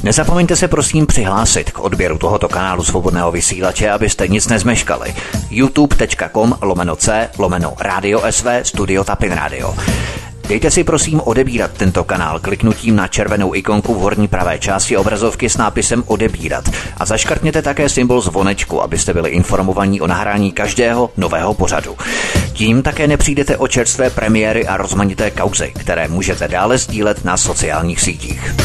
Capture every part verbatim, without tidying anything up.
Nezapomeňte se prosím přihlásit k odběru tohoto kanálu Svobodného vysílače, abyste nic nezmeškali. youtube.com lomeno c lomeno Radio S V Studio Tapin Radio. Dejte si prosím odebírat tento kanál kliknutím na červenou ikonku v horní pravé části obrazovky s nápisem odebírat a zaškrtněte také symbol zvonečku, abyste byli informovaní o nahrání každého nového pořadu. Tím také nepřijdete o čerstvé premiéry a rozmanité kauzy, které můžete dále sdílet na sociálních sítích.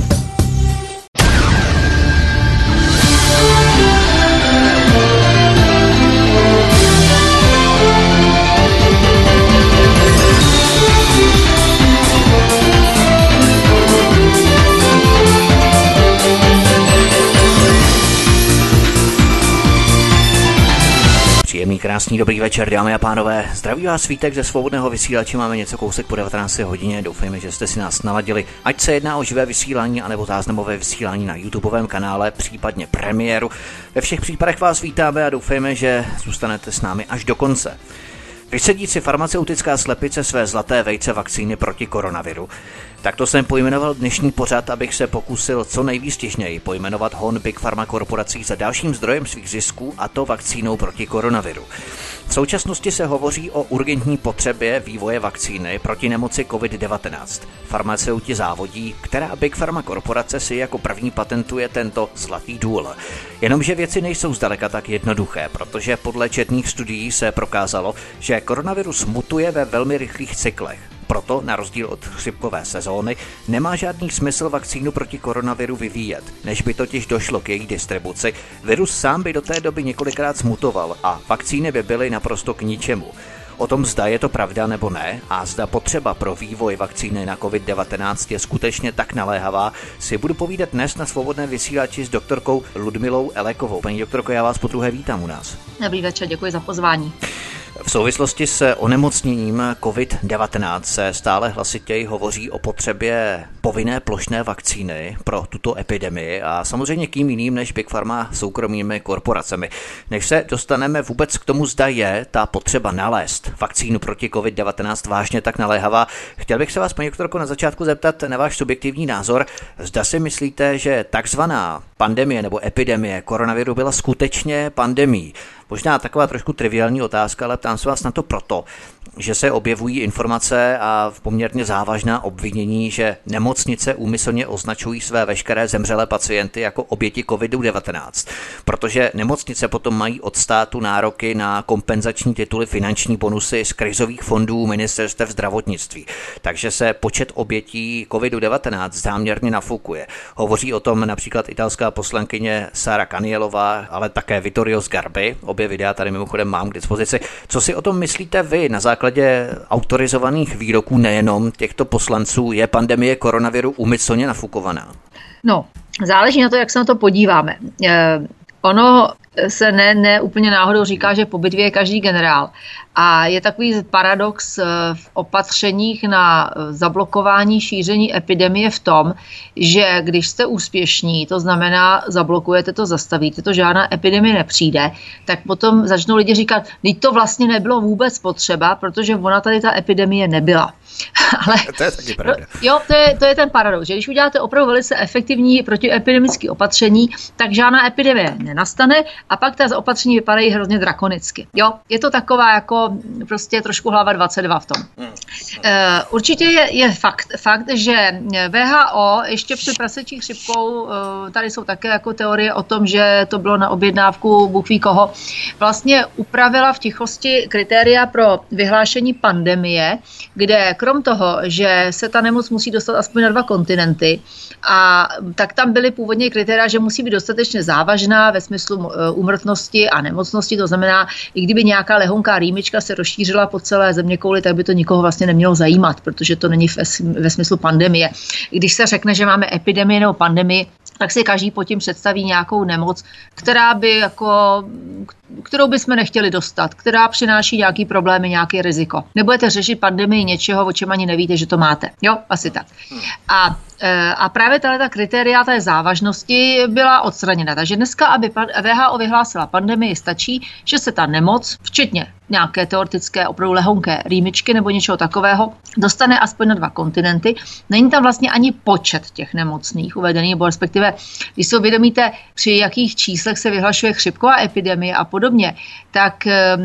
Příjemný, krásný, dobrý večer, dámy a pánové. Zdraví vás Vítek ze Svobodného vysílače. Máme něco kousek po devatenácté hodině. Doufejme, že jste si nás naladili. Ať se jedná o živé vysílání anebo záznamové vysílání na YouTubeovém kanále, případně premiéru. Ve všech případech vás vítáme a doufejme, že zůstanete s námi až do konce. Vysedící farmaceutická slepice své zlaté vejce vakcíny proti koronaviru. Takto jsem pojmenoval dnešní pořad, abych se pokusil co nejvýstižněji pojmenovat hon Big Pharma korporací za dalším zdrojem svých zisků, a to vakcínou proti koronaviru. V současnosti se hovoří o urgentní potřebě vývoje vakcíny proti nemoci covid devatenáct. Farmaceuti závodí, která Big Pharma korporace si jako první patentuje tento zlatý důl. Jenomže věci nejsou zdaleka tak jednoduché, protože podle četných studií se prokázalo, že koronavirus mutuje ve velmi rychlých cyklech. Proto, na rozdíl od chřipkové sezóny, nemá žádný smysl vakcínu proti koronaviru vyvíjet. Než by totiž došlo k její distribuci, virus sám by do té doby několikrát smutoval a vakcíny by byly naprosto k ničemu. O tom, zda je to pravda nebo ne a zda potřeba pro vývoj vakcíny na covid devatenáct je skutečně tak naléhavá, si budu povídat dnes na Svobodném vysílači s doktorkou Ludmilou Elekovou. Paní doktorko, já vás podruhé vítám u nás. Dobrý večer, děkuji za pozvání. V souvislosti s onemocněním covid devatenáct se stále hlasitěji hovoří o potřebě povinné plošné vakcíny pro tuto epidemii a samozřejmě kým jiným než Big Pharma soukromými korporacemi. Než se dostaneme vůbec k tomu, zda je ta potřeba nalézt vakcínu proti covid devatenáct vážně tak naléhavá, chtěl bych se vás, paní doktorko, na začátku zeptat na váš subjektivní názor. Zda si myslíte, že takzvaná pandemie nebo epidemie koronaviru byla skutečně pandemií? Možná taková trošku triviální otázka, ale ptám se vás na to proto, že se objevují informace a poměrně závažná obvinění, že nemocnice úmyslně označují své veškeré zemřelé pacienty jako oběti covid devatenáct, protože nemocnice potom mají od státu nároky na kompenzační tituly, finanční bonusy z krizových fondů ministerstev zdravotnictví. Takže se počet obětí covid devatenáct záměrně nafukuje. Hovoří o tom například italská poslankyně Sara Canielová, ale také Vittorio Sgarbi. Obě videa tady mimochodem mám k dispozici. Co si o tom myslíte vy na základě autorizovaných výroků nejenom těchto poslanců? Je pandemie koronaviru úmyslně nafukovaná? No, záleží na to, jak se na to podíváme. Eh, ono se ne, ne úplně náhodou říká, že po bitvě je každý generál. A je takový paradox v opatřeních na zablokování šíření epidemie v tom, že když jste úspěšní, to znamená zablokujete to, zastavíte to, žádná epidemie nepřijde, tak potom začnou lidi říkat, teď to vlastně nebylo vůbec potřeba, protože ona tady ta epidemie nebyla. Ale to je taky pravda. Jo, to je, to je ten paradox, že když uděláte opravdu velice efektivní protiepidemické opatření, tak žádná epidemie nenastane a pak ta opatření vypadají hrozně drakonicky. Jo, je to taková jako prostě trošku hlava dvacet dva v tom. E, určitě je, je fakt, fakt, že W H O ještě před prasečí chřipkou, e, tady jsou také jako teorie o tom, že to bylo na objednávku Bůh ví koho, vlastně upravila v tichosti kritéria pro vyhlášení pandemie, kde krom toho, že se ta nemoc musí dostat aspoň na dva kontinenty, a tak tam byly původně kritéria, že musí být dostatečně závažná ve smyslu úmrtnosti a nemocnosti, to znamená, i kdyby nějaká lehonká rýmička se rozšířila po celé zeměkouli, tak by to nikoho vlastně nemělo zajímat, protože to není ve, ve smyslu pandemie. Když se řekne, že máme epidemii nebo pandemii, tak si každý pod tím představí nějakou nemoc, která by jako, kterou bychom nechtěli dostat, která přináší nějaký problémy, nějaké riziko. Nebudete řešit pandemii něčeho, o čem ani nevíte, že to máte. Jo, asi tak. A A právě tato kritéria té závažnosti byla odstraněna. Takže dneska, aby W H O vyhlásila pandemii, stačí, že se ta nemoc, včetně nějaké teoretické, opravdu lehonké rýmičky nebo něčeho takového, dostane aspoň na dva kontinenty. Není tam vlastně ani počet těch nemocných uvedených, nebo respektive, když si uvědomíte, při jakých číslech se vyhlašuje chřipková epidemie a podobně, tak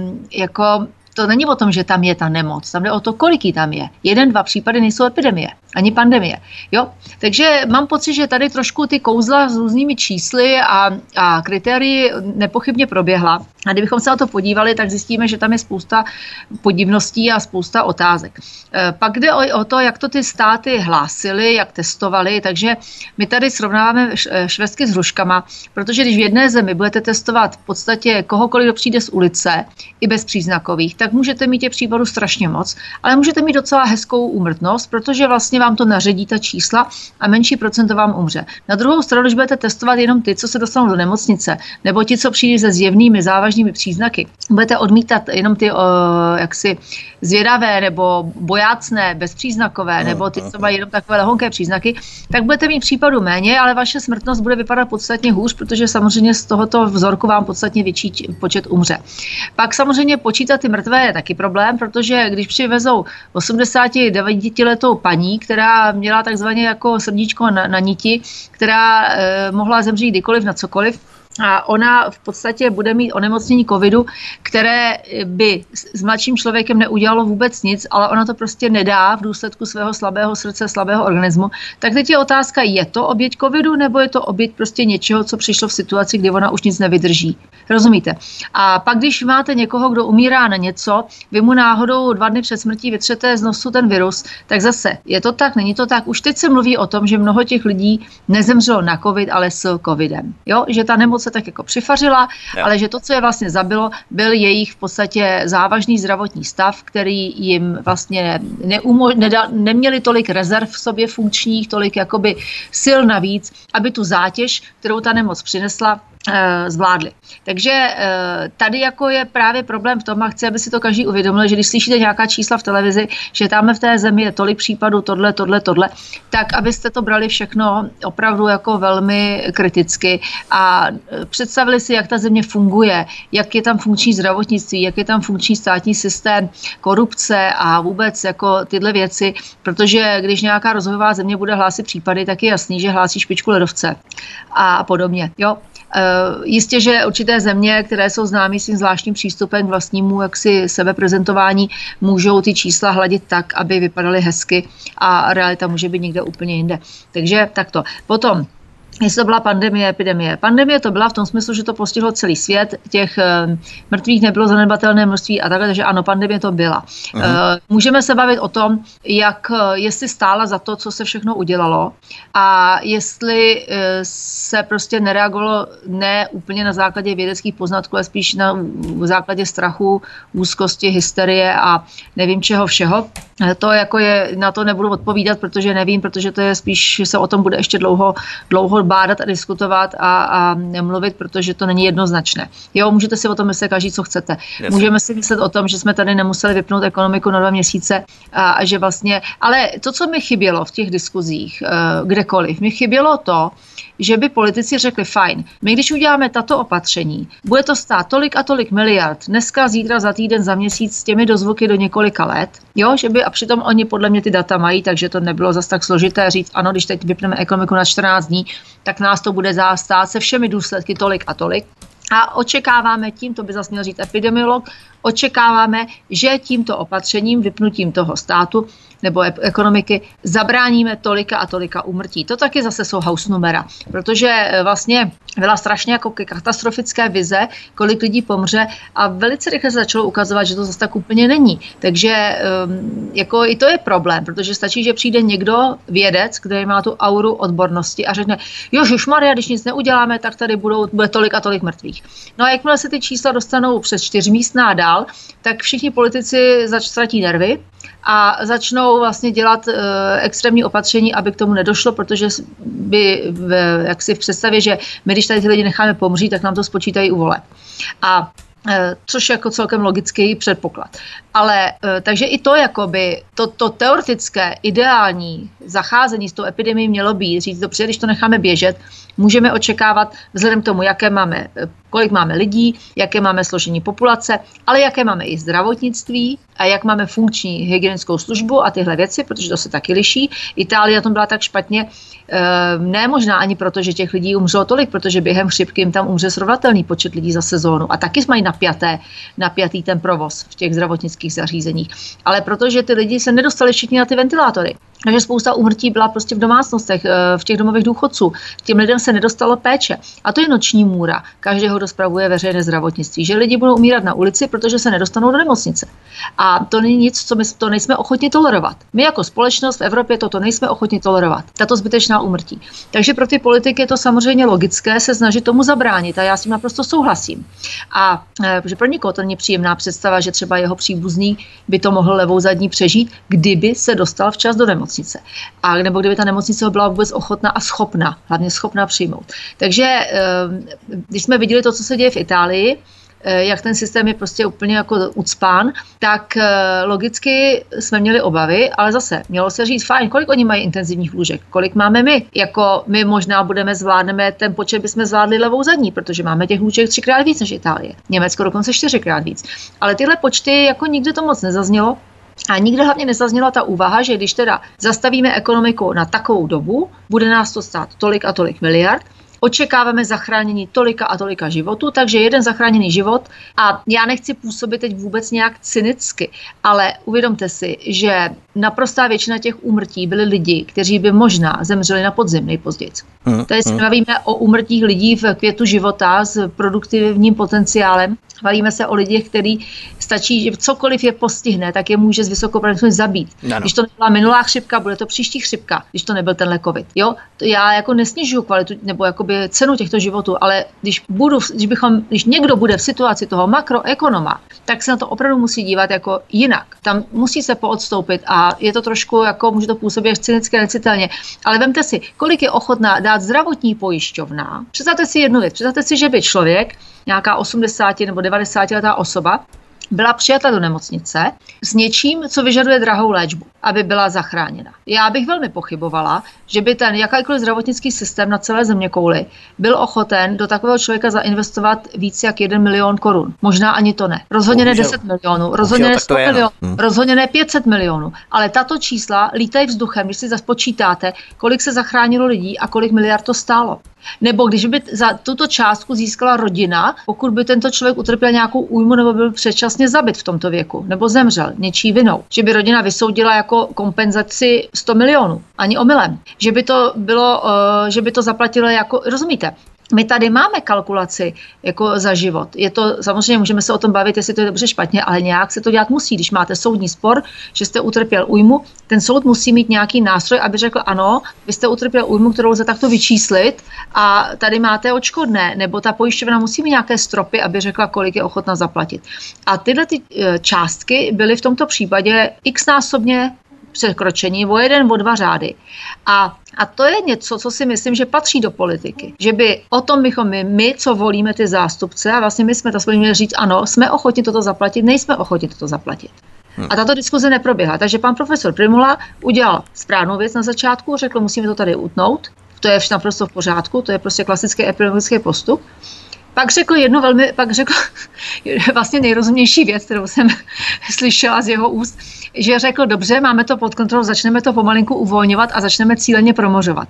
jako to není o tom, že tam je ta nemoc, tam jde o to, kolik jí tam je. Jeden, dva případy nejsou epidemie, ani pandemie. Jo? Takže mám pocit, že tady trošku ty kouzla s různými čísly a, a kritérii nepochybně proběhla. A kdybychom se na to podívali, tak zjistíme, že tam je spousta podivností a spousta otázek. Pak jde o, o to, jak to ty státy hlásily, jak testovali, takže my tady srovnáváme švestky s hruškama, protože když v jedné zemi budete testovat v podstatě kohokoliv, kdo přijde z ulice, i bezpříznakových, tak můžete mít těch případů strašně moc, ale můžete mít docela hezkou úmrtnost, protože vlastně vám to naředí ta čísla a menší procento vám umře. Na druhou stranu, když budete testovat jenom ty, co se dostanou do nemocnice, nebo ti, co přijdou se zjevnými závažnými příznaky, budete odmítat jenom ty o, jaksi zvědavé nebo bojácné, bezpříznakové, nebo ty, co mají jenom takové lehonké příznaky, tak budete mít případů méně, ale vaše smrtnost bude vypadat podstatně hůř, protože samozřejmě z tohoto vzorku vám podstatně větší počet umře. Pak samozřejmě počítat ty mrtvé je taky problém, protože když přivezou osmdesátidevítiletou paní, která měla takzvaně jako srdíčko na, na niti, která eh, mohla zemřít kdykoliv na cokoliv, a ona v podstatě bude mít onemocnění covidu, které by s mladším člověkem neudělalo vůbec nic, ale ona to prostě nedá v důsledku svého slabého srdce, slabého organismu. Tak teď je otázka, je to oběť covidu, nebo je to oběť prostě něčeho, co přišlo v situaci, kdy ona už nic nevydrží. Rozumíte? A pak, když máte někoho, kdo umírá na něco, vy mu náhodou dva dny před smrtí vytřete z nosu ten virus, tak zase je to tak, není to tak. Už teď se mluví o tom, že mnoho těch lidí nezemřelo na covid, ale s covidem. Jo? Že ta nemoc se tak jako přifařila, ja. Ale že to, co je vlastně zabilo, byl jejich v podstatě závažný zdravotní stav, který jim vlastně neumo- neda- neměli tolik rezerv v sobě funkčních, tolik jakoby sil navíc, aby tu zátěž, kterou ta nemoc přinesla, zvládli. Takže tady jako je právě problém v tom, a chci, aby si to každý uvědomil, že když slyšíte nějaká čísla v televizi, že tam v té zemi je tolik případů, tohle, tohle, tohle, tak abyste to brali všechno opravdu jako velmi kriticky a představili si, jak ta země funguje, jak je tam funkční zdravotnictví, jak je tam funkční státní systém, korupce a vůbec jako tyhle věci, protože když nějaká rozvojová země bude hlásit případy, tak je jasný, že hlásí špičku ledovce a podobně. Jo? Jistě, že určité země, které jsou známí svým zvláštním přístupem k vlastnímu jaksi sebeprezentování, můžou ty čísla hladit tak, aby vypadaly hezky a realita může být někde úplně jinde. Takže takto. Potom, jestli to byla pandemie, epidemie. Pandemie to byla v tom smyslu, že to postihlo celý svět, těch uh, mrtvých nebylo zanedbatelné množství a takhle, takže ano, pandemie to byla. Uh, můžeme se bavit o tom, jak, jestli stála za to, co se všechno udělalo a jestli uh, se prostě nereagovalo ne úplně na základě vědeckých poznatků, ale spíš na základě strachu, úzkosti, hysterie a nevím čeho všeho. To jako je, na to nebudu odpovídat, protože nevím, protože to je spíš, že se o tom bude ještě dlouho, dlouho bádat a diskutovat a, a mluvit, protože to není jednoznačné. Jo, můžete si o tom myslet každý, co chcete. Yes. Můžeme si myslet o tom, že jsme tady nemuseli vypnout ekonomiku na dva měsíce a, a že vlastně, ale to, co mi chybělo v těch diskuzích, kdekoliv, mi chybělo to, že by politici řekli, fajn, my když uděláme tato opatření, bude to stát tolik a tolik miliard, dneska, zítra, za týden, za měsíc, s těmi dozvuky do několika let, jo, že by, a přitom oni podle mě ty data mají, takže to nebylo zas tak složité říct, ano, když teď vypneme ekonomiku na čtrnáct dní, tak nás to bude stát se všemi důsledky tolik a tolik. A očekáváme tím, to by zase měl říct epidemiolog, očekáváme, že tímto opatřením, vypnutím toho státu nebo ekonomiky, zabráníme tolika a tolika úmrtí. To taky zase jsou house numera, protože vlastně byla strašně jako katastrofické vize, kolik lidí pomře a velice rychle se začalo ukazovat, že to zase tak úplně není. Takže jako i to je problém, protože stačí, že přijde někdo, vědec, který má tu auru odbornosti a řekne, ježišmarja, když nic neuděláme, tak tady budou, bude tolik a tolik mrtvých. No a jakmile se ty čísla dostanou přes čtyřmístná a dál, tak všichni politici zač ztratí nervy a začnou vlastně dělat e, extrémní opatření, aby k tomu nedošlo, protože by v, jak si v představě, že my když tady ty lidi necháme pomřít, tak nám to spočítají u voleb. A což je jako celkem logický předpoklad. Ale takže i to, jakoby, to, to teoretické, ideální zacházení s tou epidemií mělo být, říct dobře, když to necháme běžet, můžeme očekávat vzhledem k tomu, jaké máme, kolik máme lidí, jaké máme složení populace, ale jaké máme i zdravotnictví a jak máme funkční hygienickou službu a tyhle věci, protože to se taky liší. Itálie na tom byla tak špatně, ne možná ani proto, že těch lidí umřelo tolik, protože během chřipky jim tam umře srovnatelný počet lidí za sezónu a taky mají napjaté, napjatý ten provoz v těch zdravotnických zařízeních, ale protože ty lidi se nedostali všichni na ty ventilátory. Takže spousta úmrtí byla prostě v domácnostech, v těch domových důchodců. Těm lidem se nedostalo péče. A to je noční můra každého, kdo spravuje veřejné zdravotnictví. Že lidi budou umírat na ulici, protože se nedostanou do nemocnice. A to není nic, co my to nejsme ochotni tolerovat. My jako společnost v Evropě toto nejsme ochotni tolerovat. Tato zbytečná úmrtí. Takže pro ty politiky je to samozřejmě logické se snažit tomu zabránit. A já s tím naprosto souhlasím. A protože pro nikoho to není příjemná představa, že třeba jeho příbuzný by to mohl levou zadní přežít, kdyby se dostal včas do nemocnice. A nebo kdyby ta nemocnice byla vůbec ochotná a schopná, hlavně schopná přijmout. Takže když jsme viděli to, co se děje v Itálii, jak ten systém je prostě úplně jako ucpán, tak logicky jsme měli obavy, ale zase mělo se říct, fajn, kolik oni mají intenzivních lůžek, kolik máme my. Jako my možná budeme zvládneme ten počet, bychom zvládli levou zadní, protože máme těch lůžek třikrát víc než Itálie. Německo dokonce čtyřikrát víc. Ale tyhle počty jako nikdy to moc nezaznělo. A nikde hlavně nezazněla ta úvaha, že když teda zastavíme ekonomiku na takovou dobu, bude nás to stát tolik a tolik miliard, očekáváme zachránění tolika a tolika životů, takže jeden zachráněný život a já nechci působit teď vůbec nějak cynicky, ale uvědomte si, že naprostá většina těch úmrtí byli lidi, kteří by možná zemřeli na podzim nejpozději. Hmm, Tady se hmm. bavíme o úmrtích lidí v květu života s produktivním potenciálem. Bavíme se o lidech, který stačí, že cokoliv je postihne, tak je může z vysokopravděpodobně zabít. Ano. Když to nebyla minulá chřipka, bude to příští chřipka, když to nebyl tenhle covid. Jo? Já jako nesnižuju kvalitu nebo jakoby cenu těchto životů, ale když budu, když bychom, když někdo bude v situaci toho makroekonoma, tak se na to opravdu musí dívat jako jinak. Tam musí se poodstoupit a je to trošku jako může to působit cynicky, necitelně. Ale vemte si, kolik je ochotná dát zdravotní pojišťovna. Představte si jednu věc. Představte si, že by člověk, nějaká osmdesát nebo devadesát letá osoba, byla přijata do nemocnice s něčím, co vyžaduje drahou léčbu, aby byla zachráněna. Já bych velmi pochybovala, že by ten jakýkoliv zdravotnický systém na celé zeměkouli byl ochoten do takového člověka zainvestovat víc jak jeden milion korun. Možná ani to ne. Rozhodně ne deset milionů, rozhodně ne sto milionů, hmm. rozhodně ne pět set milionů. Ale tato čísla lítají vzduchem, když si započítáte, kolik se zachránilo lidí a kolik miliard to stálo. Nebo když by za tuto částku získala rodina, pokud by tento člověk utrpěl nějakou újmu nebo byl předčasně zabit v tomto věku, nebo zemřel něčí vinou, že by rodina vysoudila jako kompenzaci sto milionů, ani omylem, že by to bylo, že by to zaplatilo jako, rozumíte? My tady máme kalkulaci jako za život. Je to, samozřejmě můžeme se o tom bavit, jestli to je dobře, špatně, ale nějak se to dělat musí. Když máte soudní spor, že jste utrpěl újmu, ten soud musí mít nějaký nástroj, aby řekl ano, vy jste utrpěl újmu, kterou lze takto vyčíslit a tady máte odškodné, nebo ta pojišťovna musí mít nějaké stropy, aby řekla, kolik je ochotna zaplatit. A tyhle ty částky byly v tomto případě x-násobně překročení o jeden, o dva řády. A, a to je něco, co si myslím, že patří do politiky. Že by o tom bychom my, my co volíme ty zástupce, a vlastně my jsme to měli říct, ano, jsme ochotni toto zaplatit, nejsme ochotni toto zaplatit. Hmm. A tato diskuze neproběhla. Takže pan profesor Prymula udělal správnou věc na začátku, řekl, musíme to tady utnout, to je naprosto v pořádku, to je prostě klasický epidemiologický postup. Pak řekl jednu velmi, pak řekl vlastně nejrozumnější věc, kterou jsem slyšela z jeho úst, že řekl, dobře, máme to pod kontrolou, začneme to pomalinku uvolňovat a začneme cíleně promořovat.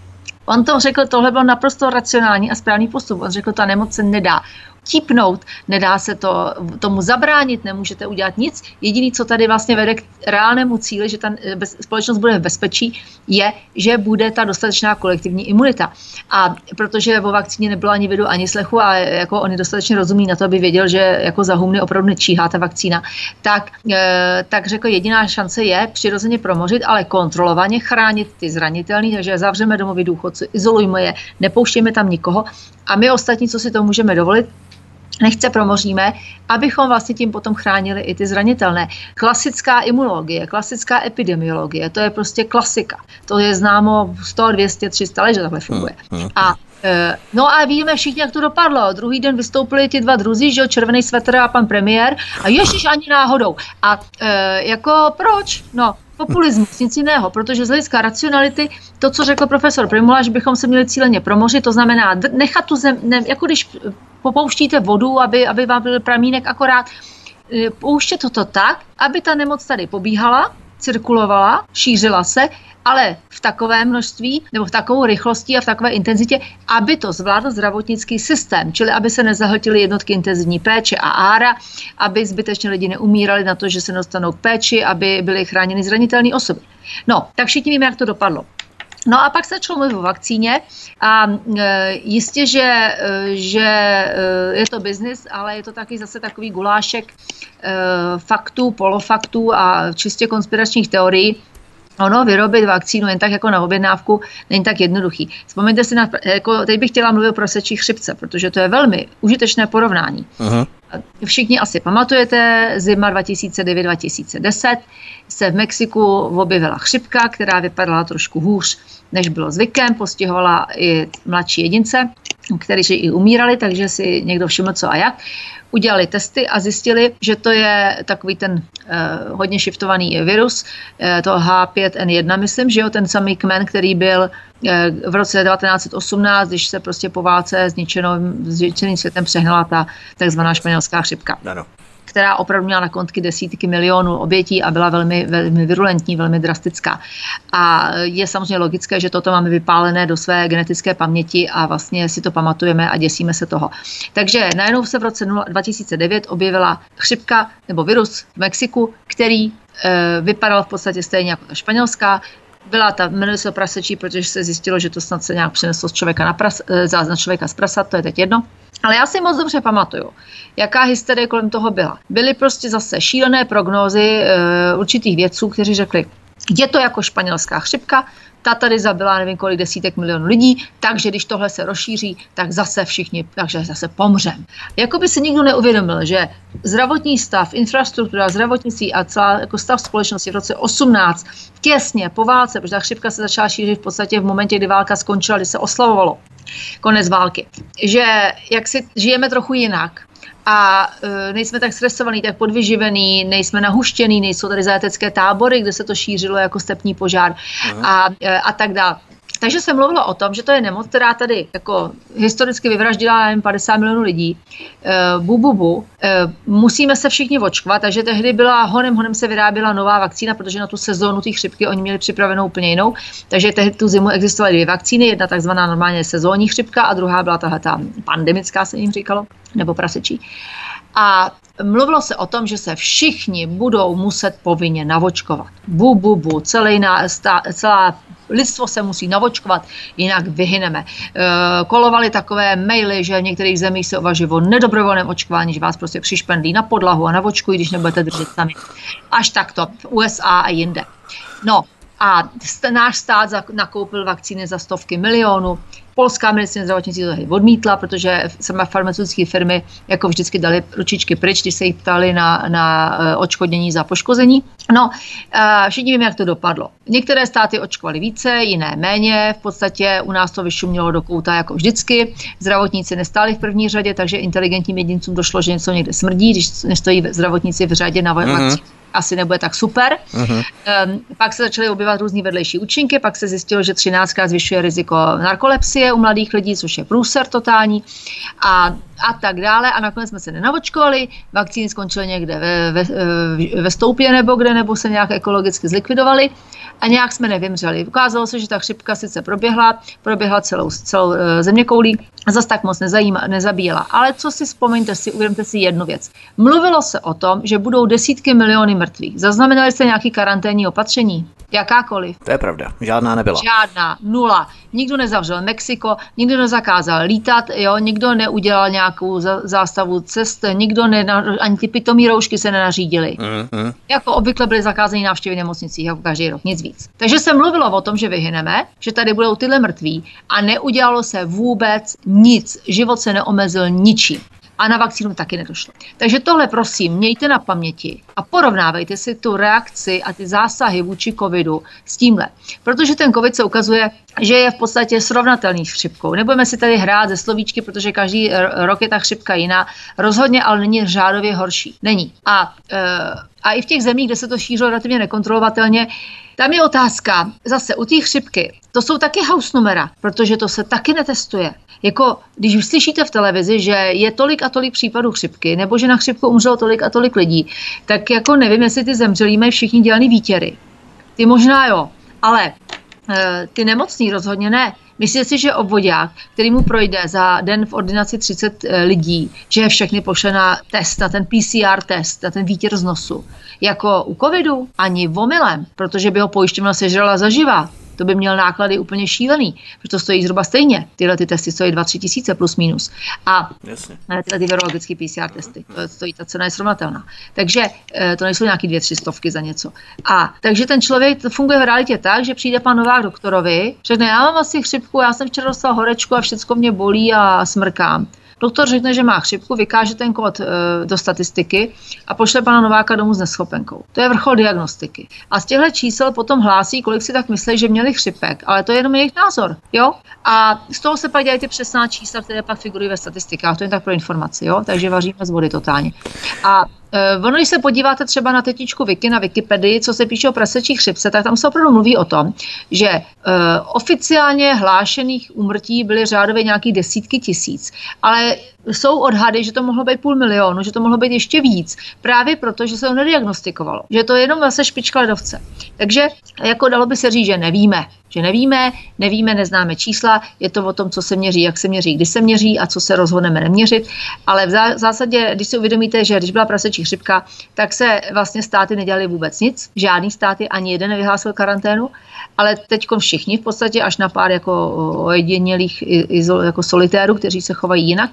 On to řekl, tohle byl naprosto racionální a správný postup. On řekl, ta nemoc se nedá típnout, nedá se to tomu zabránit, nemůžete udělat nic. Jediný, co tady vlastně vede k reálnému cíli, že ta společnost bude v bezpečí, je, že bude ta dostatečná kolektivní imunita. A protože vo vakcíně nebylo ani vidu, ani slechu, a jako on je dostatečně rozumný na to, aby věděl, že jako za humny opravdu nečíhá ta vakcína, tak, e, tak řekl, jediná šance je přirozeně promořit, ale kontrolovaně chránit ty zranitelný, takže zavřeme domovy důchodců, izolujme je, nepouštějme tam nikoho a my ostatní, co si to můžeme dovolit, nechce promoříme, abychom vlastně tím potom chránili i ty zranitelné. Klasická imunologie, klasická epidemiologie, to je prostě klasika. To je známo sto, dvě stě, tři sta let, že takhle funguje. A No a víme všichni, jak to dopadlo. Druhý den vystoupili ti dva druzí, že jo, červený svetr a pan premiér. A ježiš, ani náhodou. A e, jako proč? No, populismus, nic jiného, protože z hlediska racionality, to, co řekl profesor Primula, že bychom se měli cíleně promořit, to znamená nechat tu zem, ne, jako když popouštíte vodu, aby, aby vám byl pramínek akorát, pouštět toto tak, aby ta nemoc tady pobíhala, cirkulovala, šířila se, ale v takové množství nebo v takovou rychlosti a v takové intenzitě, aby to zvládl zdravotnický systém, čili aby se nezahltily jednotky intenzivní péče a ára, aby zbytečně lidi neumírali na to, že se dostanou k péči, aby byly chráněny zranitelné osoby. No, tak všichni víme, jak to dopadlo. No a pak se začalo mluvit o vakcíně a e, jistě, že, e, že e, je to biznis, ale je to taky zase takový gulášek e, faktů, polofaktů a čistě konspiračních teorií. Ono vyrobit vakcínu jen tak jako na objednávku není tak jednoduchý. Vzpomeňte si na, jako, teď bych chtěla mluvit o prasečí chřipce, protože to je velmi užitečné porovnání. Aha. Všichni asi pamatujete, zima dva tisíce devět dva tisíce deset se v Mexiku objevila chřipka, která vypadala trošku hůř, než bylo zvykem, postihovala i mladší jedince, kteří i umírali, takže si někdo všiml co a jak. Udělali testy a zjistili, že to je takový ten eh, hodně shiftovaný virus, eh, to H pět N jedna, myslím, že jo, ten samý kmen, který byl eh, v roce devatenáct osmnáct, když se prostě po válce zničeným světem přehnala ta takzvaná španělská chřipka. Ano. Která opravdu měla na kontky desítky milionů obětí a byla velmi, velmi virulentní, velmi drastická. A je samozřejmě logické, že toto máme vypálené do své genetické paměti a vlastně si to pamatujeme a děsíme se toho. Takže najednou se v roce dva tisíce devět objevila chřipka nebo virus v Mexiku, který e, vypadal v podstatě stejně jako ta španělská. Byla ta, jmenuje se prasečí, protože se zjistilo, že to snad se nějak přeneslo z člověka na pras, z člověka z prasat, to je teď jedno. Ale já si moc dobře pamatuju, jaká hysterie kolem toho byla. Byly prostě zase šílené prognózy e, určitých vědců, kteří řekli, je to jako španělská chřipka, ta tady zabila nevím kolik desítek milionů lidí, takže když tohle se rozšíří, tak zase všichni, takže zase pomřem. Jakoby si nikdo neuvědomil, že zdravotní stav, infrastruktura, zdravotnictví a celá jako stav společnosti v roce osmnáct, těsně po válce, protože ta chřipka se začala šířit v podstatě v momentě, kdy válka skončila, kdy se oslavovalo konec války, že jak si žijeme trochu jinak, a e, nejsme tak stresovaný, tak podvyživený, nejsme nahuštěný, nejsou tady zajatecké tábory, kde se to šířilo jako stepní požár a, e, a tak dále. Takže se mluvilo o tom, že to je nemoc, která tady jako historicky vyvraždila nevím, padesát milionů lidí. E, bu, bu, bu. E, musíme se všichni očkovat, takže tehdy byla honem, honem se vyráběla nová vakcína, protože na tu sezónu té chřipky oni měli připravenou úplně jinou. Takže tehdy tu zimu existovaly dvě vakcíny, jedna takzvaná normálně sezónní chřipka a druhá byla tahle ta pandemická, se jim říkalo, nebo prasečí. A mluvilo se o tom, že se všichni budou muset povinně navočkovat. Bu, bu, bu, celý ná, stá, celá lidstvo se musí navočkovat, jinak vyhyneme. E, kolovaly takové maily, že v některých zemích se uvažuje o nedobrovolném očkování, že vás prostě přišpendlí na podlahu a navočkují, když nebudete držet sami. Až takto v U S A a jinde. No a náš stát nakoupil vakcíny za stovky milionů. Polská medicína zdravotnictví to odmítla, protože sama farmaceutické firmy jako vždycky dali ručičky pryč, když se jich ptali na, na odškodnění za poškození. No, všichni víme, jak to dopadlo. Některé státy očkovaly více, jiné méně. V podstatě u nás to vyšumělo do kouta jako vždycky. Zdravotníci nestáli v první řadě, takže inteligentním jedincům došlo, že něco někde smrdí, když nestojí zdravotníci v řadě na vakcínu. Mm-hmm. Asi nebude tak super. Uh-huh. Um, pak se začaly objevovat různý vedlejší účinky, pak se zjistilo, že třináctkrát zvyšuje riziko narkolepsie u mladých lidí, což je průser totální a, a tak dále. A nakonec jsme se nenavočkovali, vakcíny skončily někde ve, ve, ve stoupě nebo kde, nebo se nějak ekologicky zlikvidovaly a nějak jsme nevymřeli. Ukázalo se, že ta chřipka sice proběhla, proběhla celou, celou zeměkoulí a zase tak moc nezajíma, nezabíjela. Ale co si vzpomeňte si, uvědomte si jednu věc. Mluvilo se o tom, že budou desítky miliony mrtvých. Zaznamenali jste nějaký karanténní opatření? Jakákoliv? To je pravda, žádná nebyla. Žádná, nula. Nikdo nezavřel Mexiko, nikdo nezakázal lítat, jo, nikdo neudělal nějakou zástavu cest, nikdo ne, ani ty pitomí roušky se nenařídily. Mm, mm. Jako obvykle byly zakázány návštěvy v nemocnicích, jako každý rok, nic víc. Takže se mluvilo o tom, že vyhyneme, že tady budou tyhle mrtví a neudělalo se vůbec nic. Život se neomezil ničím. A na vakcínu taky nedošlo. Takže tohle prosím, mějte na paměti a porovnávejte si tu reakci a ty zásahy vůči covidu s tímhle. Protože ten covid se ukazuje, že je v podstatě srovnatelný s chřipkou. Nebudeme si tady hrát ze slovíčky, protože každý rok je ta chřipka jiná. Rozhodně, ale není řádově horší. Není. A, a i v těch zemích, kde se to šířilo relativně nekontrolovatelně, tam je otázka, zase u té chřipky, to jsou taky house numera, protože to se taky netestuje. Jako, když už slyšíte v televizi, že je tolik a tolik případů chřipky, nebo že na chřipku umřelo tolik a tolik lidí, tak jako nevím, jestli ty zemřelí mají všichni dělaný výtěry. Ty možná jo, ale e, ty nemocní rozhodně ne. Myslíte si, že obvodák, který mu projde za den v ordinaci třicet lidí, že je všechny pošle na test, na ten P C R test, na ten výtěr z nosu, jako u covidu? Ani omylem, protože by ho pojišťovna sežrala zaživa. To by měl náklady úplně šílený, protože to stojí zhruba stejně. Tyhle ty testy stojí dva tři tisíce plus minus. A Jasně. tyhle ty virologické P C R testy, to stojí, ta cena je srovnatelná. Takže to nejsou nějaký dvě, tři stovky za něco. A takže ten člověk to funguje v realitě tak, že přijde pan Novák doktorovi, řekne, já mám asi chřipku, já jsem včera dostal horečku a všecko mě bolí a smrkám. Doktor řekne, že má chřipku, vykáže ten kód e, do statistiky a pošle pana Nováka domů s neschopenkou. To je vrchol diagnostiky. A z těchto čísel potom hlásí, kolik si tak myslí, že měli chřipek, ale to je jenom jejich názor, jo? A z toho se pak dělají ty přesná čísla, které pak figurují ve statistikách, to je tak pro informaci, jo? Takže vaříme z vody totálně. A Uh, ono, když se podíváte třeba na tetičku Wiki, na Wikipedii, co se píše o prasečí chřipce, tak tam se opravdu mluví o tom, že uh, oficiálně hlášených úmrtí byly řádově nějaký desítky tisíc, ale jsou odhady, že to mohlo být půl milionu, že to mohlo být ještě víc, právě proto, že se to nediagnostikovalo, že to je jenom zase špička ledovce. Takže jako dalo by se říct, že nevíme, že nevíme, nevíme, neznáme čísla, je to o tom, co se měří, jak se měří, kdy se měří a co se rozhodneme neměřit, ale v zásadě, když si uvědomíte, že když byla prasečí chřipka, tak se vlastně státy nedělali vůbec nic, žádný státy, ani jeden nevyhlásil karanténu, ale teďkom všichni v podstatě, až na pár jako ojedinělých jako solitérů, kteří se chovají jinak.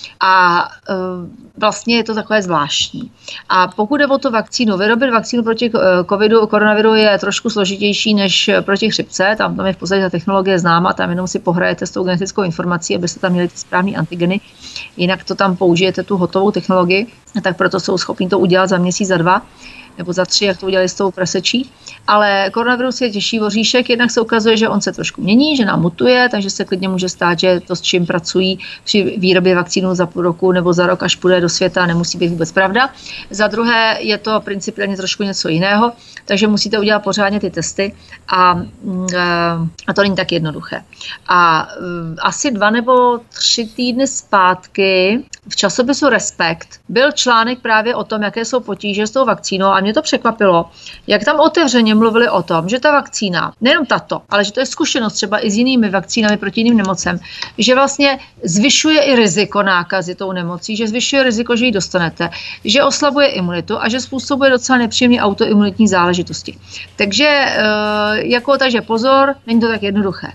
A e, vlastně je to takové zvláštní. A pokud jde o tu vakcínu, vyrobit vakcínu proti covidu, koronaviru je trošku složitější než proti chřipce, tam, tam je v podstatě ta technologie známa, tam jenom si pohrajete s tou genetickou informací, abyste tam měli ty správné antigeny, jinak to tam použijete tu hotovou technologii, tak proto jsou schopni to udělat za měsíc, za dva, nebo za tři, jak to udělali s tou prasečí. Ale koronavirus je těžší voříšek, jednak se ukazuje, že on se trošku mění, že nám mutuje, takže se klidně může stát, že to, s čím pracují při výrobě vakcínu za půl roku nebo za rok, až půjde do světa, nemusí být vůbec pravda. Za druhé je to principiálně trošku něco jiného, takže musíte udělat pořádně ty testy a, a to není tak jednoduché. A asi dva nebo tři týdny zpátky v časopisu Respekt byl článek právě o tom, jaké jsou potíže s tou vakcínou a mě to překvapilo, jak tam otevřeně mluvili o tom, že ta vakcína, nejenom tato, ale že to je zkušenost třeba i s jinými vakcínami proti jiným nemocem, že vlastně zvyšuje i riziko nákazy tou nemocí, že zvyšuje riziko, že ji dostanete, že oslabuje imunitu a že způsobuje docela nepříjemné autoimunitní záležitosti. Takže, jako, takže pozor, není to tak jednoduché.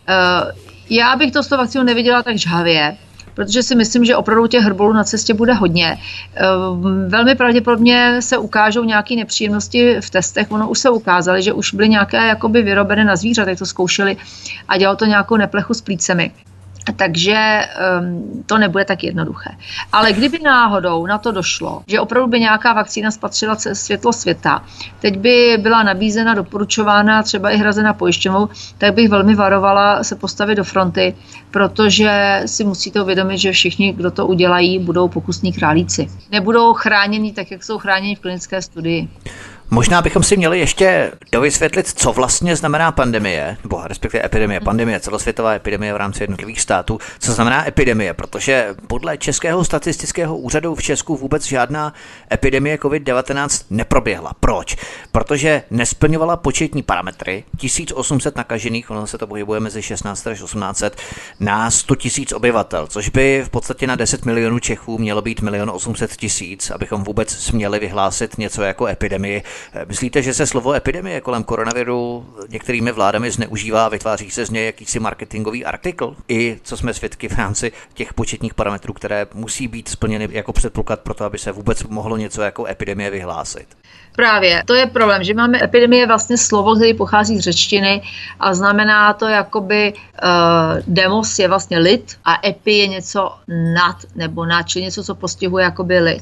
Já bych to s tou vakcínou neviděla tak žhavě, protože si myslím, že opravdu těch hrbolů na cestě bude hodně. Velmi pravděpodobně se ukážou nějaké nepříjemnosti v testech. Ono už se ukázaly, že už byly nějaké jakoby vyrobené na zvířatech, to zkoušeli a dělalo to nějakou neplechu s plícemi. Takže um, to nebude tak jednoduché. Ale kdyby náhodou na to došlo, že opravdu by nějaká vakcína spatřila světlo světa, teď by byla nabízena, doporučována, třeba i hrazena pojišťovnou, tak bych velmi varovala se postavit do fronty, protože si musíte uvědomit, že všichni, kdo to udělají, budou pokusní králíci. Nebudou chráněni tak, jak jsou chráněni v klinické studii. Možná bychom si měli ještě dovysvětlit, co vlastně znamená pandemie, nebo respektive epidemie, pandemie, celosvětová epidemie v rámci jednotlivých států, co znamená epidemie, protože podle Českého statistického úřadu v Česku vůbec žádná epidemie covid devatenáct neproběhla. Proč? Protože nesplňovala početní parametry, tisíc osm set nakažených, ono se to pohybuje mezi šestnáct až osmnáct set na sto tisíc obyvatel, což by v podstatě na deset milionů Čechů mělo být milion osm set tisíc, abychom vůbec směli vyhlásit něco jako epidemii. Myslíte, že se slovo epidemie kolem koronaviru některými vládami zneužívá, vytváří se z něj jakýsi marketingový artikl? I co jsme svědky v rámci těch početních parametrů, které musí být splněny jako předpoklad pro to, aby se vůbec mohlo něco jako epidemie vyhlásit? Právě, to je problém, že máme epidemie vlastně slovo, které pochází z řečtiny a znamená to jakoby uh, demos je vlastně lid a epi je něco nad nebo nad, čili něco, co postihuje jakoby lid.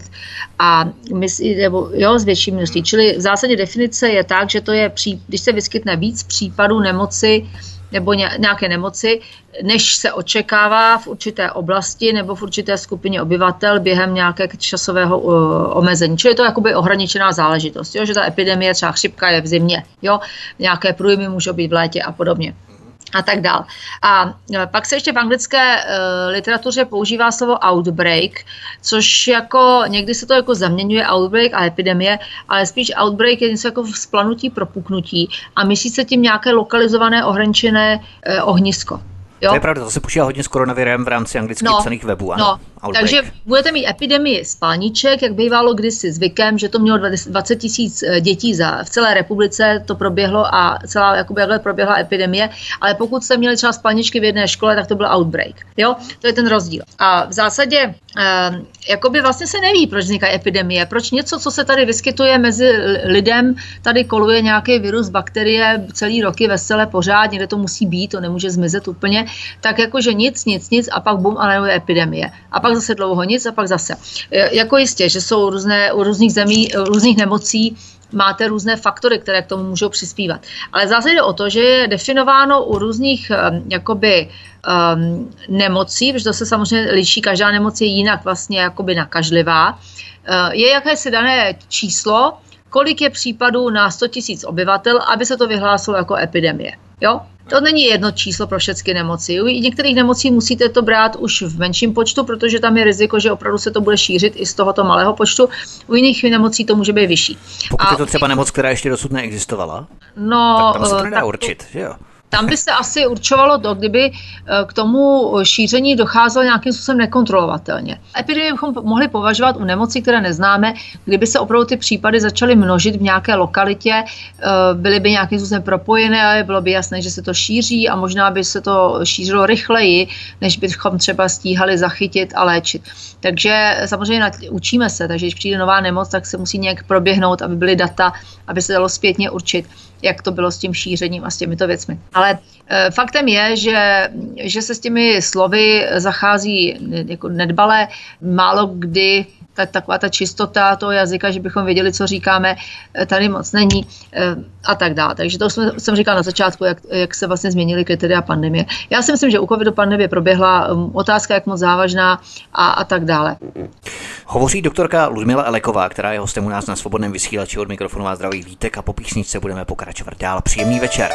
A my, nebo, jo, z větší množství. Čili v zásadě definice je tak, že to je, pří, když se vyskytne víc případů nemoci nebo nějaké nemoci, než se očekává v určité oblasti nebo v určité skupině obyvatel během nějakého časového uh, omezení. Čili to je jakoby ohraničená záležitost, jo? Že ta epidemie, třeba chřipka je v zimě, jo? Nějaké průjmy můžou být v létě a podobně. A tak dál. A pak se ještě v anglické uh, literatuře používá slovo outbreak, což jako někdy se to jako zaměňuje outbreak a epidemie, ale spíš outbreak je něco jako vzplanutí, propuknutí a myslí se tím nějaké lokalizované ohraničené uh, ohnisko. Jo? To je pravda, to se počítá hodně s koronavirem v rámci anglicky no, psaných webů. Ano, no, takže budete mít epidemii spalniček, jak bývalo kdysi zvykem, že to mělo dvacet tisíc dětí za, v celé republice, to proběhlo a celá jakoby, jakhle proběhla epidemie, ale pokud jste měli třeba spalničky v jedné škole, tak to byl outbreak. Jo? To je ten rozdíl. A v zásadě eh, jakoby vlastně se neví, proč vznikají epidemie, proč něco, co se tady vyskytuje mezi lidem, tady koluje nějaký virus, bakterie celý roky vesele pořád, někde to musí být, to nemůže zmizet úplně, tak jakože nic, nic, nic a pak bum a nebo je epidemie. A pak zase dlouho nic a pak zase. Jako jistě, že jsou různé, u různých zemí, různých nemocí, máte různé faktory, které k tomu můžou přispívat. Ale zase jde o to, že je definováno u různých jakoby um, nemocí, protože to se samozřejmě liší, každá nemoc je jinak vlastně jakoby nakažlivá. Uh, je jakési dané číslo, kolik je případů na sto tisíc obyvatel, aby se to vyhlásilo jako epidemie. Jo? To není jedno číslo pro všechny nemoci. U některých nemocí musíte to brát už v menším počtu, protože tam je riziko, že opravdu se to bude šířit i z tohoto malého počtu. U jiných nemocí to může být vyšší. Pokud a je to třeba nemoc, která ještě dosud neexistovala, no, tak tam se to nedá určit, že jo? Tam by se asi určovalo to, kdyby k tomu šíření docházelo nějakým způsobem nekontrolovatelně. Epidemii bychom mohli považovat u nemocí, které neznáme, kdyby se opravdu ty případy začaly množit v nějaké lokalitě, byly by nějakým způsobem propojené, bylo by jasné, že se to šíří a možná by se to šířilo rychleji, než bychom třeba stíhali zachytit a léčit. Takže samozřejmě učíme se, takže když přijde nová nemoc, tak se musí nějak proběhnout, aby byly data, aby se dalo zpětně určit, jak to bylo s tím šířením a s těmito věcmi. Ale e, faktem je, že, že se s těmi slovy zachází jako nedbale, málo kdy ta, taková ta čistota toho jazyka, že bychom věděli, co říkáme, tady moc není e, a tak dále. Takže to jsem, jsem říkala na začátku, jak, jak se vlastně změnily kritéria pandemie. Já si myslím, že u covidu pandemie proběhla um, otázka, jak moc závažná a, a tak dále. Hovoří doktorka Ludmila Eleková, která je hostem u nás na Svobodném vysílači. Od mikrofonu vás zdraví Vítek a po písničce budeme pokračovat dál. Příjemný večer.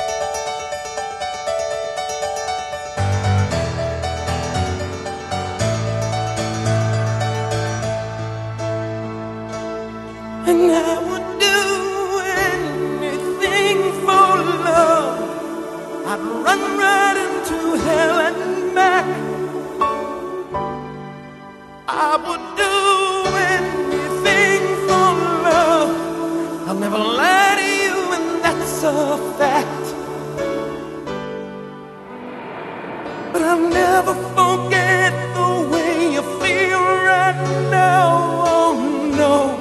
I would do anything for love. I'll never lie to you, and that's a fact. But I'll never forget the way you feel right now. Oh no,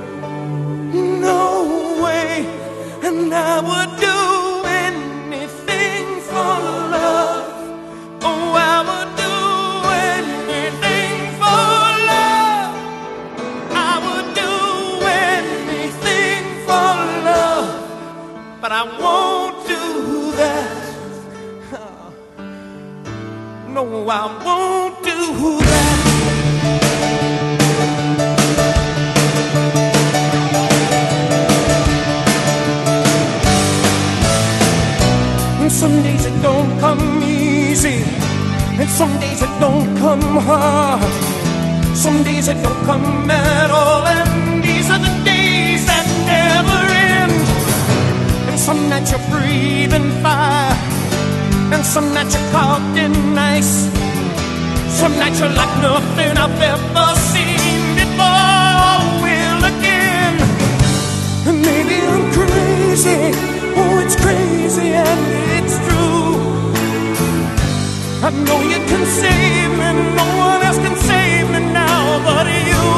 no way. And I would do anything for love. Oh, I would do anything for love. I would do anything for love. But I won't do that. No, I won't do that. And some days it don't come easy, and some days it don't come hard. Some days it don't come at all, and these are the days that never end. And some nights you're breathing fire, and some nights you're caught in ice. Some nights you're like nothing I've ever seen before or will again. And maybe I'm crazy, oh it's crazy and it's true. I know you can save me, no one else can save me now but you.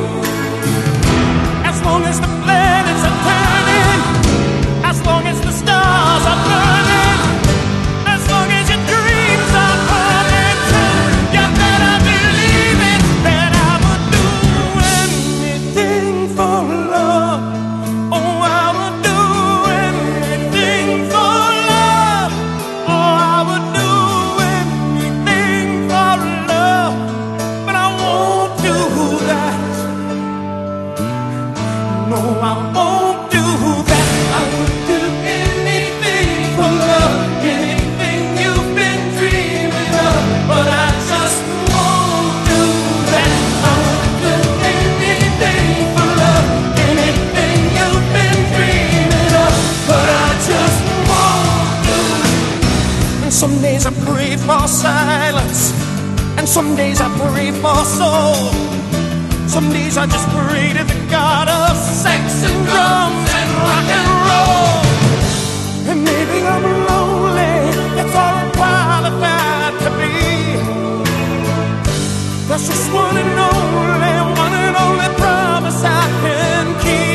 As long as the planets are turning, as long as the stars are burning, as long as your dreams are coming true, you better believe it, that I would do anything for love. Oh, I would do anything for love. Oh, I would do anything for love. But I won't do that. No, I won't do that. I would do anything for love, anything you've been dreaming of. But I just won't do that. I would do anything for love, anything you've been dreaming of. But I just won't do it. And some days I pray for silence, and some days I pray for soul. Some days I just pray to the God of sex and drums and rock and roll. And maybe I'm lonely, that's all I'm qualified to be. That's just one and only, one and only promise I can keep.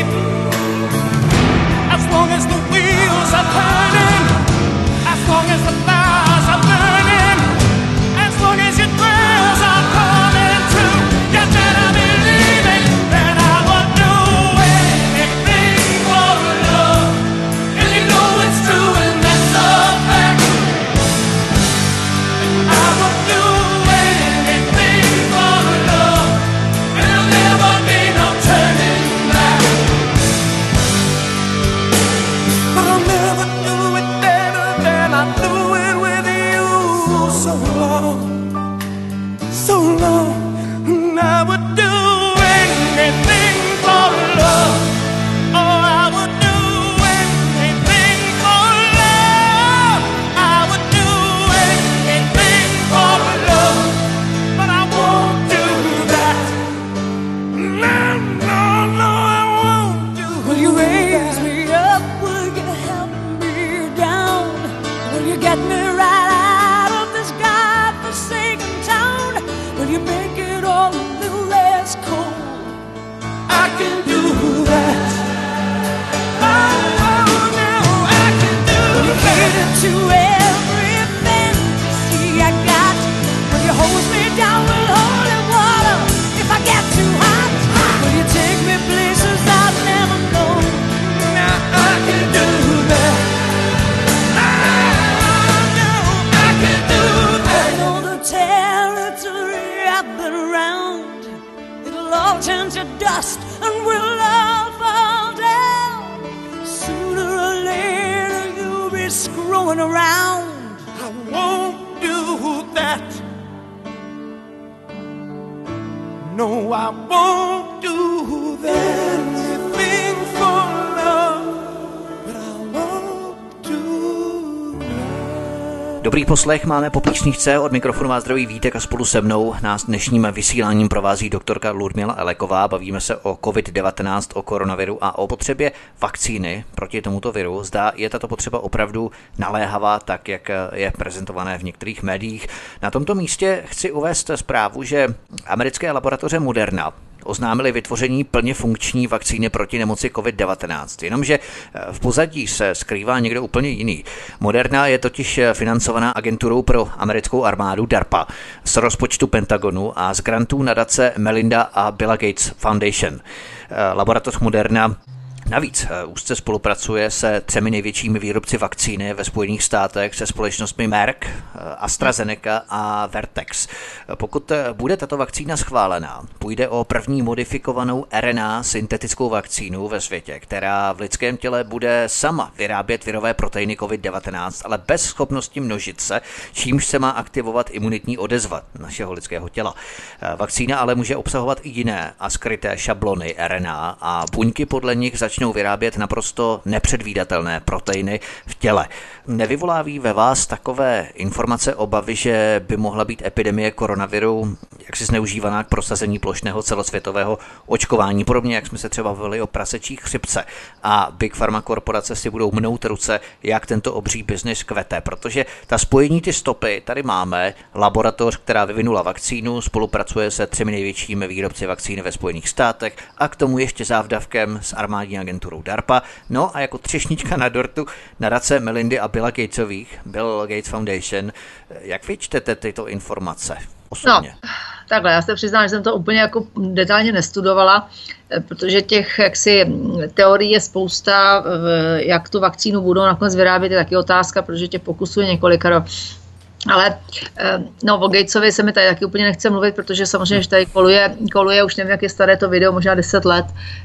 As long as the wheels are turning, as long as the fires are burning, as long as your prayers are coming true, you better believe it, that I would do anything for love. And you know it's true and that's a fact. I would do anything for love, and there'll never be no turning back. But I'll never do it better than I do it with you. So long, so long, and I would do anything for love. Oh, I would do anything for love. I would do anything for love, but I won't do that. No, no, no, I won't do that. Will you raise me up? Will you help me down? Will you get me right out of this godforsaken town? Will you make it all a little less cold? I can do that. Oh, oh, no, I can do Will you that. cater to every fantasy I got? Will you hose me down with holy water if I get too hot? Will you take me places I've never known? Now I can do that. Oh, no, I can do I that. know the territory I've been around. It'll all turn to dust and we'll all fall down. Sooner or later you'll be screwing around. I won't do that. No, I won't do that. Anything for love, but I won't do that. Dobrý poslech máme po písničce, od mikrofonu vás zdraví Vítek a spolu se mnou nás dnešním vysíláním provází doktorka Ludmila Eleková. Bavíme se o covid devatenáct, o koronaviru a o potřebě vakcíny proti tomuto viru. Zdá je tato potřeba opravdu naléhavá, tak jak je prezentované v některých médiích. Na tomto místě chci uvést zprávu, že americké laboratoře Moderna oznámili vytvoření plně funkční vakcíny proti nemoci covid devatenáct. Jenomže v pozadí se skrývá někdo úplně jiný. Moderna je totiž financovaná agenturou pro americkou armádu DARPA z rozpočtu Pentagonu a z grantů nadace Melinda a Billa Gates Foundation. Laboratoř Moderna navíc úzce spolupracuje se třemi největšími výrobci vakcíny ve Spojených státech, se společnostmi Merck, AstraZeneca a Vertex. Pokud bude tato vakcína schválená, půjde o první modifikovanou R N A syntetickou vakcínu ve světě, která v lidském těle bude sama vyrábět virové proteiny covid devatenáct, ale bez schopnosti množit se, čímž se má aktivovat imunitní odezva našeho lidského těla. Vakcína ale může obsahovat i jiné a skryté šablony R N A a buňky podle nich začnou vyrábět naprosto nepředvídatelné proteiny v těle. Nevyvolávají ve vás takové informace obavy, že by mohla být epidemie koronaviru jaksi zneužívaná k prosazení plošného celosvětového očkování, podobně jak jsme se třeba bavili o prasečí chřipce. A Big Pharma korporace si budou mnout ruce, jak tento obří biznis kvete, protože ta spojení, ty stopy tady máme. Laboratoř, která vyvinula vakcínu, spolupracuje se třemi největšími výrobci vakcíny ve Spojených státech a k tomu ještě závdavkem s armádní agenturou DARPA. No a jako třešnička na dortu nadace Melindy a Billa Gatesových, Bill Gates Foundation. Jak vy čtete tyto informace osobně? No, takhle, já se přiznám, že jsem to úplně jako detailně nestudovala, protože těch jaksi teorií je spousta, jak tu vakcínu budou nakonec vyrábět, je taky otázka, protože těch pokusů je několika. Ale no, o Gatesovi se mi tady taky úplně nechce mluvit, protože samozřejmě, že tady koluje, koluje, už nevím, jak je staré to video, možná deset let,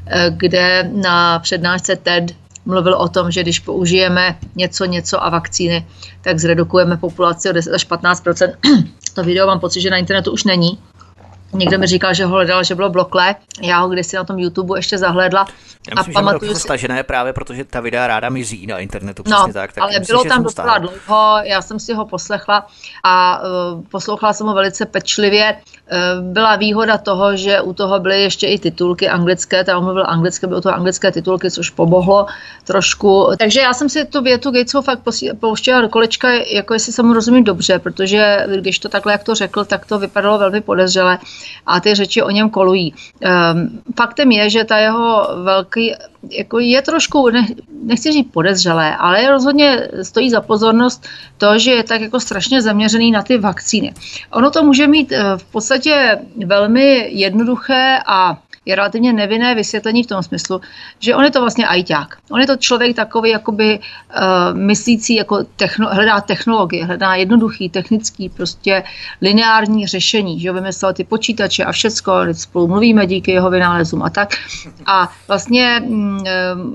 kde na přednášce TED mluvil o tom, že když použijeme něco, něco a vakcíny, tak zredukujeme populaci o deset až patnáct procent. To video mám pocit, že na internetu už není. Někdo mi říkal, že ho hledal, že bylo bloklé. Já ho kdysi na tom YouTube ještě zahlédla. Já myslím, a pamatuju si... stažené právě, protože ta videa ráda mizí na internetu. Přesně no, tak, tak ale myslím, bylo tam docela dlouho, já jsem si ho poslechla a uh, poslouchala jsem ho velice pečlivě. Uh, byla výhoda toho, že u toho byly ještě i titulky anglické, tam mluvil anglicky, byly to anglické titulky, což pomohlo trošku. Takže já jsem si tu větu Gatesov fakt pouštěla do kolečka, jako jestli jsem mu rozumím dobře, protože když to takhle, jak to řekl, tak to vypadalo velmi podezřele. A ty řeči o něm kolují. Um, faktem je, že ta jeho velký, jako je trošku, ne, nechci říct podezřelé, ale rozhodně stojí za pozornost to, že je tak jako strašně zaměřený na ty vakcíny. Ono to může mít v podstatě velmi jednoduché a je relativně nevinné vysvětlení v tom smyslu, že on je to vlastně ajťák. On je to člověk takový jakoby uh, myslící, jako techno, hledá technologie, hledá jednoduchý, technický, prostě lineární řešení, že vymyslel ty počítače a všecko, spolu mluvíme díky jeho vynálezům a tak. A vlastně um,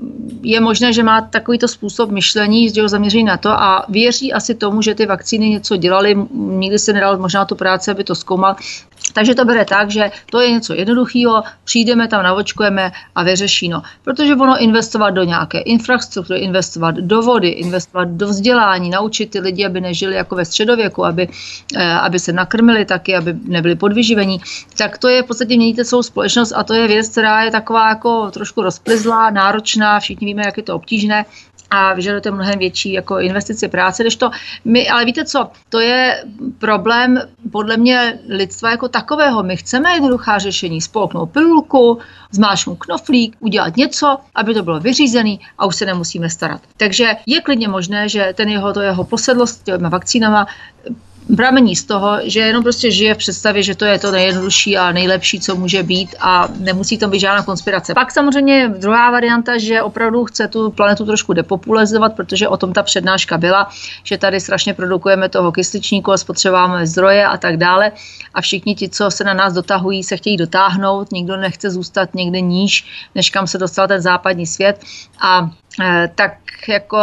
je možné, že má takovýto způsob myšlení, že ho zaměří na to a věří asi tomu, že ty vakcíny něco dělaly, nikdy se nedal možná tu práci, aby to zkoumal. Takže to bere tak, že to je něco jednoduchého, přijdeme tam, navočkujeme a vyřeší. No. Protože ono investovat do nějaké infrastruktury, investovat do vody, investovat do vzdělání, naučit ty lidi, aby nežili jako ve středověku, aby, aby se nakrmili taky, aby nebyli podvyživení, tak to je v podstatě měníte celou společnost a to je věc, která je taková jako trošku rozplizlá, náročná, všichni víme, jak je to obtížné. A vyžadujete mnohem větší jako investici práce, než to my, ale víte co, to je problém podle mě lidstva jako takového. My chceme jednoduchá řešení, spolknout pilulku, zmáčknout knoflík, udělat něco, aby to bylo vyřízený a už se nemusíme starat. Takže je klidně možné, že ten jeho, to jeho posedlost těmi vakcínama pramení z toho, že jenom prostě žije v představě, že to je to nejjednodušší a nejlepší, co může být a nemusí tam být žádná konspirace. Pak samozřejmě druhá varianta, že opravdu chce tu planetu trošku depopulizovat, protože o tom ta přednáška byla, že tady strašně produkujeme toho kysličníku a spotřebováme zdroje a tak dále a všichni ti, co se na nás dotahují, se chtějí dotáhnout, nikdo nechce zůstat někde níž, než kam se dostal ten západní svět a eh, tak jako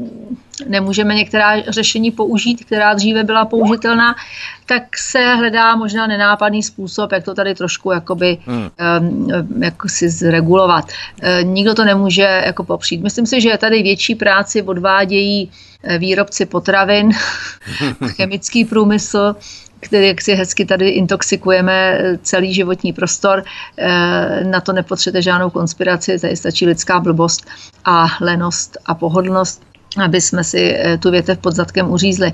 nemůžeme některá řešení použít, která dříve byla použitelná, tak se hledá možná nenápadný způsob, jak to tady trošku jakoby, hmm. um, jako si zregulovat. Uh, nikdo to nemůže jako popřít. Myslím si, že tady větší práci odvádějí výrobci potravin, chemický průmysl, který jak si hezky tady intoxikujeme celý životní prostor. Na to nepotřebujete žádnou konspiraci, tady stačí lidská blbost a lenost a pohodlnost, aby jsme si tu větev pod zadkem uřízli.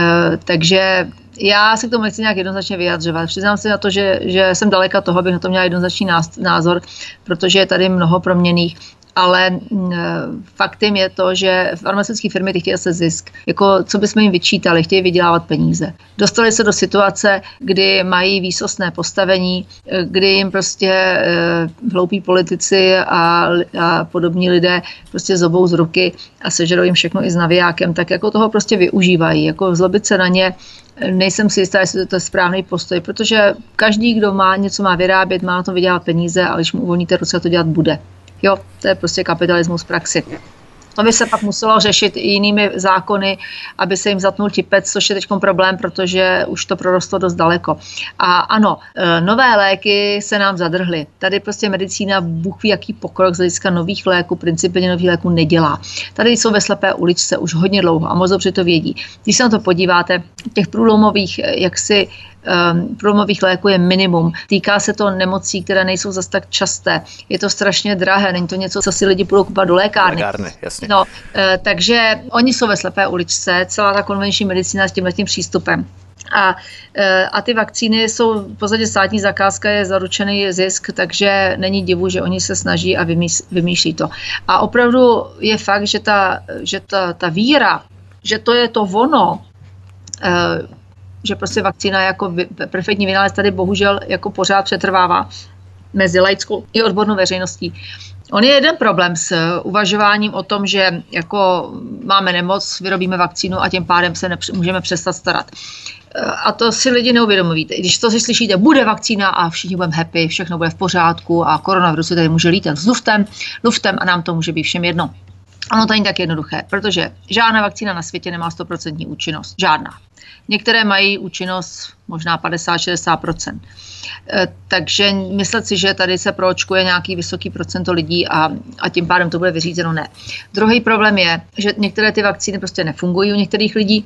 Takže já se k tomu nechci nějak jednoznačně vyjadřovat. Přiznám se na to, že, že jsem daleka toho, abych na to měla jednoznačný názor, protože je tady mnoho proměnných. Ale faktem je to, že farmaceutické firmy chtějí se zisk. Jako, co bychom jim vyčítali, chtějí vydělávat peníze. Dostali se do situace, kdy mají výsostné postavení, kdy jim prostě hloupí politici a, a podobní lidé prostě zobou z ruky a sežerou jim všechno i s navijákem, tak jako toho prostě využívají. Jako zlobit se na ně, nejsem si jistá, jestli to je správný postoj, protože každý, kdo má něco má vyrábět, má na tom vydělat peníze, ale když mu uvolníte ruce, to dělat bude. Jo, to je prostě kapitalismus v praxi. To by se pak muselo řešit i jinými zákony, aby se jim zatnul tipec, což je teď problém, protože už to prorostlo dost daleko. A ano, nové léky se nám zadrhly. Tady prostě medicína, Bůh ví, jaký pokrok z hlediska nových léků, principálně nových léků nedělá. Tady jsou ve slepé uličce už hodně dlouho a moc dobře to vědí. Když se na to podíváte, těch průlomových jaksi um, průlomových léků je minimum. Týká se to nemocí, které nejsou zas tak časté. Je to strašně drahé, není to něco, co si lidi budou kupovat do lékárny. Lékárny, jasně. No, uh, takže oni jsou ve slepé uličce, celá ta konvenční medicína s tímhletím přístupem. A, a ty vakcíny jsou v podstatě státní zakázka, je zaručený zisk, takže není divu, že oni se snaží a vymýšlí to. A opravdu je fakt, že ta, že ta, ta víra, že to je to ono, že prostě vakcína jako perfektní vynález tady bohužel jako pořád přetrvává mezi laickou i odbornou veřejností. On je jeden problém s uvažováním o tom, že jako máme nemoc, vyrobíme vakcínu a tím pádem se nepř- můžeme přestat starat. A to si lidi neuvědomují. Když to si slyšíte, bude vakcína a všichni budeme happy, všechno bude v pořádku a koronavirus se tady může lítat s luftem, luftem a nám to může být všem jedno. Ono to není tak jednoduché, protože žádná vakcína na světě nemá sto procent účinnost. Žádná. Některé mají účinnost možná padesát až šedesát procent. Takže myslet si, že tady se proočkuje nějaký vysoký procento lidí a, a tím pádem to bude vyřízeno, ne. Druhý problém je, že některé ty vakcíny prostě nefungují u některých lidí.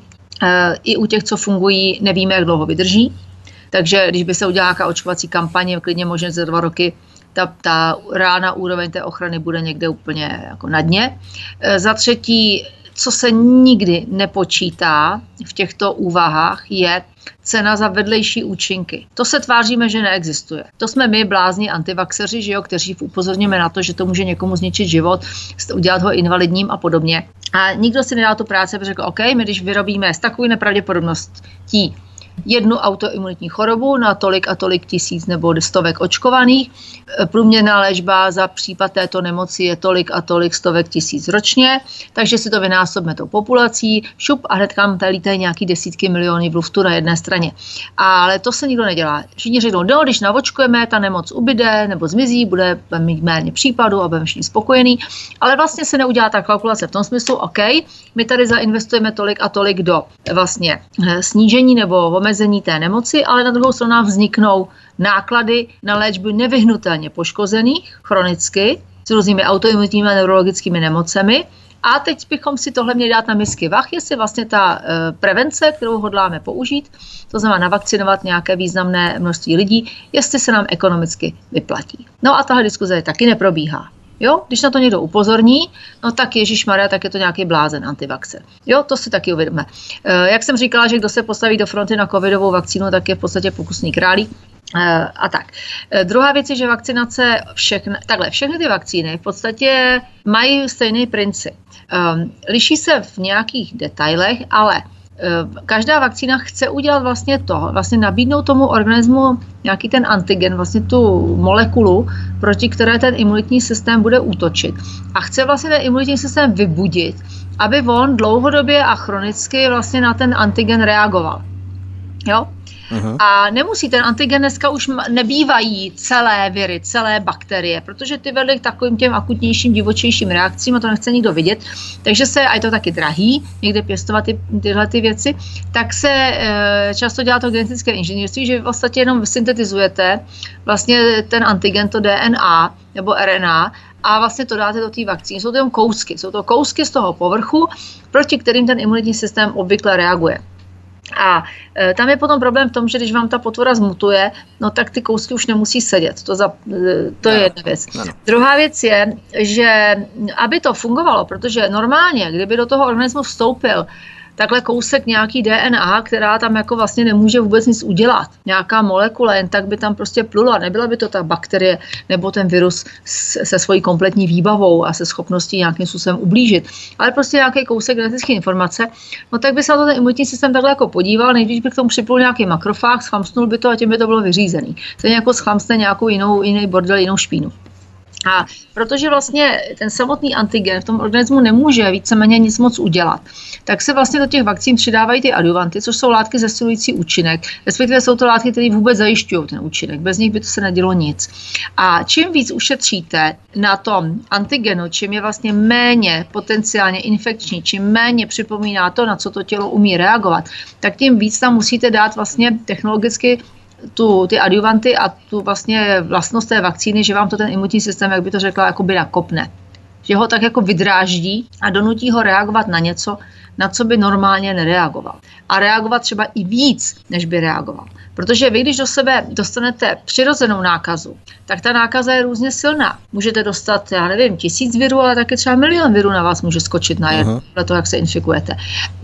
I u těch, co fungují, nevíme, jak dlouho vydrží. Takže když by se udělala nějaká očkovací kampaně, klidně možná za dva roky, ta, ta reálná úroveň té ochrany bude někde úplně jako na dně. Za třetí, co se nikdy nepočítá v těchto úvahách, je cena za vedlejší účinky. To se tváříme, že neexistuje. To jsme my, blázni antivaxeři, že jo, kteří upozorníme na to, že to může někomu zničit život, udělat ho invalidním a podobně. A nikdo si nedá tu práci, protože řekl, OK, my když vyrobíme s takovou nepravděpodobností jednu autoimunitní chorobu na tolik a tolik tisíc nebo stovek očkovaných. Průměrná léčba za případ této nemoci je tolik a tolik stovek tisíc ročně, takže si to vynásobíme tou populací, šup a hned tam tady lítají nějaký desítky milionů v luftu na jedné straně. Ale to se nikdo nedělá. Všichni řeknou, no, když navočkujeme, ta nemoc ubyde nebo zmizí, bude mít méně případů a budeme všichni spokojení, ale vlastně se neudělá ta kalkulace v tom smyslu, OK, my tady zainvestujeme tolik a tolik do vlastně snížení nebo omezení té nemoci, ale na druhou stranu nám vzniknou náklady na léčbu nevyhnutelně poškozených chronicky s různými autoimunitními a neurologickými nemocemi. A teď bychom si tohle měli dát na misky vah, jestli vlastně ta e, prevence, kterou hodláme použít, to znamená navakcinovat nějaké významné množství lidí, jestli se nám ekonomicky vyplatí. No a tahle diskuze taky neprobíhá. Jo, když na to někdo upozorní, no tak ježišmarja, tak je to nějaký blázen, antivaxer. Jo, to si taky uvědomíme. E, jak jsem říkala, že kdo se postaví do fronty na covidovou vakcínu, tak je v podstatě pokusný králík. E, a tak. E, druhá věc je, že vakcinace, všechny, takhle, všechny ty vakcíny v podstatě mají stejný princip. E, liší se v nějakých detailech, ale každá vakcína chce udělat vlastně to, vlastně nabídnout tomu organismu nějaký ten antigen, vlastně tu molekulu, proti které ten imunitní systém bude útočit. A chce vlastně ten imunitní systém vybudit, aby on dlouhodobě a chronicky vlastně na ten antigen reagoval. Jo? Uhum. A nemusí, ten antigen dneska už nebývají celé viry, celé bakterie, protože ty vedly k takovým těm akutnějším, divočejším reakcím a to nechce nikdo vidět, takže se, a je to taky drahý, někde pěstovat ty, tyhle ty věci, tak se e, často dělá to genetické inženýrství, že v podstatě jenom syntetizujete vlastně ten antigen, to D N A nebo R N A, a vlastně to dáte do té vakcíny. Jsou to jen kousky, jsou to kousky z toho povrchu, proti kterým ten imunitní systém obvykle reaguje. A e, tam je potom problém v tom, že když vám ta potvora zmutuje, no tak ty kousky už nemusí sedět. To, za, to je jedna věc. No, no. Druhá věc je, že aby to fungovalo, protože normálně, kdyby do toho organismu vstoupil takhle kousek nějaký D N A, která tam jako vlastně nemůže vůbec nic udělat. Nějaká molekula, jen tak by tam prostě plula. Nebyla by to ta bakterie nebo ten virus se svojí kompletní výbavou a se schopností nějakým způsobem ublížit. Ale prostě nějaký kousek genetické informace, no tak by se na to ten imunitní systém takhle jako podíval, nejdřív by k tomu připlul nějaký makrofág, schlamsnul by to a tím by to bylo vyřízený. To je jako schlamsne nějakou jinou, jiný bordel, jinou špínu. A protože vlastně ten samotný antigen v tom organismu nemůže víceméně nic moc udělat, tak se vlastně do těch vakcín přidávají ty adjuvanty, což jsou látky zesilující účinek, respektive jsou to látky, které vůbec zajišťují ten účinek, bez nich by to se nedělo nic. A čím víc ušetříte na tom antigenu, čím je vlastně méně potenciálně infekční, čím méně připomíná to, na co to tělo umí reagovat, tak tím víc tam musíte dát vlastně technologicky Tu, ty adjuvanty a tu vlastně vlastnost té vakcíny, že vám to ten imunitní systém, jak by to řekla, jakoby nakopne. Že ho tak jako vydráždí a donutí ho reagovat na něco, na co by normálně nereagoval. A reagovat třeba i víc, než by reagoval. Protože vy, když do sebe dostanete přirozenou nákazu, tak ta nákaza je různě silná. Můžete dostat, já nevím, tisíc virů, ale taky třeba milion virů na vás může skočit na jedno, podle toho, jak se infikujete.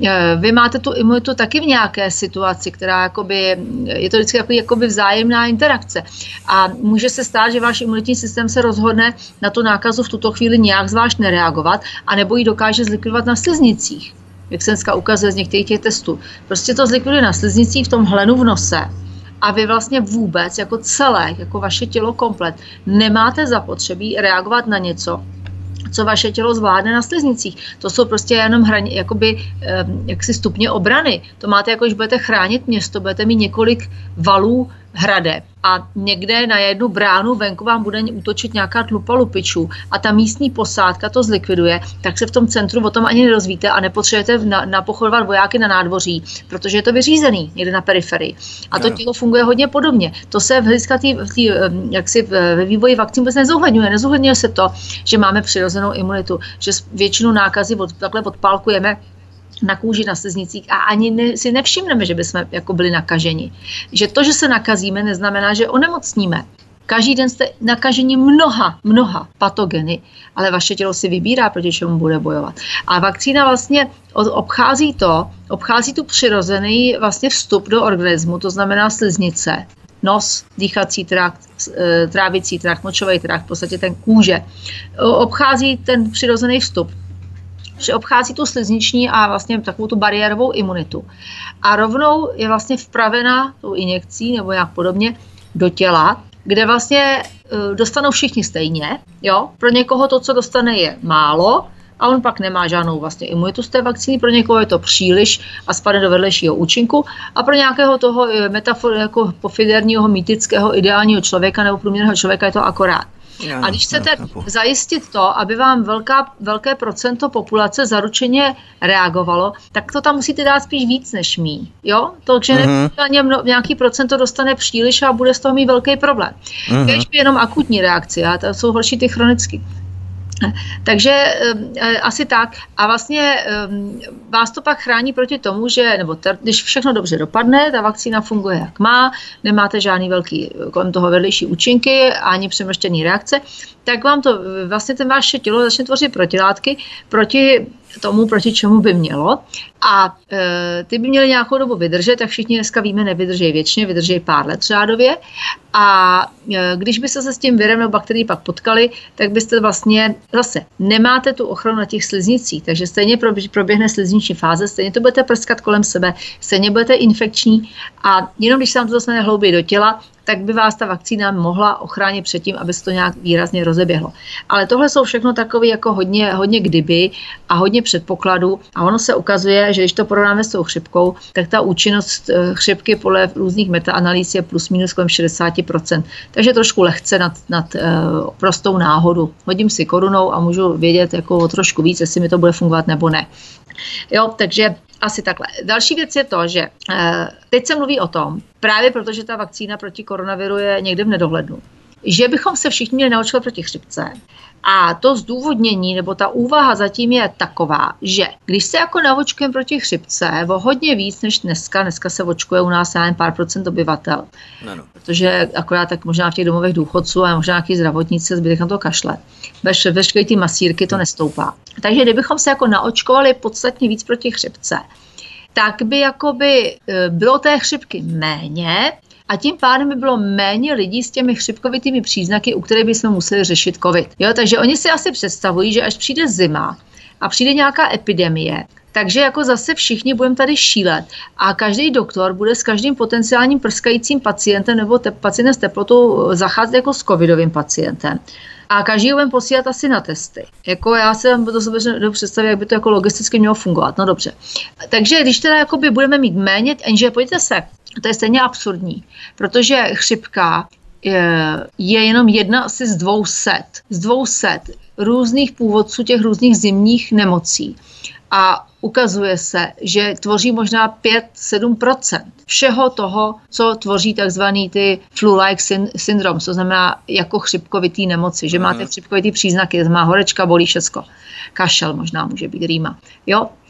Vy máte tu imunitu taky v nějaké situaci, která jakoby, je to vždycky jakoby, jakoby vzájemná interakce. A může se stát, že váš imunitní systém se rozhodne na tu nákazu v tuto chvíli nějak zvlášť nereagovat, anebo ji dokáže zlikvidovat na sliznicích. Jak se dneska ukazuje z některých těch testů. Prostě to zlikviduje na sliznicích, v tom hlenu v nose. A vy vlastně vůbec, jako celé, jako vaše tělo komplet, nemáte zapotřebí reagovat na něco, co vaše tělo zvládne na sliznicích. To jsou prostě jenom hraně, jakoby, jaksi stupně obrany. To máte jako, když budete chránit město, budete mít několik valů hradeb a někde na jednu bránu venku vám bude útočit nějaká tlupa lupičů a ta místní posádka to zlikviduje, tak se v tom centru o tom ani nerozvíte a nepotřebujete na, napochodovat vojáky na nádvoří, protože je to vyřízený někde na periferii. A to tělo funguje hodně podobně. To se v hlediska tý, tý, jaksi ve vývoji vakcín vůbec nezohledňuje. Nezohledňuje se to, že máme přirozenou imunitu, že většinu nákazy od, takhle odpálkujeme na kůži, na sliznicích a ani ne, si nevšimneme, že bychom jako byli nakaženi. Že to, že se nakazíme, neznamená, že onemocníme. Každý den jste nakaženi mnoha, mnoha patogeny, ale vaše tělo si vybírá, proti čemu bude bojovat. A vakcína vlastně obchází to, obchází tu přirozený vlastně vstup do organismu, to znamená sliznice, nos, dýchací trakt, trávicí trakt, močový trakt, v podstatě ten kůže. Obchází ten přirozený vstup, že obchází tu slizniční a vlastně takovou tu bariérovou imunitu. A rovnou je vlastně vpravena tou injekcí nebo jak podobně do těla, kde vlastně dostanou všichni stejně. Jo? Pro někoho to, co dostane, je málo a on pak nemá žádnou vlastně imunitu z té vakcíny, pro někoho je to příliš a spadne do vedlejšího účinku a pro nějakého toho metafor, jako pofiderního, mýtického, ideálního člověka nebo průměrného člověka je to akorát. A když chcete zajistit to, aby vám velká, velké procento populace zaručeně reagovalo, tak to tam musíte dát spíš víc než míň. Jo? Takže mm-hmm. nějaký procento dostane příliš a bude z toho mít velký problém. Mm-hmm. Když by jenom akutní reakce, a to jsou horší ty chronicky. Takže e, asi tak. A vlastně e, vás to pak chrání proti tomu, že, nebo t- když všechno dobře dopadne, ta vakcína funguje jak má, nemáte žádný velký kolem toho vedlejší účinky ani přemrštěný reakce, tak vám to vlastně ten vaše tělo začne tvořit protilátky proti tomu, proti čemu by mělo. A e, ty by měly nějakou dobu vydržet, tak všichni dneska víme, nevydrží věčně, vydrží pár let řádově. A e, když byste se s tím virem nebo bakterií pak potkali, tak byste vlastně zase nemáte tu ochranu na těch sliznicích, takže stejně proběhne slizniční fáze, stejně to budete prskat kolem sebe, stejně budete infekční a jenom když se vám to dostane hlouběji do těla, tak by vás ta vakcína mohla ochránit před tím, aby se to nějak výrazně rozeběhlo. Ale tohle jsou všechno takové jako hodně, hodně kdyby a hodně předpokladů a ono se ukazuje, že když to porovnáme s tou chřipkou, tak ta účinnost chřipky podle různých metaanalýz je plus minus kolem šedesát procent. Takže trošku lehce nad, nad uh, prostou náhodu. Hodím si korunou a můžu vědět jako o trošku víc, jestli mi to bude fungovat nebo ne. Jo, takže asi takhle. Další věc je to, že eh, teď se mluví o tom, právě protože ta vakcína proti koronaviru je někde v nedohlednu, že bychom se všichni měli naočkovat proti chřipce. A to zdůvodnění, nebo ta úvaha zatím je taková, že když se jako naočkujeme proti chřipce o hodně víc než dneska, dneska se očkuje u nás jen pár procent obyvatel, no, no. Protože akorát tak možná v těch domovech důchodců a možná nějaký zdravotníci zbytek na to kašle. Bez veškeré ty masírky to nestoupá. Takže kdybychom se jako naočkovali podstatně víc proti chřipce, tak by jakoby bylo té chřipky méně, a tím pádem by bylo méně lidí s těmi chřipkovitými příznaky, u kterých bychom museli řešit covid. Jo, takže oni si asi představují, že až přijde zima a přijde nějaká epidemie, takže jako zase všichni budeme tady šílet a každý doktor bude s každým potenciálním prskajícím pacientem nebo te- pacientem s teplotou zacházet jako s covidovým pacientem. A každý budeme posílat asi na testy. Jako já se vám to sobě představit, jak by to jako logisticky mělo fungovat. No dobře. Takže když teda jakoby budeme mít méně, jenže pojďte se, to je stejně absurdní, protože chřipka je, je jenom jedna asi z dvou set, z dvou set různých původců těch různých zimních nemocí. A ukazuje se, že tvoří možná pět až sedm procent všeho toho, co tvoří takzvaný ty flu-like syndrom, to znamená jako chřipkovitý nemoci, že máte chřipkovitý příznaky, má horečka, bolí všecko. Kašel možná může být rýma. Jo?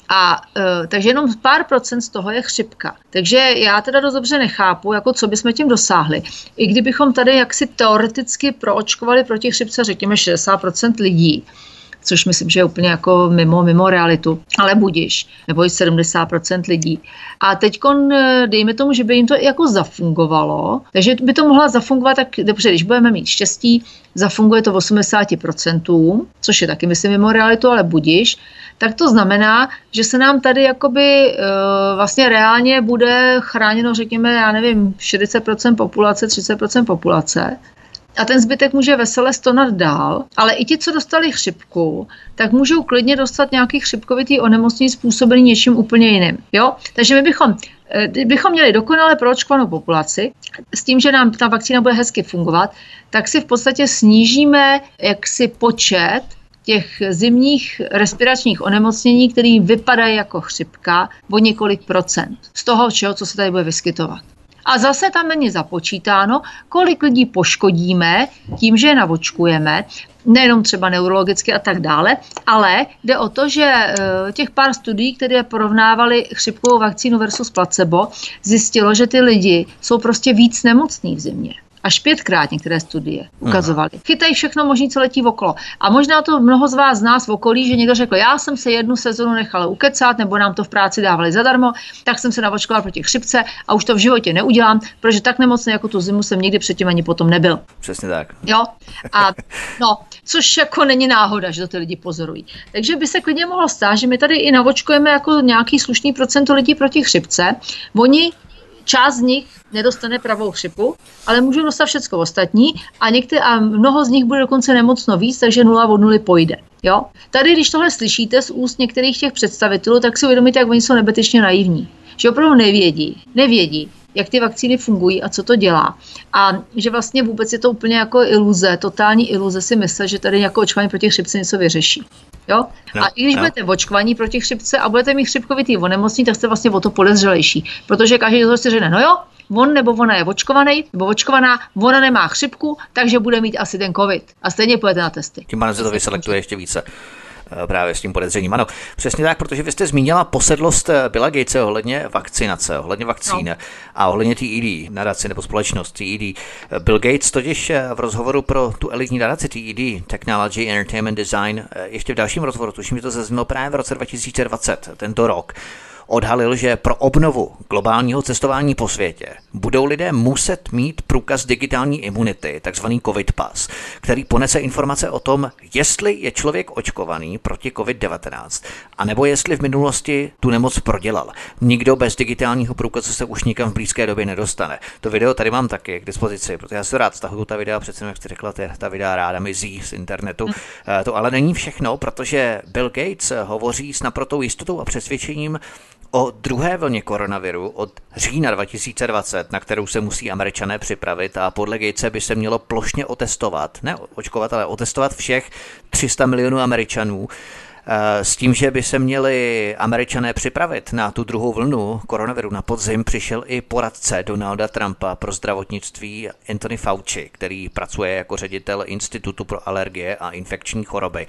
A e, takže jenom pár procent z toho je chřipka. Takže já teda dost dobře nechápu, jako co bychom tím dosáhli. I kdybychom tady jaksi teoreticky proočkovali proti chřipce, řekněme šedesát procent lidí, což myslím, že je úplně jako mimo, mimo realitu, ale budiš, nebo i sedmdesát procent lidí. A teďkon dejme tomu, že by jim to jako zafungovalo, takže by to mohla zafungovat tak dobře, když budeme mít štěstí, zafunguje to osmdesát procent, což je taky myslím mimo realitu, ale budiš, tak to znamená, že se nám tady jakoby vlastně reálně bude chráněno, řekněme, já nevím, šedesát procent populace, třicet procent populace, a ten zbytek může vesele stonat dál, ale i ti, co dostali chřipku, tak můžou klidně dostat nějaký chřipkovitý onemocnění způsobený něčím úplně jiným. Jo? Takže my bychom, bychom měli dokonale proočkovanou populaci, s tím, že nám ta vakcína bude hezky fungovat, tak si v podstatě snížíme jaksi počet těch zimních respiračních onemocnění, které vypadají jako chřipka, o několik procent z toho všeho, co se tady bude vyskytovat. A zase tam není započítáno, kolik lidí poškodíme tím, že je navočkujeme, nejenom třeba neurologicky a tak dále, ale jde o to, že těch pár studií, které porovnávaly chřipkovou vakcínu versus placebo, zjistilo, že ty lidi jsou prostě víc nemocní v zimě. Až pětkrát některé studie ukazovaly. Chytají všechno možný, co letí okolo. A možná to mnoho z vás z nás v okolí, že někdo řekl, já jsem se jednu sezonu nechal ukecat, nebo nám to v práci dávali zadarmo, tak jsem se navočkoval proti chřipce a už to v životě neudělám, protože tak nemocný jako tu zimu jsem nikdy předtím ani potom nebyl. Přesně tak. Jo? A no, což jako není náhoda, že to ty lidi pozorují. Takže by se klidně mohlo stát, že my tady i navočkujeme jako nějaký slušný procento lidí proti chřipce. Oni část z nich nedostane pravou chřipu, ale můžou dostat všecko ostatní a, některé, a mnoho z nich bude dokonce nemocno víc, takže nula od nuly pojde. Jo? Tady, když tohle slyšíte z úst některých těch představitelů, tak si uvědomíte, jak oni jsou nebezpečně naivní. Že opravdu nevědí, nevědí, jak ty vakcíny fungují a co to dělá. A že vlastně vůbec je to úplně jako iluze, totální iluze si myslet, že tady jako očkování proti chřipce něco vyřeší. Jo? No, a i když no. budete očkovaní proti chřipce a budete mít chřipkovitý onemocnění, tak jste vlastně o to podezřelejší. Protože každý z si řekne, no jo, on nebo ona je očkovaný, nebo očkovaná, ona nemá chřipku, takže bude mít asi ten covid. A stejně půjdete na testy. Tím pádem se to vyselektuje ještě více. Právě s tím podezřením. Ano, přesně tak, protože vy jste zmínila posedlost Billa Gatese ohledně vakcinace, ohledně vakcín no. a ohledně T E D, nadace nebo společnost T E D. Bill Gates totiž v rozhovoru pro tu elitní nadaci T E D, Technology, Entertainment, Design, ještě v dalším rozhovoru, tuším, že to zaznělo právě v roce dva tisíce dvacet, tento rok, odhalil, že pro obnovu globálního cestování po světě budou lidé muset mít průkaz digitální imunity, takzvaný COVID Pass, který ponese informace o tom, jestli je člověk očkovaný proti COVID devatenáct, anebo jestli v minulosti tu nemoc prodělal. Nikdo bez digitálního průkazu se už nikam v blízké době nedostane. To video tady mám taky k dispozici, protože já si rád stahuju ta videa, přece jak jste řekla, ta videa ráda mizí z internetu. Hmm. To ale není všechno, protože Bill Gates hovoří s naprotou jistotou a přesvědčením o druhé vlně koronaviru od října dva tisíce dvacet, na kterou se musí Američané připravit a podle Gatese by se mělo plošně otestovat, ne očkovat, ale otestovat všech tři sta milionů Američanů, s tím, že by se měli Američané připravit na tu druhou vlnu koronaviru na podzim, přišel i poradce Donalda Trumpa pro zdravotnictví Anthony Fauci, který pracuje jako ředitel Institutu pro alergie a infekční choroby.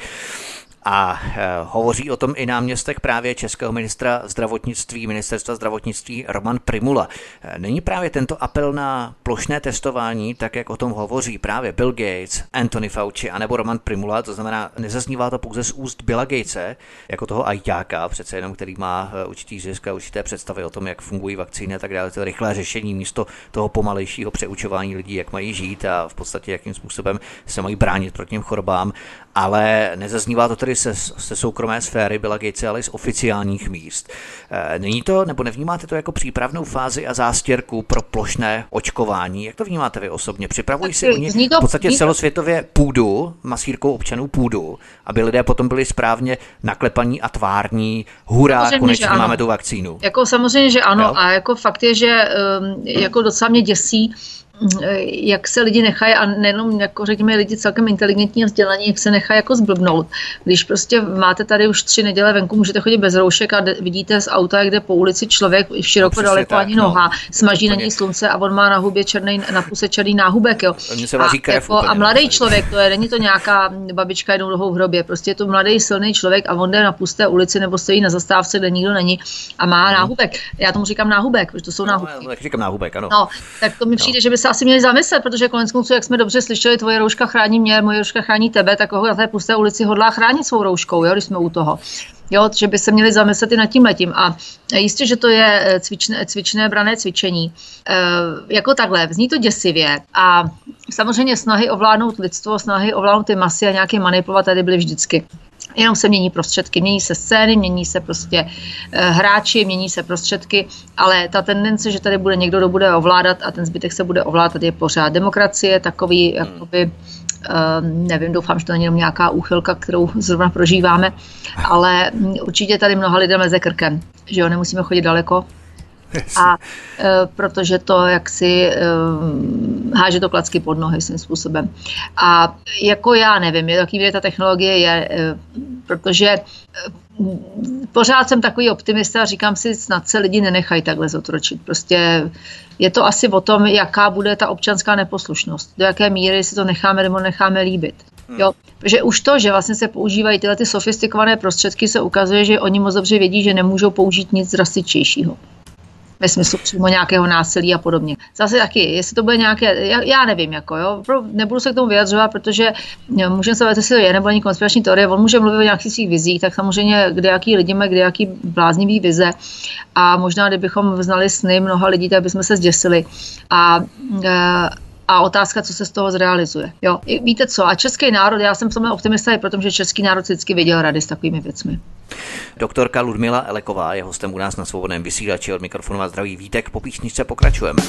A e, hovoří o tom i náměstek právě českého ministra zdravotnictví, ministerstva zdravotnictví Roman Prymula. E, není právě tento apel na plošné testování, tak jak o tom hovoří právě Bill Gates, Anthony Fauci anebo Roman Prymula, to znamená, nezaznívá to pouze z úst Billa Gatese, jako toho ajťáka, přece jenom, který má určitý zisk a určité představy o tom, jak fungují vakcíny a tak dále, to rychlé řešení místo toho pomalejšího přeučování lidí, jak mají žít a v podstatě jakým způsobem se mají bránit proti těm chorobám, ale nezaznívá to tedy se, se soukromé sféry Billa Gatese, ale i z oficiálních míst. Není to, nebo nevnímáte to jako přípravnou fázi a zástěrku pro plošné očkování? Jak to vnímáte vy osobně? Připravují si oni v podstatě celosvětově půdu, masírkou občanů půdu, aby lidé potom byli správně naklepaní a tvární. Hurá, konečně máme tu vakcínu. Jako samozřejmě, že ano, jo? A jako fakt je, že jako docela mě děsí, jak se lidi nechají, a nejenom jako řekněme lidi celkem inteligentní a vzdělaní, jak se nechají jako zblbnout. Když prostě máte tady už tři neděle venku, můžete chodit bez roušek a vidíte z auta, jak jde po ulici člověk široko no, daleko ani no. noha, smaží no, na něj slunce a on má na hubě černý, na puse černý náhubek. Jo. A, jako, a mladý člověk, to je, není to nějaká babička jednou nohou v hrobě, prostě je to mladý silný člověk a on jde na pusté ulici nebo stojí na zastávce, kde nikdo není a má no. náhubek. Já tomu říkám náhubek, protože to jsou no, náhubky. Tak říkám náhubek, ano. No, tak to mi přijde, no. že by se asi měli zamyslet, protože konec konců, jak jsme dobře slyšeli, tvoje rouška chrání mě, moje rouška chrání tebe, tak ho na té pusté ulici hodlá chránit svou rouškou, jo, když jsme u toho. Jo, že by se měli zamyslet i nad tímhletím. A jistě, že to je cvičné, cvičné brané cvičení. E, jako takhle, zní to děsivě a samozřejmě snahy ovládnout lidstvo, snahy ovládnout ty masy a nějaké manipulovat tady byly vždycky. Jenom se mění prostředky, mění se scény, mění se prostě e, hráči, mění se prostředky, ale ta tendence, že tady bude někdo, kdo bude ovládat a ten zbytek se bude ovládat, je pořád demokracie, takový jakoby Uh, nevím, doufám, že to není jenom nějaká úchylka, kterou zrovna prožíváme, ale určitě tady mnoha lidem leze krkem, že jo, nemusíme chodit daleko. A uh, protože to jaksi uh, háže to klacky pod nohy svým způsobem. A jako já nevím, jaký ta technologie je, uh, protože uh, pořád jsem takový optimista a říkám si, snad se lidi nenechají takhle zotročit. Prostě je to asi o tom, jaká bude ta občanská neposlušnost, do jaké míry si to necháme nebo necháme líbit. Jo? Protože už to, že vlastně se používají tyhle ty sofistikované prostředky, se ukazuje, že oni moc dobře vědí, že nemůžou použít nic drastičtějšího. Ve smyslu přímo nějakého násilí a podobně. Zase taky, jestli to bude nějaké, já, já nevím, jako, jo, nebudu se k tomu vyjadřovat, protože můžeme se vědět, jestli to je, nebo není konspirační teorie, on může mluvit o nějakých svých vizích, tak samozřejmě kde jaký lidi mají, kde jaký bláznivý vize a možná, kdybychom znali sny mnoha lidí, tak bychom se zděsili. A A otázka, co se z toho zrealizuje. Jo, víte co, a český národ, já jsem v tomhle optimista, protože český národ vždycky věděl rady s takovými věcmi. Doktorka Ludmila Eleková je hostem u nás na Svobodném vysílači, od mikrofonu vás zdraví Vítek, po písničce pokračujeme.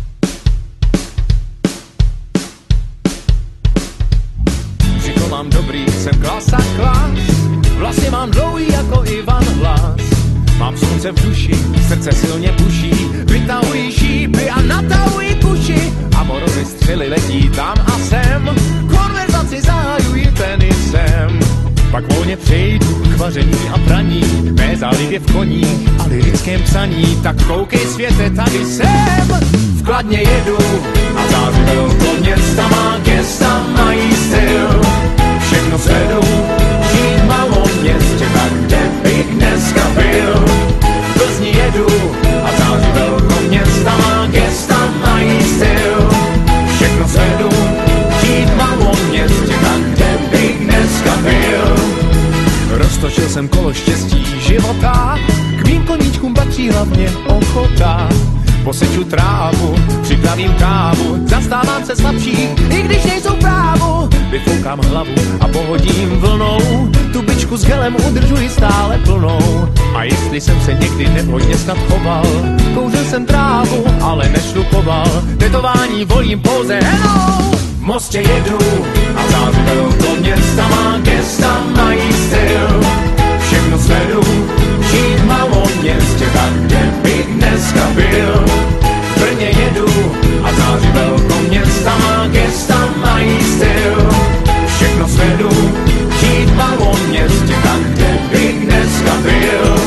Břicho mám dobrý, jsem klasa klas, vlasy mám dlouhý jako Ivan Hlas. Mám slunce v duši, srdce silně puší, vytahují šípy a natahují kuši. Amorové střely letí tam a sem, konverzaci zahajují tenisem. Pak volně přejdu k vaření a praní, mé zálibě v koních a lirickém psaní. Tak koukej světe, tady jsem, v Kladně jedu a zářivel to města má gesta, mají styl. Všechno svedu, žít v malom městě, tak kde bych dneska byl. V Plzni jedu a zářivel to města má gesta, mají styl. Všechno svedu, žít v malom městě, tak kde bych dneska byl. Roztočil jsem kolo štěstí života, k mým koníčkům patří hlavně ochota. Poseču trávu, připravím kávu, zastávám se slabší, i když nejsou právu. Vyfoukám hlavu a pohodím vlnou, tu bičku s gelem udržuji stále plnou. A jestli jsem se někdy nevhodně snad choval, kouřil jsem trávu, ale nešlupoval. Tetování volím pouze hello. V Mostě jedu a zářivel to města má gesta, mají styl. Všechno svedu, žít v malom městě, tak kde bych dneska byl. V Brně jedu a zářivel to města má gesta, mají styl. Všechno svedu, žít v malom městě, tak kde bych dneska byl.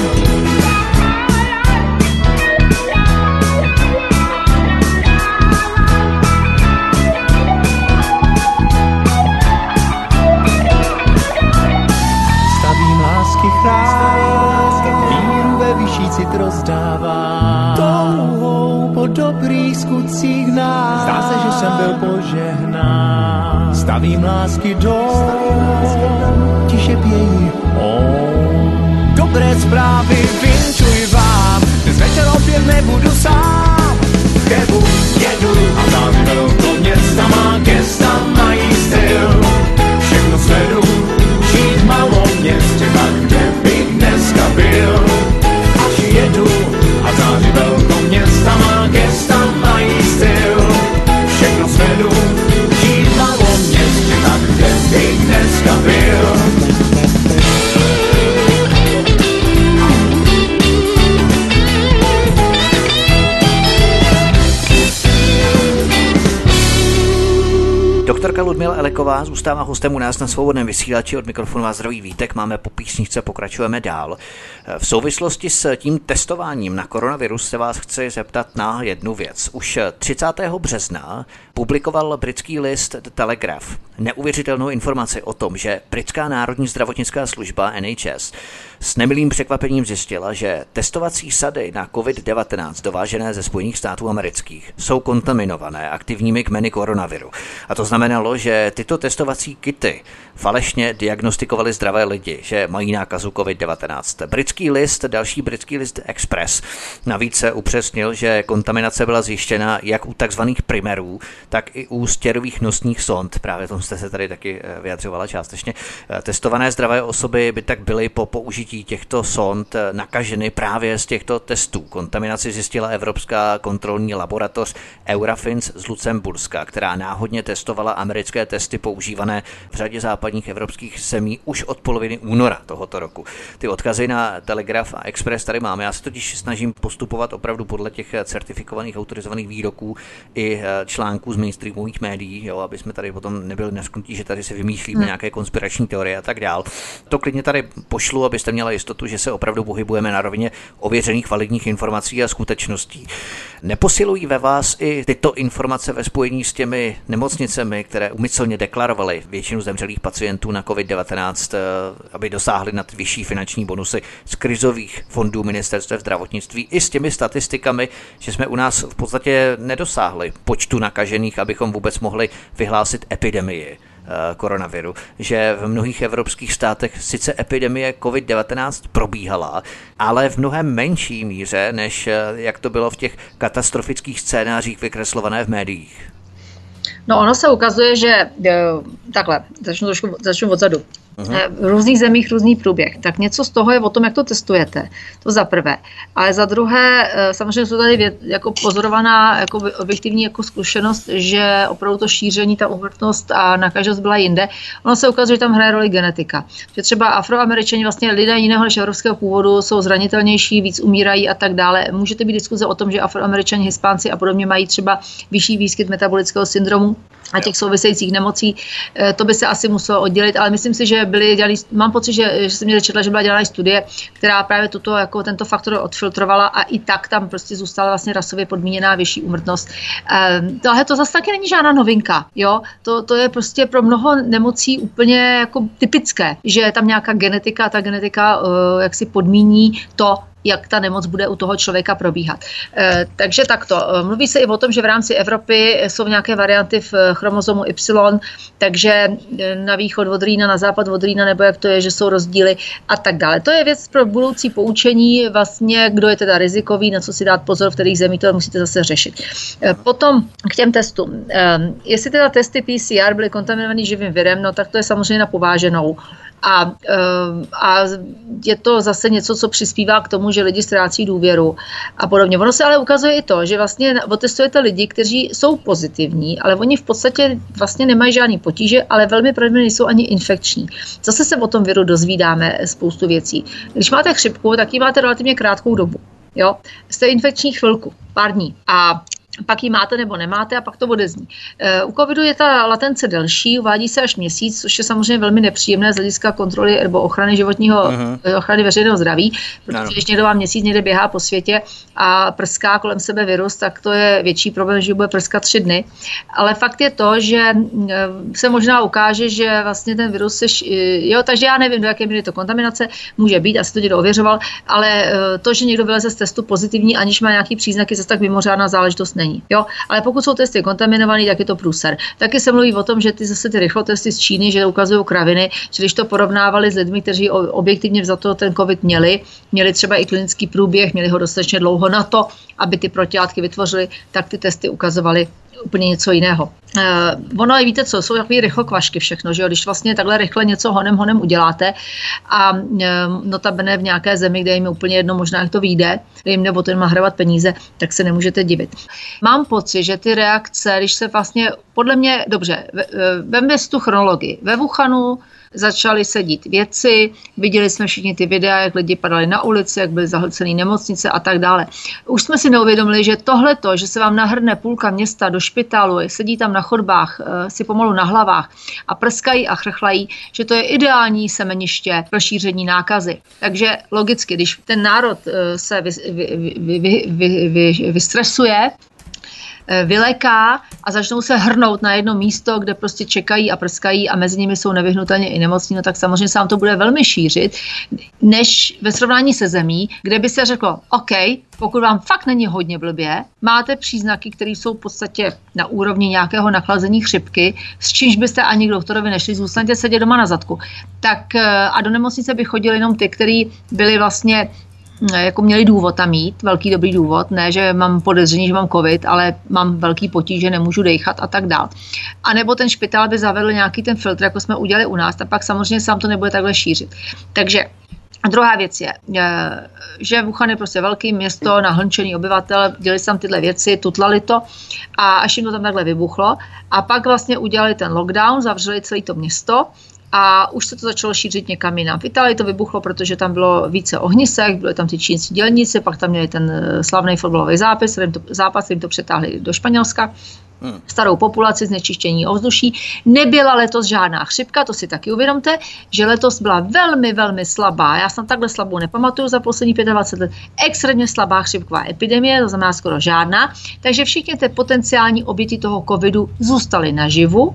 Víru ve vyšší cit rozdává, touhou po dobrých skutcích nás. Zdá se, že jsem byl požehnán. Stavím lásky dom, tiše pějí om. Dobré zprávy vinčuji vám, dnes večer opět nebudu sám. V Chebu jedu a zářivel to města má gesta, mají styl. Všechno svedu, žít v malom městě, tak kde bych dneska byl. Až jedu a zářivel to města má gesta, mají styl. Všechno svedu, žít v malom městě, tak kde bych dneska byl. Doktorka Ludmila Eleková zůstává hostem u nás na Svobodném vysílači. Od mikrofonu vás zdraví Vítek, máme po písničce, pokračujeme dál. V souvislosti s tím testováním na koronavirus se vás chci zeptat na jednu věc. Už třicátého března publikoval britský list The Telegraph neuvěřitelnou informaci o tom, že britská národní zdravotnická služba N H S s nemilým překvapením zjistila, že testovací sady na covid devatenáct dovážené ze Spojených států amerických jsou kontaminované aktivními kmeny koronaviru. A to znamenalo, že tyto testovací kity falešně diagnostikovaly zdravé lidi, že mají nákazu covid devatenáct. Britský list, další britský list Express, navíc se upřesnil, že kontaminace byla zjištěna jak u takzvaných primerů, tak i u stěrových nosních sond. Právě tomu jste se tady taky vyjadřovala částečně. Testované zdravé osoby by tak byly po použití těchto sond nakaženy právě z těchto testů. Kontaminaci zjistila Evropská kontrolní laboratoř Eurafins z Lucemburska, která náhodně testovala americké testy používané v řadě západních evropských zemí už od poloviny února tohoto roku. Ty odkazy na Telegraph a Express tady máme. Já se totiž snažím postupovat opravdu podle těch certifikovaných autorizovaných výroků i článků z mainstreamových médií, jo, aby jsme tady potom nebyli nesknutí, že tady si vymýšlíme nějaké konspirační teorie a tak dál. To klidně tady pošlu, abyste měla jistotu, že se opravdu pohybujeme na rovině ověřených validních informací a skutečností. Neposilují ve vás i tyto informace ve spojení s těmi nemocnicemi, které úmyslně deklarovaly většinu zemřelých pacientů na covid devatenáct, aby dosáhly na ty vyšší finanční bonusy z krizových fondů ministerstva zdravotnictví, i s těmi statistikami, že jsme u nás v podstatě nedosáhli počtu nakažených, abychom vůbec mohli vyhlásit epidemii koronaviru, že v mnohých evropských státech sice epidemie covid devatenáct probíhala, ale v mnohem menší míře, než jak to bylo v těch katastrofických scénářích vykreslované v médiích. No ono se ukazuje, že takhle, začnu trošku začnu odzadu. V různých zemích různý průběh. Tak něco z toho je o tom, jak to testujete. To za prvé. Ale za druhé, samozřejmě jsou tady věd, jako pozorovaná jako objektivní jako zkušenost, že opravdu to šíření, ta úmrtnost a nakaženost byla jinde. Ono se ukazuje, že tam hraje roli genetika. Že třeba Afroameričani, vlastně lidé jiného než evropského původu, jsou zranitelnější, víc umírají a tak dále. Můžete být diskuze o tom, že Afroameričani, Hispánci a podobně mají třeba vyšší výskyt metabolického syndromu a těch souvisejících nemocí. To by se asi muselo oddělit, ale myslím si, že byly dělali, mám pocit, že, že jsem mě četla, že byla dělána studie, která právě tuto, jako tento faktor odfiltrovala a i tak tam prostě zůstala vlastně rasově podmíněná vyšší úmrtnost. Ehm, tohle to zase taky není žádná novinka, jo? To, to je prostě pro mnoho nemocí úplně jako typické, že je tam nějaká genetika a ta genetika uh, jak si podmíní to, jak ta nemoc bude u toho člověka probíhat. E, takže takto. Mluví se i o tom, že v rámci Evropy jsou nějaké varianty v chromozomu Y, takže na východ od Rýna, na západ od Rýna, nebo jak to je, že jsou rozdíly a tak dále. To je věc pro budoucí poučení, vlastně, kdo je teda rizikový, na co si dát pozor, v kterých zemích to musíte zase řešit. E, potom k těm testům. E, jestli teda testy P C R byly kontaminovaný živým virem, no tak to je samozřejmě na pováženou. A, a je to zase něco, co přispívá k tomu, že lidi ztrácí důvěru a podobně. Ono se ale ukazuje i to, že vlastně otestujete lidi, kteří jsou pozitivní, ale oni v podstatě vlastně nemají žádný potíže, ale velmi pravděpodobně nejsou ani infekční. Zase se o tom viru dozvídáme spoustu věcí. Když máte chřipku, tak ji máte relativně krátkou dobu. Jo? Jste infekční chvilku, pár dní. A pak ji máte nebo nemáte a pak to odezní. U covidu je ta latence delší, uvádí se až měsíc, což je samozřejmě velmi nepříjemné z hlediska kontroly nebo ochrany životního, uh-huh. ochrany veřejného zdraví, protože no. když někdo vám měsíc někde běhá po světě a prská kolem sebe virus, tak to je větší problém, že bude prskat tři dny. Ale fakt je to, že se možná ukáže, že vlastně ten virus se, jo, takže já nevím, do jaké míry to kontaminace může být, asi to někdo ověřoval, ale to, že někdo vyleze z testu pozitivní, aniž má nějaký příznaky, zase tak mimořádná záležitost není. Jo? Ale pokud jsou testy kontaminovaný, tak je to průser. Taky se mluví o tom, že ty zase ty rychlotesty z Číny, že ukazují kraviny, že když to porovnávali s lidmi, kteří objektivně za to ten covid měli, měli třeba i klinický průběh, měli ho dostatečně dlouho na to, aby ty protilátky vytvořili, tak ty testy ukazovaly úplně něco jiného. Uh, ono, víte co, jsou takové rychlokvašky všechno, že jo? Když vlastně takhle rychle něco honem honem uděláte a uh, notabene v nějaké zemi, kde jim je úplně jedno, možná jak to vyjde, kde jim nebo ten má hrabat peníze, tak se nemůžete divit. Mám pocit, že ty reakce, když se vlastně, podle mě, dobře, vem si tu chronologii. Ve Wuhanu začaly se dít věci, viděli jsme všichni ty videa, jak lidi padali na ulici, jak byly zahlcený nemocnice a tak dále. Už jsme si neuvědomili, že tohleto, že se vám nahrne půlka města do špitálu, sedí tam na chodbách, si pomalu na hlavách a prskají a chrchlají, že to je ideální semeniště pro šíření nákazy. Takže logicky, když ten národ se vy, vy, vy, vy, vy, vy, vystresuje, vyleká a začnou se hrnout na jedno místo, kde prostě čekají a prskají a mezi nimi jsou nevyhnutelně i nemocní, no tak samozřejmě se vám to bude velmi šířit, než ve srovnání se zemí, kde by se řeklo, OK, pokud vám fakt není hodně blbě, máte příznaky, které jsou v podstatě na úrovni nějakého nachlazení chřipky, s čímž byste ani k doktorovi nešli, zůstaňte sedět doma na zadku. Tak a do nemocnice by chodili jenom ty, kteří byli vlastně jako měli důvod tam mít, velký dobrý důvod, ne, že mám podezření, že mám covid, ale mám velký potíže, nemůžu dejchat a tak dál. A nebo ten špitál by zavedl nějaký ten filtr, jako jsme udělali u nás, a pak samozřejmě sám to nebude takhle šířit. Takže a druhá věc je, že Wuhan je prostě velké město, nahlnčený obyvatel, dělali tam tyhle věci, tutlali to a až jim to tam takhle vybuchlo a pak vlastně udělali ten lockdown, zavřeli celé to město. A už se to začalo šířit někam jinam. V Itálii to vybuchlo, protože tam bylo více ohnisek, byly tam ty čínské dělníci, pak tam měli ten slavný fotbalový zápas, kterým to, zápas, kterým to přetáhli do Španělska. Hmm. Starou populaci, znečištění ovzduší. Nebyla letos žádná chřipka, to si taky uvědomte, že letos byla velmi, velmi slabá. Já jsem takhle slabou nepamatuju za poslední dvacet pět let. Extrémně slabá chřipková epidemie, to znamená skoro žádná. Takže všichni ty potenciální oběti toho covidu zůstaly naživu.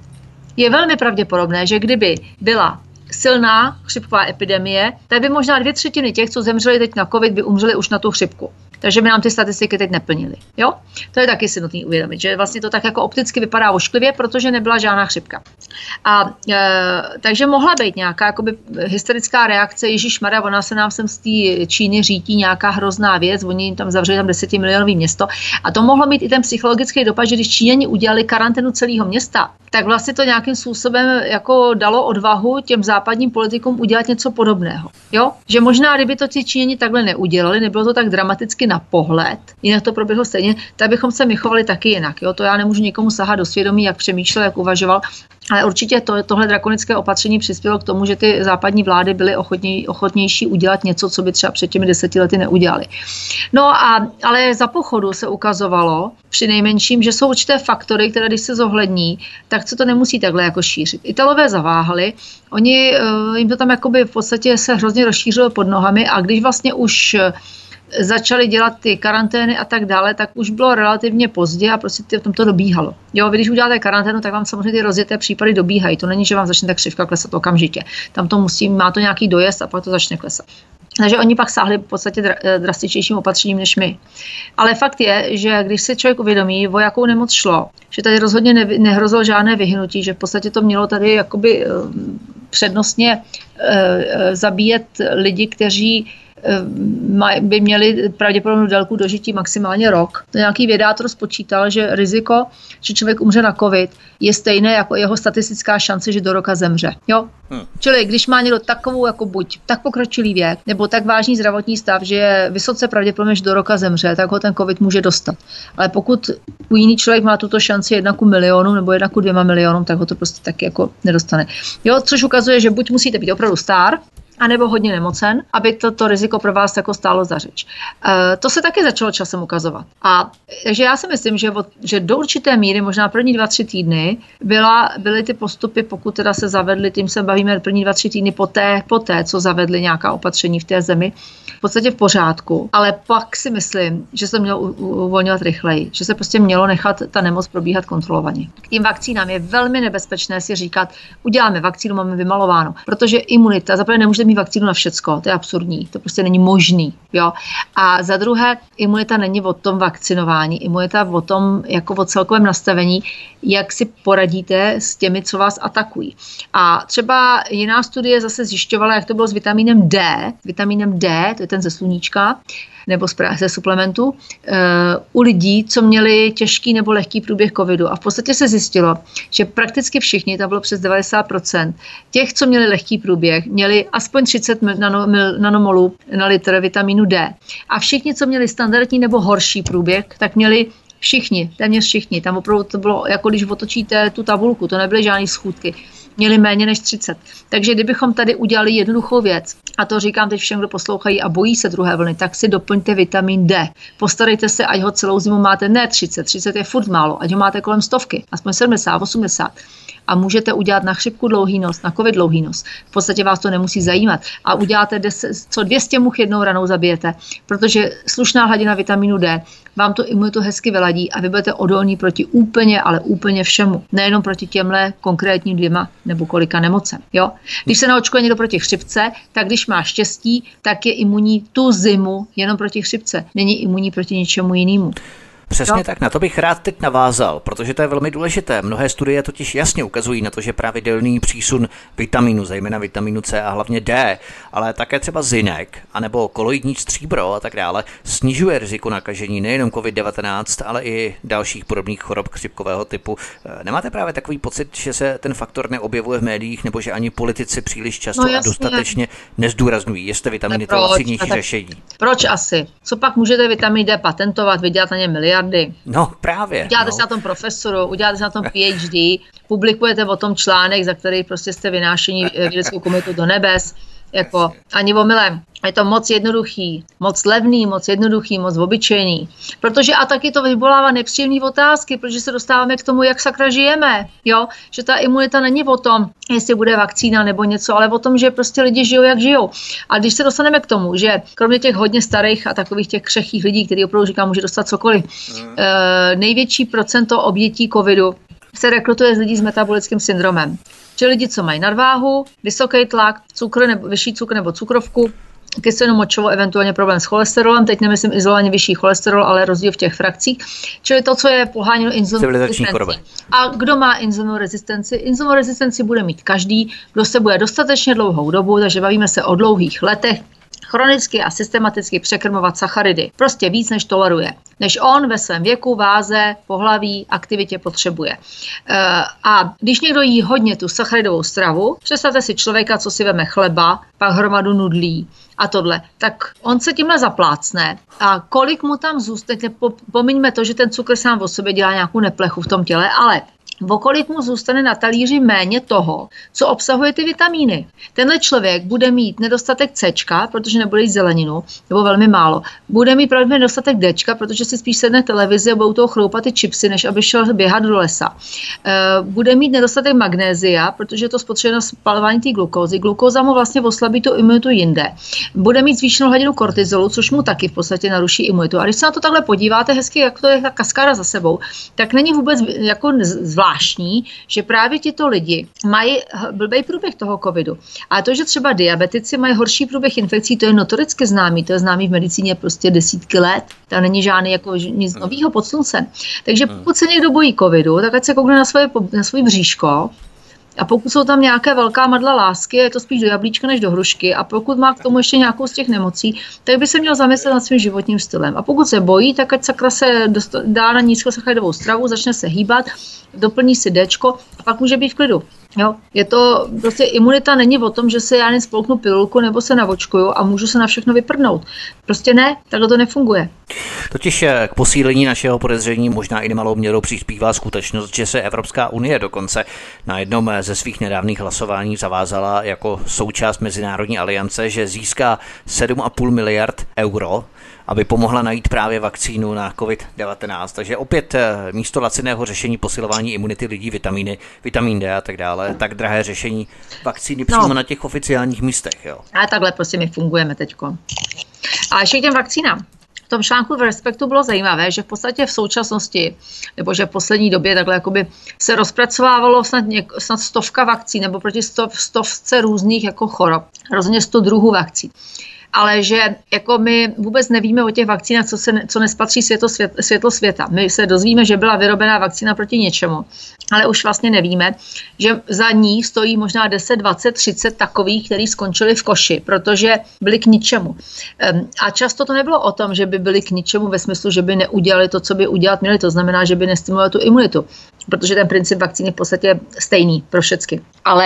Je velmi pravděpodobné, že kdyby byla silná chřipková epidemie, tak by možná dvě třetiny těch, co zemřeli teď na covid, by umřeli už na tu chřipku. Takže by nám ty statistiky teď neplnily. Jo? To je taky si nutný uvědomit, že vlastně to tak jako opticky vypadá ošklivě, protože nebyla žádná chřipka. A e, takže mohla být nějaká jakoby hysterická reakce, ježišmarja, ona se nám sem z té Číny řítí nějaká hrozná věc, oni jim tam zavřeli tam desetimilionový město. A to mohlo mít i ten psychologický dopad, že když Číňani udělali karanténu celého města, tak vlastně to nějakým způsobem jako dalo odvahu těm západním politikům udělat něco podobného. Jo? Že možná, kdyby to ti Číňani takhle neudělali, nebylo to tak dramaticky na pohled, jinak to proběhlo stejně, tak bychom se my chovali taky jinak. Jo? To já nemůžu nikomu sahat do svědomí, jak přemýšlel, jak uvažoval, ale určitě to, tohle drakonické opatření přispělo k tomu, že ty západní vlády byly ochotněj, ochotnější udělat něco, co by třeba před těmi deseti lety neudělali. No a, ale za pochodu se ukazovalo při nejmenším, že jsou určité faktory, které když se zohlední, tak se to nemusí takhle jako šířit. Italové zaváhali, oni, jim to tam jakoby v podstatě se hrozně rozšířilo pod nohami a když vlastně už začali dělat ty karantény a tak dále, tak už bylo relativně pozdě a prostě v tom to dobíhalo. Jo, vy když uděláte karanténu, tak vám samozřejmě ty rozjeté případy dobíhají. To není, že vám začne ta křivka klesat okamžitě. Tam to musí, má to nějaký dojezd a pak to začne klesat. Takže oni pak sáhli v podstatě drastičnějším opatřením než my. Ale fakt je, že když se člověk uvědomí, o jakou nemoc šlo, že tady rozhodně ne, nehrozilo žádné vyhnutí, že v podstatě to mělo tady jakoby přednostně uh, zabíjet lidi, kteří by měli pravděpodobnou délku dožití maximálně rok. Nějaký vědátor spočítal, že riziko, že člověk umře na covid, je stejné jako jeho statistická šance, že do roka zemře. Jo? Hmm. Čili když má někdo takovou jako buď tak pokročilý věk, nebo tak vážný zdravotní stav, že je vysoce pravděpodobné, že do roka zemře, tak ho ten covid může dostat. Ale pokud u jiný člověk má tuto šanci jedna ku milionu nebo jedna ku dvěma milionům, tak ho to prostě taky jako nedostane. Jo? Což ukazuje, že buď musíte být opravdu star, anebo hodně nemocen, aby to, to riziko pro vás jako stálo za řeč. E, to se taky začalo časem ukazovat. A takže já si myslím, že, od, že do určité míry, možná první dva, tři týdny, byla, byly ty postupy, pokud teda se zavedly, tím se bavíme první dva, tři týdny poté, poté, co zavedly nějaká opatření v té zemi, v podstatě v pořádku. Ale pak si myslím, že se mělo uvolňovat rychleji, že se prostě mělo nechat ta nemoc probíhat kontrolovaně. K tím vakcínám je velmi nebezpečné si říkat, uděláme vakcínu, máme vymalováno, protože imunita, zaprvé nemůžete mít vakcínu na všecko, to je absurdní, to prostě není možný, jo. A za druhé, imunita není o tom vakcinování, imunita o tom, jako o celkovém nastavení, jak si poradíte s těmi, co vás atakují. A třeba jiná studie zase zjišťovala, jak to bylo s vitamínem D, vitamínem D, to je ten ze sluníčka, nebo ze suplementu, uh, u lidí, co měli těžký nebo lehký průběh covidu. A v podstatě se zjistilo, že prakticky všichni, to bylo přes devadesát procent, těch, co měli lehký průběh, měli aspoň třicet nanomolů na litr vitamínu D. A všichni, co měli standardní nebo horší průběh, tak měli Všichni, téměř všichni. Tam opravdu to bylo, jako když otočíte tu tabulku, to nebyly žádný schůdky. Měli méně než třicet. Takže kdybychom tady udělali jednoduchou věc, a to říkám teď všem, kdo poslouchají a bojí se druhé vlny, tak si doplňte vitamin D. Postarejte se, ať ho celou zimu máte ne třicet, třicet je furt málo, ať ho máte kolem stovky, aspoň sedmdesát, osmdesát. A můžete udělat na chřipku dlouhý nos, na covid dlouhý nos. V podstatě vás to nemusí zajímat. A uděláte deset, co dvě stě much jednou ranou zabijete, protože slušná hladina vitamínu D vám tu imunitu hezky vyladí a vy budete odolní proti úplně, ale úplně všemu. Nejenom proti těmhle konkrétním dvěma nebo kolika nemocem. Jo? Když se naočkuje někdo proti chřipce, tak když má štěstí, tak je imunní tu zimu jenom proti chřipce. Není imunní proti ničemu jinému. Přesně no. tak, na to bych rád teď navázal, protože to je velmi důležité. Mnohé studie totiž jasně ukazují na to, že pravidelný přísun vitamínu, zejména vitamínu C a hlavně D, ale také třeba zinek, anebo koloidní stříbro a tak dále, snižuje riziko nakažení nejenom covid devatenáct, ale i dalších podobných chorob chřipkového typu. Nemáte právě takový pocit, že se ten faktor neobjevuje v médiích, nebo že ani politici příliš často no, a dostatečně nezdůrazňují, jestli vitaminy to lacinější řešení? Proč asi? Co pak můžete vitamin D patentovat, vydělat na ně miliardy? No právě. Uděláte no. si na tom profesoru, uděláte si na tom P H D, publikujete o tom článek, za který prostě jste vynášení vědeckou komunitu do nebes. Jako ani omylem. Je to moc jednoduchý, moc levný, moc jednoduchý, moc obyčejný. Protože a taky to vyvolává nepříjemné otázky, protože se dostáváme k tomu, jak sakra žijeme. Jo? Že ta imunita není o tom, jestli bude vakcína nebo něco, ale o tom, že prostě lidi žijou, jak žijou. A když se dostaneme k tomu, že kromě těch hodně starých a takových těch křehkých lidí, který opravdu říkám, může dostat cokoliv, mm. e, největší procento obětí covidu se rekrutuje z lidí s metabolickým syndromem. Čili lidi, co mají nadváhu, vysoký tlak, cukr nebo vyšší cukr nebo cukrovku, kyselinu močovou, eventuálně problém s cholesterolem, teď nemyslím izolovaně vyšší cholesterol, ale rozdíl v těch frakcích, čili to, co je poháněno inzulinorezistenci. A kdo má inzulinorezistenci? Inzulinorezistenci bude mít každý, kdo se bude dostatečně dlouhou dobu, takže bavíme se o dlouhých letech, chronicky a systematicky překrmovat sacharidy. Prostě víc, než toleruje. Než on ve svém věku, váze, pohlaví, aktivitě potřebuje. E, a když někdo jí hodně tu sacharidovou stravu, představte si člověka, co si veme chleba, pak hromadu nudlí a tohle, tak on se tímhle zaplácne. A kolik mu tam zůstane, pomiňme to, že ten cukr sám o sobě dělá nějakou neplechu v tom těle, ale o kolik mu zůstane na talíři méně toho, co obsahuje ty vitamíny. Tenhle člověk bude mít nedostatek Cčka, protože nebude jíst zeleninu, nebo velmi málo. Bude mít pravděpodobně nedostatek Dčka, protože si spíš sedne televizi a budou toho chroupat ty chipsy, než aby šel běhat do lesa. Bude mít nedostatek magnézia, protože je to spotřebuje na spalování té glukózy. Glukóza mu vlastně oslabí tu imunitu jinde. Bude mít zvýšenou hladinu kortizolu, což mu taky v podstatě naruší imunitu. A když se na to takhle podíváte hezky, jak to je ta kaskáda za sebou, tak není vůbec jako zvláštní, že právě tito lidi mají blbej průběh toho covidu. A to, že třeba diabetici mají horší průběh infekcí, to je notoricky známý, to je známý v medicíně prostě desítky let. To není žádný jako nic novýho pod sluncem. Takže pokud se někdo bojí covidu, tak ať se koukne na svoje, na svůj bříško. A pokud jsou tam nějaké velká madla lásky, je to spíš do jablíčka než do hrušky. A pokud má k tomu ještě nějakou z těch nemocí, tak by se měl zamyslet nad svým životním stylem. A pokud se bojí, tak ať sakra se dá na nízkosacharidovou stravu, začne se hýbat, doplní si Dčko a pak může být v klidu. Jo, je to prostě imunita není o tom, že se já jen spolknu pilulku nebo se navočkuju a můžu se na všechno vyprdnout. Prostě ne, takhle to nefunguje. Totiž k posílení našeho podezření možná i nemalou měrou přispívá skutečnost, že se Evropská unie dokonce na jednom ze svých nedávných hlasování zavázala jako součást Mezinárodní aliance, že získá sedm a půl miliard euro, aby pomohla najít právě vakcínu na covid devatenáct. Takže opět místo laciného řešení posilování imunity lidí, vitamíny, vitamin D a tak dále, tak drahé řešení vakcíny přímo no. na těch oficiálních místech. Jo. A takhle prostě my fungujeme teďko. A ještě k těm vakcínám. V tom článku v Respektu bylo zajímavé, že v podstatě v současnosti, nebo že v poslední době takhle jakoby se rozpracovávalo snad, něk, snad stovka vakcín, nebo proti stov, stovce různých jako chorob. Rozhodně sto druhů vakcín. Ale že jako my vůbec nevíme o těch vakcínách, co, se, co nespatří světlo, svět, světlo světa. My se dozvíme, že byla vyrobená vakcína proti něčemu, ale už vlastně nevíme, že za ní stojí možná deset, dvacet, třicet takových, který skončili v koši, protože byli k ničemu. A často to nebylo o tom, že by byli k ničemu ve smyslu, že by neudělali to, co by udělat měli. To znamená, že by nestimulovali tu imunitu, protože ten princip vakcíny je v podstatě stejný pro všechny. Ale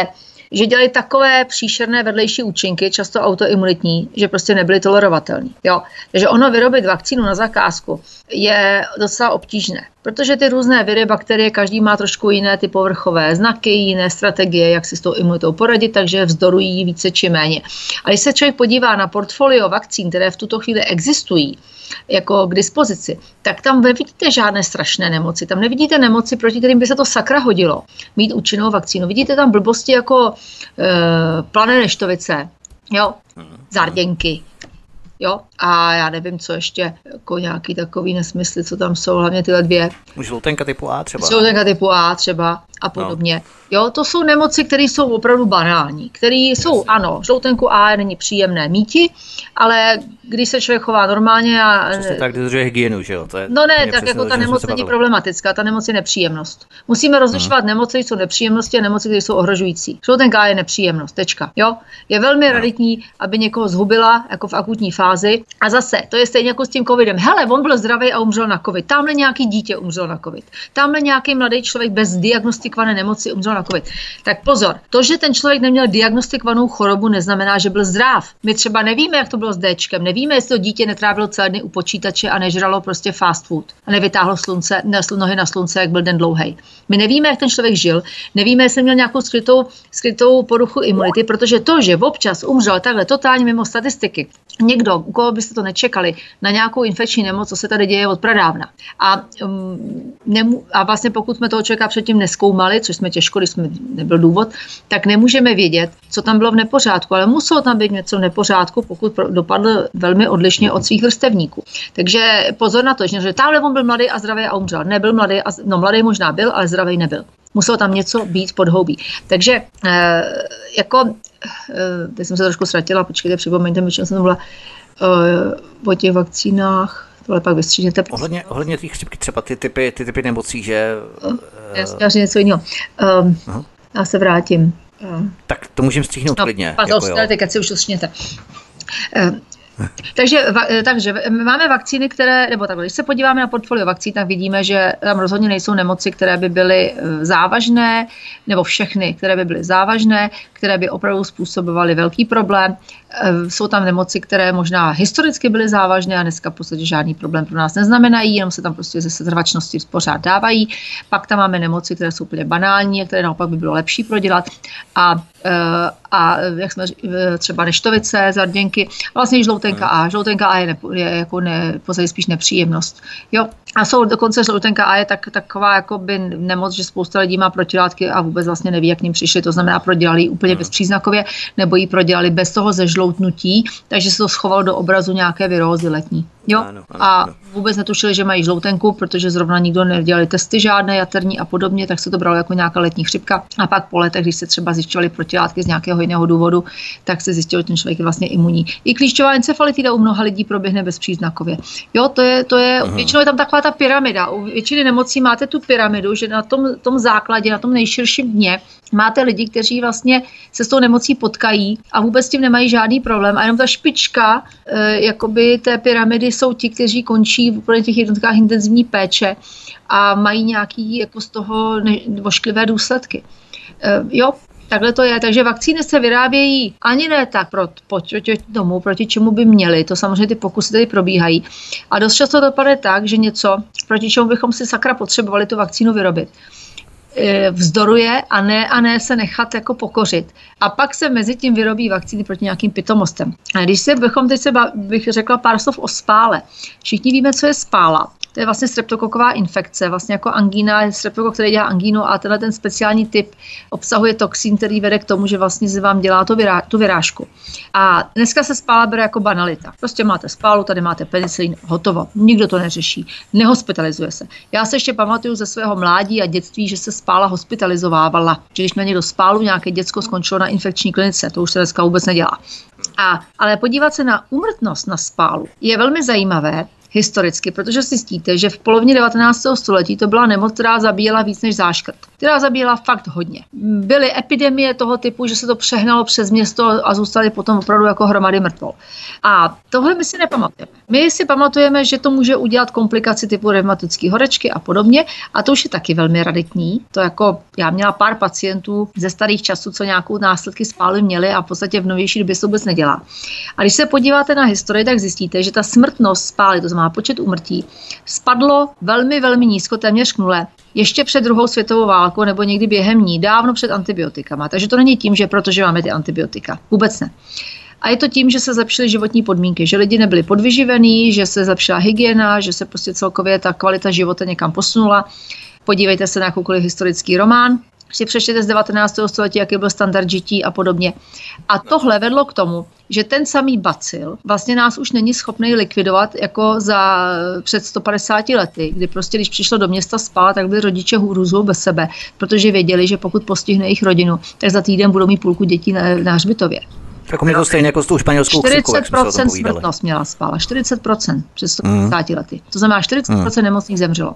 že dělali takové příšerné vedlejší účinky, často autoimunitní, že prostě nebyly tolerovatelné. Jo. Takže ono vyrobit vakcínu na zakázku je docela obtížné. Protože ty různé viry, bakterie, každý má trošku jiné ty povrchové znaky, jiné strategie, jak si s tou imunitou poradit, takže vzdorují více či méně. A když se člověk podívá na portfolio vakcín, které v tuto chvíli existují, jako k dispozici, tak tam nevidíte žádné strašné nemoci. Tam nevidíte nemoci, proti kterým by se to sakra hodilo mít účinnou vakcínu. Vidíte tam blbosti jako e, plané neštovice, jo, zárděnky, jo, a já nevím, co ještě, jako nějaký takový nesmysly, co tam jsou, hlavně tyhle dvě. Žloutenka typu A třeba. Žloutenka typu A třeba a podobně. No. Jo, to jsou nemoci, které jsou opravdu banální, které jsou, ano, žloutenku A není příjemné míti, ale když se člověk chová normálně a... Přesně tak, dodržuje hygienu, že jo? To je, no ne, tak jako ta nemoc není problematická, ta nemoc je nepříjemnost. Musíme rozlišovat hmm. nemoci, jsou nepříjemnosti a nemoci, které jsou ohrožující. Žloutenka A je nepříjemnost, tečka. Jo? Je velmi no. raritní, aby někoho zhubila, jako v akutní fázi. A zase, to je stejně jako s tím covidem. Hele, on byl zdravý a umřel na covid. Tamhle nějaký dítě umřel na covid. Tamhle nějaký mladý člověk bez diagnostikované nemoci umřel na covid. Tak pozor, to, že ten člověk neměl diagnostikovanou chorobu, neznamená, že byl zdrav. My třeba nevíme, jak to bylo s Déčkem, nevíme, jestli to dítě netrávilo celé dny u počítače a nežralo prostě fast food a nevytáhlo slunce, nohy na slunce, jak byl den dlouhej. My nevíme, jak ten člověk žil, nevíme, jestli měl nějakou skrytou, skrytou poruchu imunity, protože to, že občas umřel takhle totálně mimo statistiky, někdo, u koho byste to nečekali, na nějakou infekční nemoc, co se tady děje od pradávna. A, um, nemu, a vlastně pokud jsme toho člověka předtím nezkoumali, což jsme těžko, když jsme nebyl důvod, tak nemůžeme vědět, co tam bylo v nepořádku, ale muselo tam být něco v nepořádku, pokud dopadl velmi odlišně od svých vrstevníků. Takže pozor na to, že tamhle on byl mladý a zdravý a umřel. Nebyl mladý, a, no mladý možná byl, ale zdravý nebyl. Muselo tam něco být podhoubí. Takže e, jako, e, teď jsem se trošku ztratila, počkejte, připomeňte mi, čem jsem byla e, o těch vakcínách, tohle pak vystřídněte. Ohledně, ohledně těch chřipky, třeba ty typy, ty typy nemocí, že... E, já jsem něco jiného. E, já se vrátím. E, tak to můžeme stříhnout no, klidně. Pardon, jako teď si už to stříhněte. E, Takže, takže máme vakcíny, které, nebo takhle, když se podíváme na portfolio vakcín, tak vidíme, že tam rozhodně nejsou nemoci, které by byly závažné, nebo všechny, které by byly závažné, které by opravdu způsobovaly velký problém. Jsou tam nemoci, které možná historicky byly závažné a dneska v podstatě žádný problém pro nás neznamenají, jenom se tam prostě ze setrvačnosti pořád dávají. Pak tam máme nemoci, které jsou úplně banální a které naopak by bylo lepší prodělat. A, a jak jsme třeba neštovice, zarděnky, vlastně žloutenka A. Žloutenka A je, ne, je jako ne, spíš nepříjemnost. Jo. A jsou dokonce žloutenka A je tak, taková jakoby nemoc, že spousta lidí má protilátky a vůbec vlastně neví, jak k ním přišli. To znamená, prodělali ji úplně bezpříznakově, nebo ji prodělali bez toho zežloutnutí, takže se to schovalo do obrazu nějaké virózy letní. Jo? Ano, ano, a ano. Vůbec netušili, že mají žloutenku, protože zrovna nikdo nedělali testy žádné jaterní a podobně, tak se to bralo jako nějaká letní chřipka. A pak po letech, když se třeba zjišťovaly protilátky z nějakého jiného důvodu, tak se zjistilo, že ten člověk je vlastně imunní. I klíšťová encefalitida u mnoha lidí proběhne bezpříznakově. Jo, to je, to je, většinou je tam taková ta pyramida. U většiny nemocí máte tu pyramidu, že na tom, tom základě, na tom nejširším dně máte lidi, kteří vlastně se s tou nemocí potkají a vůbec s tím nemají žádný problém. A jenom ta špička e, jakoby té pyramidy jsou ti, kteří končí v těch jednotkách intenzivní péče a mají nějaký jako z toho ne, ošklivé důsledky. E, jo, takhle to je. Takže vakcíny se vyrábějí ani ne tak pro, proti tomu, proti čemu by měly. To samozřejmě ty pokusy tady probíhají. A dost často to dopadne tak, že něco, proti čemu bychom si sakra potřebovali tu vakcínu vyrobit, vzdoruje a ne, a ne se nechat jako pokořit. A pak se mezi tím vyrobí vakcíny proti nějakým pitomostem. A když se bychom teď se bych řekla pár slov o spále. Všichni víme, co je spála. To je vlastně streptokoková infekce, vlastně jako angína, je streptokok, který dělá angínu a tenhle ten speciální typ obsahuje toxín, který vede k tomu, že vlastně se vám dělá to vyrá, tu vyrážku. A dneska se spála bere jako banalita. Prostě máte spálu, tady máte penicilin, hotovo. Nikdo to neřeší, nehospitalizuje se. Já se ještě pamatuju ze svého mládí a dětství, že se spála hospitalizovávala. Že když měl někdo spálu, nějaké děcko skončilo na infekční klinice, to už se dneska vůbec nedělá. A, ale podívat se na úmrtnost na spálu je velmi zajímavé, historicky, protože si zjistíte, že v polovině devatenáctého století to byla nemoc, která zabíjela víc než záškrt. která zabíjela fakt hodně. Byly epidemie toho typu, že se to přehnalo přes město a zůstaly potom opravdu jako hromady mrtvol. A tohle my si nepamatujeme. My si pamatujeme, že to může udělat komplikaci typu revmatické horečky a podobně, a to už je taky velmi raditní. To jako já měla pár pacientů ze starých časů, co nějakou následky spály měli a v podstatě v novější době se vůbec nedělá. A když se podíváte na historii, tak zjistíte, že ta smrtnost spály, to znamená počet úmrtí, spadlo velmi, velmi nízko, téměř k nule, ještě před druhou světovou válkou nebo někdy během ní, dávno před antibiotikama. Takže to není tím, že protože máme ty antibiotika. Vůbec ne. A je to tím, že se zlepšily životní podmínky, že lidi nebyli podvyživení, že se zlepšila hygiena, že se prostě celkově ta kvalita života někam posunula. Podívejte se na jakoukoliv historický román, si přečtěte z devatenáctého století, jaký byl standard žití a podobně. A tohle vedlo k tomu, že ten samý bacil vlastně nás už není schopný likvidovat jako za před sto padesáti lety, kdy prostě, když přišlo do města spát, tak byli rodiče hůru bez sebe, protože věděli, že pokud postihne jejich rodinu, tak za týden budou mít půlku dětí na, na hřbitově. Tak mě to stejně jako s tou španělskou chřipkou, jak jsme se o tom povídali. Smrtnost měla spála, čtyřicet procent před sto padesáti mm. lety. To znamená, čtyřicet procent mm. nemocných zemřelo.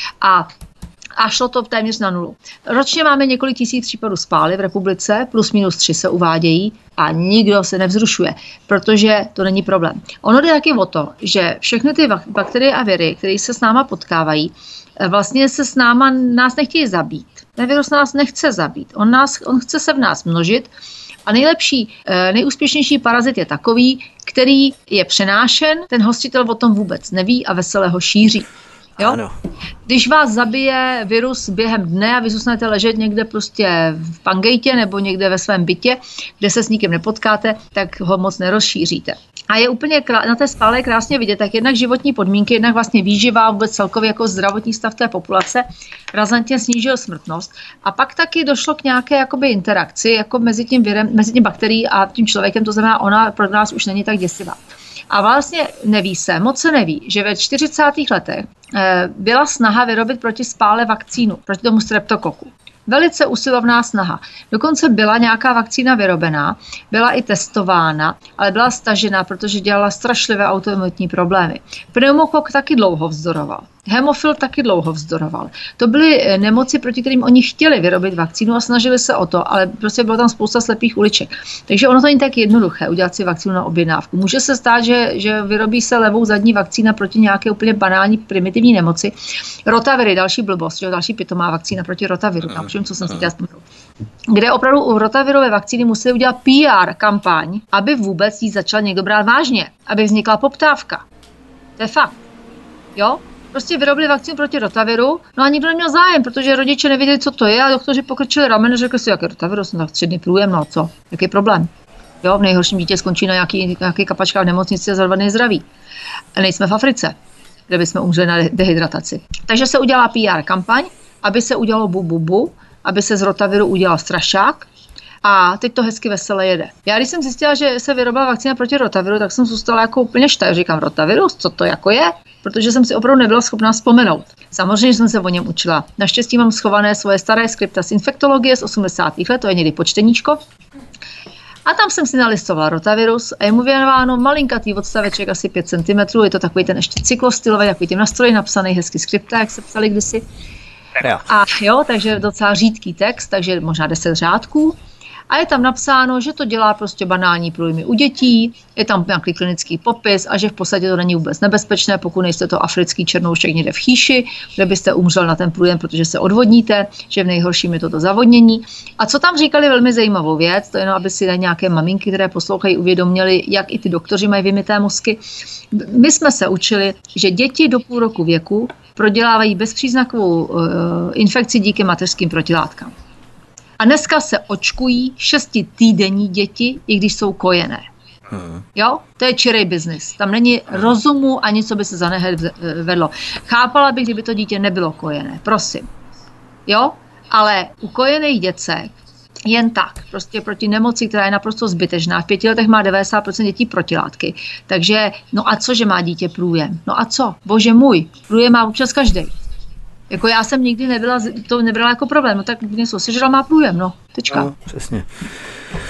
A A šlo to téměř na nulu. Ročně máme několik tisíc případů spály v republice, plus minus tři se uvádějí a nikdo se nevzrušuje, protože to není problém. Ono jde taky o to, že všechny ty bakterie a viry, které se s náma potkávají, vlastně se s náma nás nechtějí zabít. Ten virus nás nechce zabít. On, nás, on chce se v nás množit. A nejlepší, nejúspěšnější parazit je takový, který je přenášen, ten hostitel o tom vůbec neví a vesele ho šíří. Jo? Ano. Když vás zabije virus během dne a vy zůstanete ležet někde prostě v pangejtě nebo někde ve svém bytě, kde se s nikým nepotkáte, tak ho moc nerozšíříte. A je úplně krá- na té spále je krásně vidět, tak jednak životní podmínky, jednak vlastně výživa, vůbec celkově jako zdravotní stav té populace razantně snížil smrtnost. A pak taky došlo k nějaké jakoby interakci jako mezi tím virem, mezi tím bakterií a tím člověkem, to znamená, ona pro nás už není tak děsivá. A vlastně neví se, moc se neví, že ve čtyřicátých letech byla snaha vyrobit proti spále vakcínu, proti tomu streptokoku. Velice usilovná snaha. Dokonce byla nějaká vakcína vyrobená, byla i testována, ale byla stažena, protože dělala strašlivé autoimunitní problémy. Pneumokok taky dlouho vzdoroval. Hemofil taky dlouho vzdoroval. To byly nemoci, proti kterým oni chtěli vyrobit vakcínu a snažili se o to, ale prostě bylo tam spousta slepých uliček. Takže ono to není tak jednoduché udělat si vakcínu na objednávku. Může se stát, že, že vyrobí se levou zadní vakcína proti nějaké úplně banální primitivní nemoci. Rotaviry, další blbost, že další pitomá vakcína proti rotaviru. Tam všem, co jsem si chtěla vzpomenout. Kde opravdu u rotavirové vakcíny museli udělat P R kampaň, aby vůbec jí začal někdo brát vážně, aby vznikla poptávka. To je fakt. Jo? Prostě vyrobili vakcínu proti rotaviru, no a nikdo neměl zájem, protože rodiče nevěděli, co to je, a doktoři pokrčili ramen, řekli si, jaký rotaviru, jsem tak tři dny průjem, no a co, jaký problém. Jo, v nejhorším dítě skončí na nějaký, nějaký kapačkách v nemocnici a za dva dny zdraví. A nejsme v Africe, kde bychom umřeli na dehydrataci. Takže se udělala P R kampaň, aby se udělalo bu, bu, bu, aby se z rotaviru udělal strašák. A teď to hezky veselé jede. Já když jsem zjistila, že se vyrobila vakcína proti rotaviru, tak jsem zůstala jako úplně štaj. Říkám, rotavirus, co to jako je? Protože jsem si opravdu nebyla schopná vzpomenout. Samozřejmě jsem se o něm učila. Naštěstí mám schované svoje staré skripta z infektologie z osmdesátých let, to je někdy počteníčko. A tam jsem si nalistovala rotavirus a je mu věnováno malinkatý odstaveček, asi pět centimetrů. Je to takový ten ještě cyklostylový, takový tím nastroji napsaný hezky skripta, jak se psali kdysi. A jo, takže docela řídký text, takže možná deset řádků. A je tam napsáno, že to dělá prostě banální průjmy u dětí, je tam nějaký klinický popis a že v podstatě to není vůbec nebezpečné, pokud nejste to africký černoušek někde v chýši, kde byste umřel na ten průjem, protože se odvodníte, že v nejhorším je toto zavodnění. A co tam říkali velmi zajímavou věc, to je jenom, aby si nějaké maminky, které poslouchají, uvědomili, jak i ty doktoři mají vymyté mozky. My jsme se učili, že děti do půl roku věku prodělávají bezpříznakovou uh, infekci díky mateřským protilátkám. A dneska se očkují šestitýdenní děti, i když jsou kojené. Hmm. Jo? To je čirej biznis. Tam není rozumu ani co by se za nehed vedlo. Chápala bych, kdyby to dítě nebylo kojené. Prosím. Jo? Ale u kojených děcek jen tak. Prostě proti nemoci, která je naprosto zbytečná. V pěti letech má devadesát procent dětí protilátky. Takže, no a co, že má dítě průjem? No a co? Bože můj, průjem má občas každý. Jako já jsem nikdy nebyla, to nebrala jako problém, no tak něco sežral, má průjem, no, tečka. No, přesně.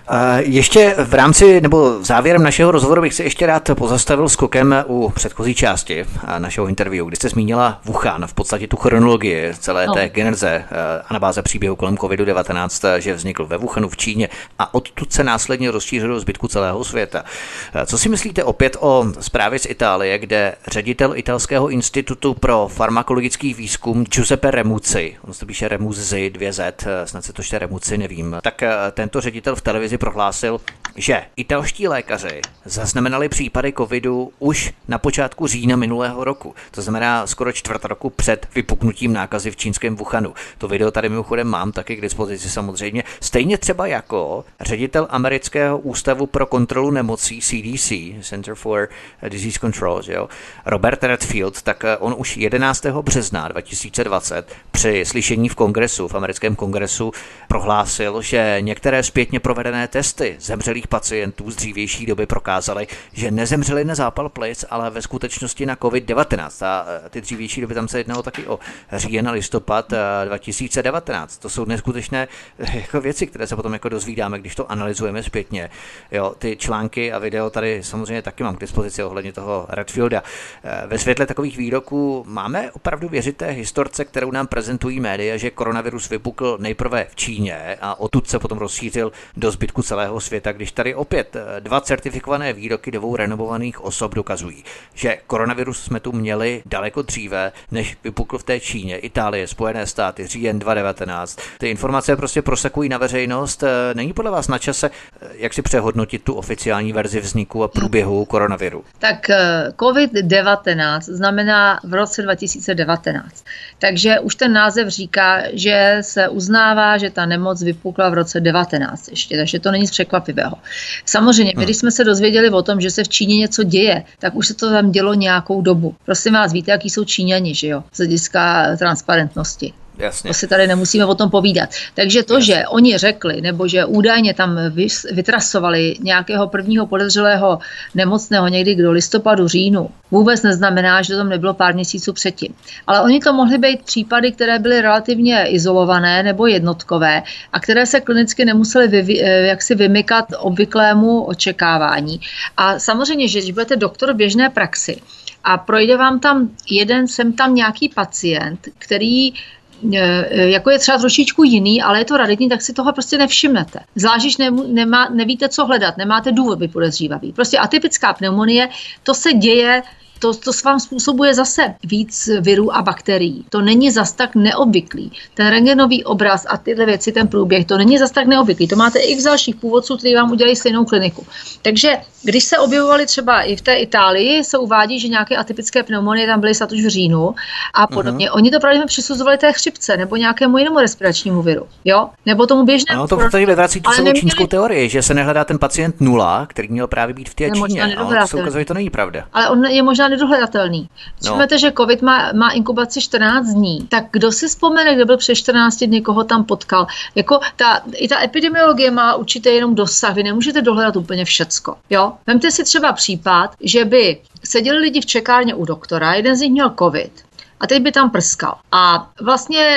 Ještě v rámci, nebo závěrem našeho rozhovoru bych se ještě rád pozastavil skokem u předchozí části našeho interview, kdy jste zmínila Wuhan, v podstatě tu chronologii celé no. té geneze a na báze příběhu kolem kovid devatenáct, že vznikl ve Wuhanu v Číně a odtud se následně rozšířil do zbytku celého světa. Co si myslíte opět o zprávě z Itálie, kde ředitel Italského institutu pro farmakologický výzkum Giuseppe Remuzzi, on se píše Remuzzi dvě zet, snad se to čte Remuzzi, nevím, tak tento ředitel v televizi prohlásil, že italští lékaři zaznamenali případy covidu už na počátku října minulého roku. To znamená skoro čtvrt roku před vypuknutím nákazy v čínském Wuhanu. To video tady mimochodem mám taky k dispozici samozřejmě. Stejně třeba jako ředitel amerického ústavu pro kontrolu nemocí C D C, Center for Disease Control, jo, Robert Redfield, tak on už jedenáctého března dva tisíce dvacet při slyšení v kongresu, v americkém kongresu prohlásil, že některé zpětně provedené testy zemřelých pacientů z dřívější doby prokázaly, že nezemřeli na zápal plic, ale ve skutečnosti na kovid devatenáct. A ty dřívější doby tam se jednalo taky o říjen a listopad dva tisíce devatenáct. To jsou neskutečné jako věci, které se potom jako dozvídáme, když to analyzujeme zpětně. Jo, ty články a video tady samozřejmě taky mám k dispozici ohledně toho Redfielda. Ve světle takových výroků máme opravdu věřit té historce, kterou nám prezentují média, že koronavirus vypukl nejprve v Číně a odtud se potom rozšířil do zbytku celého světa, když tady opět dva certifikované výroky dvou renomovaných osob dokazují, že koronavirus jsme tu měli daleko dříve, než vypukl v té Číně, Itálie, Spojené státy, říjen dva tisíce devatenáct. Ty informace prostě prosakují na veřejnost. Není podle vás na čase, jak si přehodnotit tu oficiální verzi vzniku a průběhu koronaviru? Tak kovid devatenáct znamená v roce dva tisíce devatenáct. Takže už ten název říká, že se uznává, že ta nemoc vypukla v roce devatenáct ještě, takže to není nic překvapivého. Samozřejmě, my, když jsme se dozvěděli o tom, že se v Číně něco děje, tak už se to tam dělo nějakou dobu. Prosím vás, víte, jaký jsou Číňani, že jo, z hlediska transparentnosti. Jasně. To si tady nemusíme o tom povídat. Takže to, Jasně. že oni řekli, nebo že údajně tam vytrasovali nějakého prvního podezřelého nemocného někdy do listopadu, říjnu, vůbec neznamená, že to tam nebylo pár měsíců předtím. Ale oni to mohly být případy, které byly relativně izolované nebo jednotkové a které se klinicky nemusely vy, jaksi vymykat obvyklému očekávání. A samozřejmě, že když budete doktor v běžné praxi a projde vám tam jeden, sem tam nějaký pacient, který jako je třeba trošičku jiný, ale je to raditní, tak si toho prostě nevšimnete. Zvlášť, když ne, nemá, nevíte, co hledat, nemáte důvod být podezřívavý. Prostě atypická pneumonie, to se děje, to, to s vám způsobuje zase víc virů a bakterií. To není zas tak neobvyklý. Ten rentgenový obraz a tyhle věci, ten průběh, to není zas tak neobvyklý. To máte i v dalších původců, kteří vám udělají stejnou kliniku. Takže když se objevovali třeba i v té Itálii, se uvádí, že nějaké atypické pneumonie tam byly snad už v říjnu a podobně. Uh-huh. Oni to právě přisuzovali té chřipce nebo nějakému jinému respiračnímu viru, jo? Nebo tomu běžnému. Ano, to tady vyvrací tu celou neměli... čínskou teorii, že se nehledá ten pacient nula, který měl právě být v té Číně. Ale se ukazuje, to není pravda. Ale on je možná nedohledatelný. Všimnete, no. že COVID má, má inkubaci čtrnáct dní. Tak kdo si vzpomene, kdo byl přes čtrnáct dní, koho tam potkal? Jako ta, i ta epidemiologie má určitě jenom dosah. Vy nemůžete dohledat úplně všecko. Jo? Vemte si třeba případ, že by seděli lidi v čekárně u doktora, jeden z nich měl COVID a teď by tam prskal. A vlastně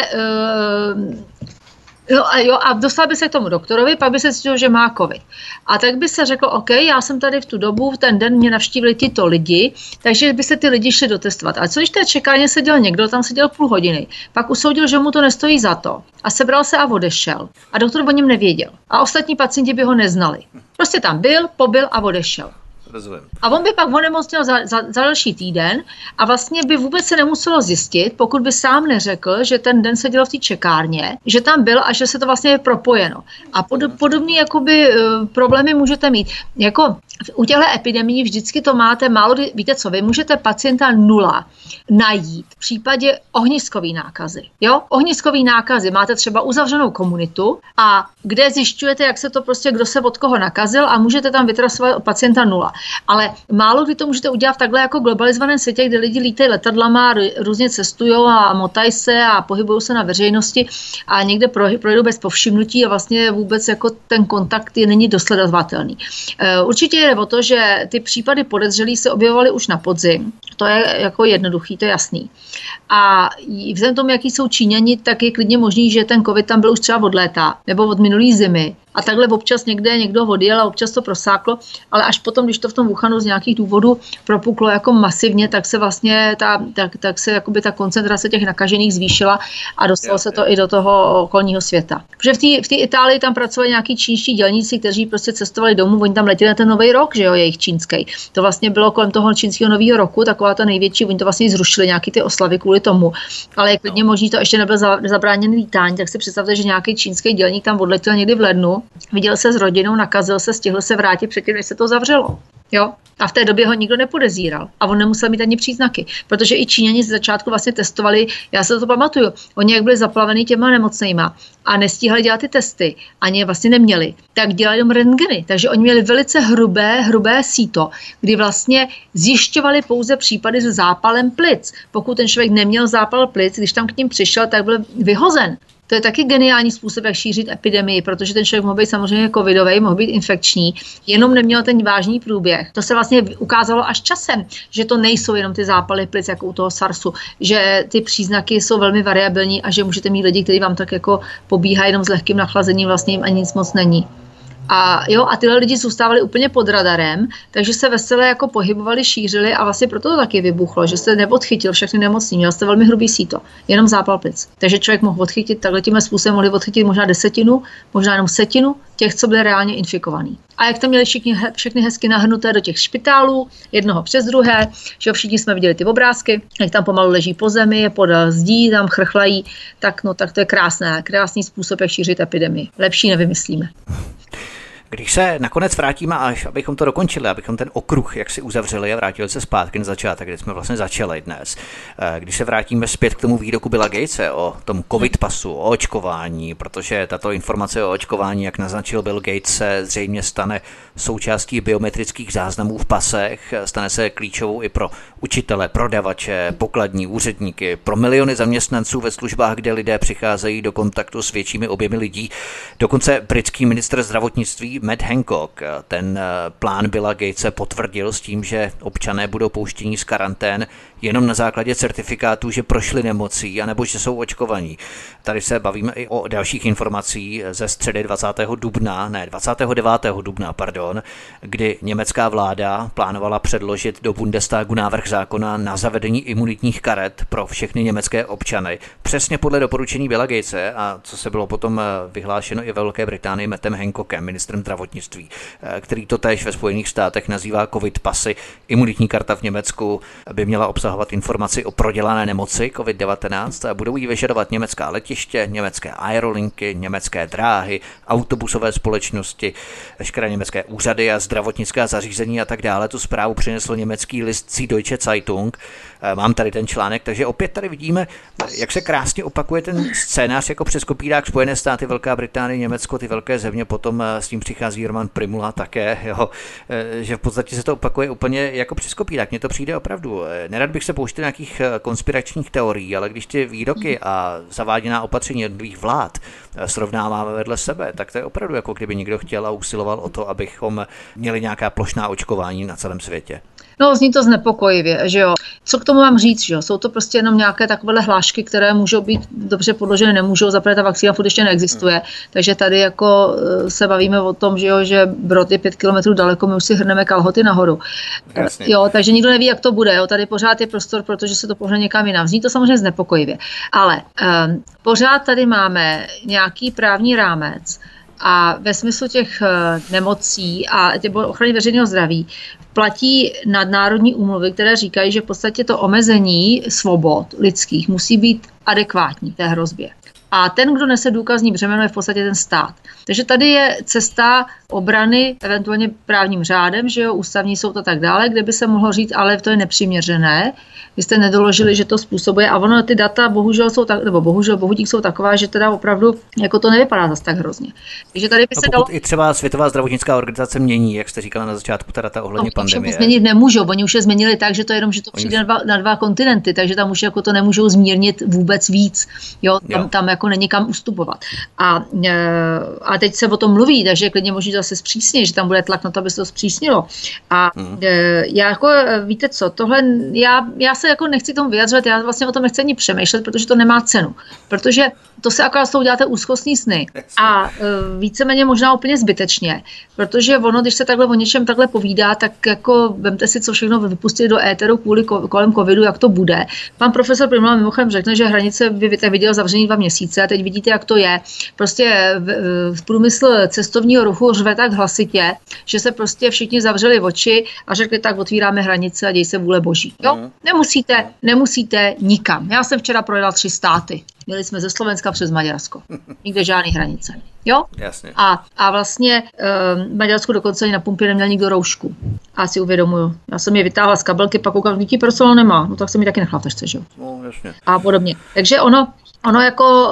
uh, Jo a, jo, a dostal by se k tomu doktorovi, pak by se zjistil, že má covid. A tak by se řeklo, OK, já jsem tady v tu dobu, v ten den mě navštívili tyto lidi, takže by se ty lidi šli dotestovat. A co když té čekárně seděl někdo, tam seděl půl hodiny, pak usoudil, že mu to nestojí za to a sebral se a odešel. A doktor o něm nevěděl. A ostatní pacienti by ho neznali. Prostě tam byl, pobyl a odešel. Rozumím. A on by pak onemocněl za, za, za další týden a vlastně by vůbec se nemuselo zjistit, pokud by sám neřekl, že ten den seděl v té čekárně, že tam byl a že se to vlastně je propojeno. A pod, podobný jakoby uh, problémy můžete mít. Jako u těchto epidemií vždycky to máte málo, víte co, vy můžete pacienta nula najít v případě ohniskové nákazy. Jo? Ohniskové nákazy máte třeba uzavřenou komunitu a kde zjišťujete, jak se to prostě, kdo se od koho nakazil a můžete tam vytrasovat pacienta nula. Ale málo kdy to můžete udělat v takhle jako globalizovaném světě, kde lidi lítají letadlama, různě cestují a motají se a pohybují se na veřejnosti a někde projdou bez povšimnutí a vlastně vůbec jako ten kontakt je není dosledovatelný. Určitě jde o to, že ty případy podezřelí se objevovaly už na podzim. To je jako jednoduchý, to je jasný. A vzhledem tomu, jaký jsou Číňani, tak je klidně možný, že ten covid tam byl už třeba od léta nebo od minulý zimy. A takhle občas někde někdo odjel a občas to prosáklo, ale až potom, když to v tom Wuhanu z nějakých důvodů propuklo jako masivně, tak se vlastně ta, tak, tak se jakoby ta koncentrace těch nakažených zvýšila a dostalo se to i do toho okolního světa. Protože v té v Itálii tam pracovali nějaký čínští dělníci, kteří prostě cestovali domů, oni tam letěli na ten nový rok, že jo, jejich čínský. To vlastně bylo kolem toho čínského nového roku, taková ta největší, oni to vlastně zrušili nějaký ty oslavy kvůli tomu. Ale je klidně možný, to ještě nebyl zabráněn vítání, tak si představte, že nějaký čínský dělník tam odletěl někdy v lednu, viděl se s rodinou, nakazil se, stihl se vrátit předtím, než se to zavřelo. Jo? A v té době ho nikdo nepodezíral. A on nemusel mít ani příznaky. Protože i Číňani z začátku vlastně testovali, já se to pamatuju, oni jak byli zaplavený těma nemocnejma a nestíhali dělat ty testy, ani je vlastně neměli, tak dělali jenom rentgeny. Takže oni měli velice hrubé, hrubé síto, kdy vlastně zjišťovali pouze případy s zápalem plic. Pokud ten člověk neměl zápal plic, když tam k ním přišel, tak byl vyhozen. To je taky geniální způsob, jak šířit epidemii, protože ten člověk mohl být samozřejmě covidový, mohl být infekční, jenom neměl ten vážný průběh. To se vlastně ukázalo až časem, že to nejsou jenom ty zápaly plic, jako u toho SARSu, že ty příznaky jsou velmi variabilní a že můžete mít lidi, kteří vám tak jako pobíhají jenom s lehkým nachlazením, vlastně jim ani nic moc není. A jo, a tyhle lidi zůstávali úplně pod radarem, takže se vesele jako pohybovali, šířili a vlastně proto to taky vybuchlo, že jste nepodchytil všechny nemocní, měl jste velmi hrubý síto, jenom zápal plic. Takže člověk mohl odchytit, takhle tímhle způsobem mohli odchytit možná desetinu, možná jenom setinu těch, co byli reálně infikovaní. A jak tam měli všichni, všechny hezky nahrnuté do těch špitálů, jednoho přes druhé, že všichni jsme viděli ty obrázky, jak tam pomalu leží po zemi, podél zdí, tam chrchlají, tak no tak to je krásné, krásný způsob, jak šířit epidemii. Lepší nevymyslíme. Když se nakonec vrátíme, až abychom to dokončili, abychom ten okruh jak si uzavřeli a vrátili se zpátky na začátek, kde jsme vlastně začali dnes. Když se vrátíme zpět k tomu výroku Billa Gatese o tom covid pasu, o očkování, protože tato informace o očkování, jak naznačil Bill Gates, se zřejmě stane součástí biometrických záznamů v pasech, stane se klíčovou i pro učitele, prodavače, pokladní úředníky, pro miliony zaměstnanců ve službách, kde lidé přicházejí do kontaktu s většími objemy lidí. Dokonce britský ministr zdravotnictví Matt Hancock ten plán Billa Gatese potvrdil s tím, že občané budou pouštění z karantén jenom na základě certifikátů, že prošli nemocí, anebo že jsou očkovaní. Tady se bavíme i o dalších informací ze středy dvacátého dubna, ne, dvacátého devátého dubna, pardon, kdy německá vláda plánovala předložit do Bundestagu návrh zákona na zavedení imunitních karet pro všechny německé občany. Přesně podle doporučení Billa Gatese, a co se bylo potom vyhlášeno i ve Velké Británii Mattem Hancockem, ministrem zdravotnictví, který to též ve Spojených státech nazývá covid pasy. Imunitní karta v Německu by měla obsahovat informaci o prodělané nemoci covid devatenáct a budou jí vyžadovat německá letiště, německé aerolinky, německé dráhy, autobusové společnosti, veškeré německé úřady a zdravotnická zařízení a tak dále. Tu zprávu přinesl německý list Süddeutsche Zeitung. Mám tady ten článek, takže opět tady vidíme, jak se krásně opakuje ten scénář jako přes kopírák Spojené státy, Velká Británie, Německo, ty velké země, potom s tím přichází Roman Primula také, jo, že v podstatě se to opakuje úplně jako přes kopírák. Mně to přijde opravdu. Nerad bych se pouštěl nějakých konspiračních teorií, ale když ty výroky a zaváděná opatření jednotlivých vlád srovnáváme vedle sebe, tak to je opravdu jako kdyby někdo chtěl a usiloval o to, abychom měli nějaká plošná očkování na celém světě. No, zní to znepokojivě, že jo. Co k tomu mám říct, že jo? Jsou to prostě jenom nějaké takovéhle hlášky, které můžou být dobře podložené, nemůžou, zaprvé ta vakcína furt ještě neexistuje. Hmm. Takže tady jako se bavíme o tom, že jo, že Brod je pět kilometrů daleko, my už si hrneme kalhoty nahoru. Jasně. Jo, takže nikdo neví, jak to bude, jo. Tady pořád je prostor, protože se to pohne někam jinam. Zní to samozřejmě znepokojivě. Ale um, pořád tady máme nějaký právní rámec, a ve smyslu těch nemocí a těch ochrany veřejného zdraví platí nadnárodní úmluvy, které říkají, že v podstatě to omezení svobod lidských musí být adekvátní té hrozbě. A ten, kdo nese důkazní břemeno, je v podstatě ten stát. Takže tady je cesta obrany eventuálně právním řádem, že jo, ústavní soud a tak dále, kde by se mohlo říct, ale to je nepřiměřené. Vy jste nedoložili, že to způsobuje. A ono ty data bohužel jsou tak, nebo bohužel bohudík jsou taková, že teda opravdu jako to nevypadá zase tak hrozně. Takže tady by no se pokud dalo... i třeba Světová zdravotnická organizace mění, jak jste říkala na začátku, ta data ohledně no, pandemie. Změnit nemůžou. Oni už je změnili tak, že to je jenom, že to přijde na dva, na dva kontinenty, takže tam už jako to nemůžou zmírnit vůbec víc. Jo, tam, jo. tam jako jako není kam ustupovat. A, a teď se o tom mluví, takže klidně možná zase zpřísnit, že tam bude tlak na to, aby se to zpřísnilo. A mm. já jako, víte co, tohle, já, já se jako nechci tomu vyjadřovat, já vlastně o tom nechci ani přemýšlet, protože to nemá cenu. Protože to se akorát s tou děláte úzkostní sny. A víceméně možná úplně zbytečně, protože ono, když se takhle o něčem takhle povídá, tak jako vemte si, co všechno vypustili do éteru kvůli kolem covidu, jak to bude. Pan profesor Prymula mimochodem řekne, že hranice by viděl zavřený dva měsíce a teď vidíte, jak to je. Prostě v, v průmysl cestovního ruchu řve tak hlasitě, že se prostě všichni zavřeli oči a řekli, tak otvíráme hranice a děj se vůle boží. Jo? Nemusíte, nemusíte nikam. Já jsem včera projela tři státy. Měli jsme ze Slovenska přes Maďarsko. Nikde žádný hranice. Jo? Jasně. A, a vlastně v Maďarsku dokonce ani na pumpě neměl nikdo roušku. A si uvědomuju. Já jsem je vytáhla z kabelky, pak koukám, díky personál nemá. No tak jsem mi taky nechala v tašce, že jo? No, jasně. A podobně. Takže ono, ono jako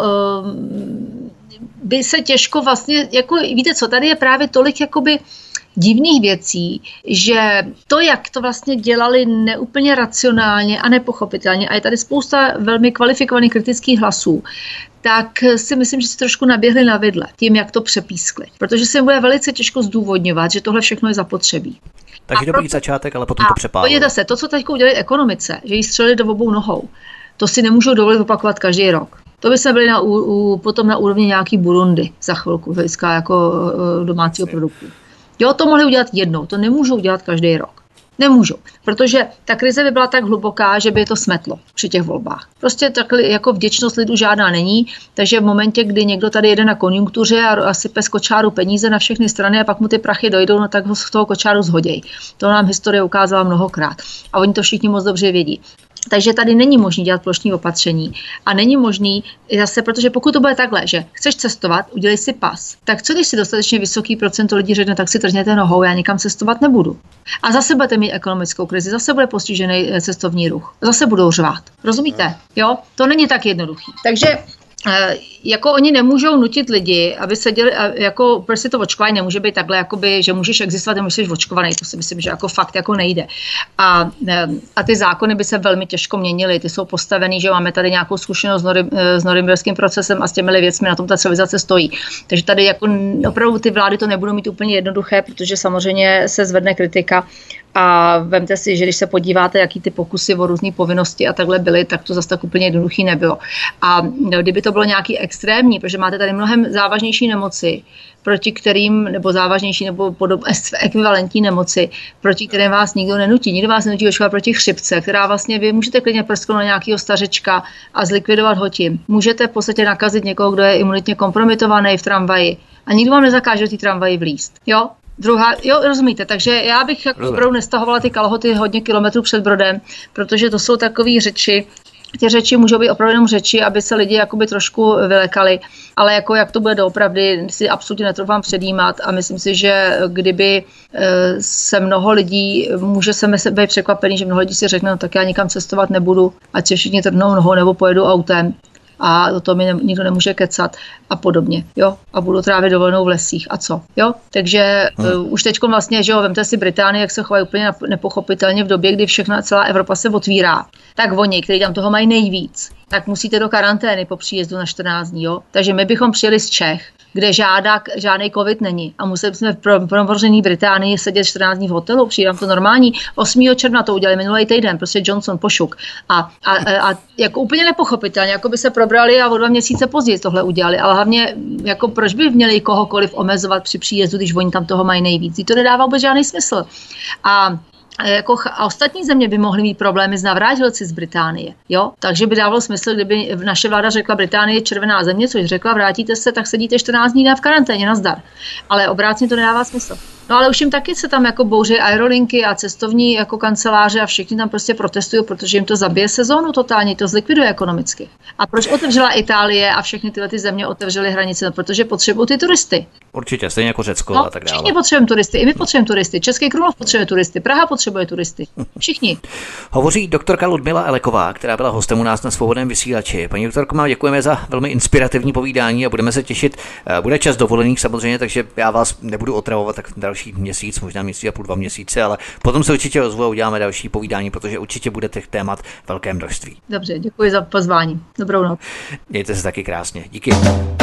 um, by se těžko vlastně, jako víte co, tady je právě tolik jakoby divných věcí, že to, jak to vlastně dělali neúplně racionálně a nepochopitelně, a je tady spousta velmi kvalifikovaných kritických hlasů, tak si myslím, že si trošku naběhli na vidle tím, jak to přepískli. Protože se bude velice těžko zdůvodňovat, že tohle všechno je zapotřebí. Takže dobrý pro... začátek, ale potom to přepálilo. Podívejte se, to, co teď udělali ekonomice, že jí střelili do obou nohou, to si nemůžou dovolit opakovat každý rok. To by se byli na, u, u, potom na úrovni nějaký Burundi za chvilku, hlediska jako uh, domácího produktu. Jo, to mohli udělat jednou, to nemůžou dělat každý rok. Nemůžou, protože ta krize by byla tak hluboká, že by je to smetlo při těch volbách. Prostě takhle jako vděčnost lidu žádná není, takže v momentě, kdy někdo tady jede na konjunktuře a, a sype z kočáru peníze na všechny strany a pak mu ty prachy dojdou, no tak ho z toho kočáru zhoděj. To nám historie ukázala mnohokrát a oni to všichni moc dobře vědí. Takže tady není možné dělat plošní opatření a není možný zase, protože pokud to bude takhle, že chceš cestovat, udělej si pas, tak co když si dostatečně vysoký procento lidí řekne, tak si trhněte nohou, já nikam cestovat nebudu. A zase budete mít ekonomickou krizi, zase bude postižený cestovní ruch, zase budou řvát. Rozumíte? Jo? To není tak jednoduchý. Takže jako oni nemůžou nutit lidi, aby seděli, jako prostě to očkování nemůže být takhle, jakoby, že můžeš existovat a musíš očkovaný, to si myslím, že jako fakt jako nejde. A, a ty zákony by se velmi těžko měnily, ty jsou postavený, že máme tady nějakou zkušenost s norimberským procesem a s těmi věcmi na tom ta civilizace stojí. Takže tady jako opravdu ty vlády to nebudou mít úplně jednoduché, protože samozřejmě se zvedne kritika. A vemte si, že když se podíváte, jaký ty pokusy o různé povinnosti a takhle byly, tak to zase tak úplně jednoduchý nebylo. A kdyby to bylo nějaký extrémní, protože máte tady mnohem závažnější nemoci, proti kterým, nebo závažnější, nebo podob, ekvivalentní nemoci, proti kterým vás nikdo nenutí. Nikdo vás nenutí očkovat proti chřipce, která vlastně vy můžete klidně prsknout na nějakého stařečka a zlikvidovat ho tím. Můžete v podstatě nakazit někoho, kdo je imunitně kompromitovaný v tramvaji a nikdo vám nezakáže do té tramvaji vlízt. Jo? Druhá, jo, rozumíte, takže já bych jako opravdu nestahovala ty kalhoty hodně kilometrů před Brodem, protože to jsou takové řeči, ty řeči můžou být opravdu jenom řeči, aby se lidi jakoby trošku vylekali, ale jako jak to bude doopravdy, si absolutně netroufám předjímat a myslím si, že kdyby se mnoho lidí, může se být překvapený, že mnoho lidí si řekne, no tak já nikam cestovat nebudu, ať se všichni trhnou nohou nebo pojedu autem. A to mi ne, nikdo nemůže kecat a podobně, jo, a budu trávit dovolenou v lesích a co, jo, takže hmm. uh, už teďko vlastně, že jo, vemte si Británii, jak se chovají úplně nepochopitelně v době, kdy všechna celá Evropa se otvírá, tak oni, kteří tam toho mají nejvíc, tak musíte do karantény po příjezdu na čtrnáct dní, jo, takže my bychom přijeli z Čech, kde žádá, žádný covid není a museli jsme v promořený Británii sedět čtrnáct dní v hotelu, přijde nám to normální. osmého června to udělali minulý týden, prostě Johnson pošuk. A, a, a jako úplně nepochopitelně, jako by se probrali a o dva měsíce později tohle udělali, ale hlavně jako proč by měli kohokoliv omezovat při příjezdu, když oni tam toho mají nejvíc. To nedává vůbec žádný smysl. A Jako a ostatní země by mohly mít problémy s navrátilci z Británie. Jo? Takže by dávalo smysl, kdyby naše vláda řekla, Británie je červená země, což řekla, vrátíte se, tak sedíte čtrnáct dní v karanténě, nazdar. Ale obrácně to nedává smysl. No ale už jim taky se tam jako bouří aerolinky a cestovní jako kanceláře a všichni tam prostě protestují, protože jim to zabije sezónu totálně, to zlikviduje ekonomicky. A proč otevřela Itálie a všechny tyhle ty země otevřely hranice? No, protože potřebují ty turisty. Určitě, stejně jako Řecko no, a tak dále. Všichni potřebujeme turisty, i my potřebujeme turisty, Český Krumlov potřebuje turisty, Praha potřebuje turisty, všichni. Hovoří doktorka Ludmila Eleková, která byla hostem u nás na Svobodném vysílači. Paní doktorko, vám děkujeme za velmi inspirativní povídání a budeme se těšit. Bude čas dovolených samozřejmě, takže já vás nebudu otravovat tak další další měsíc, možná měsíc a půl, dva měsíce, ale potom se určitě ozvu a uděláme další povídání, protože určitě bude těch témat velké množství. Dobře, děkuji za pozvání. Dobrou noc. Mějte se taky krásně. Díky.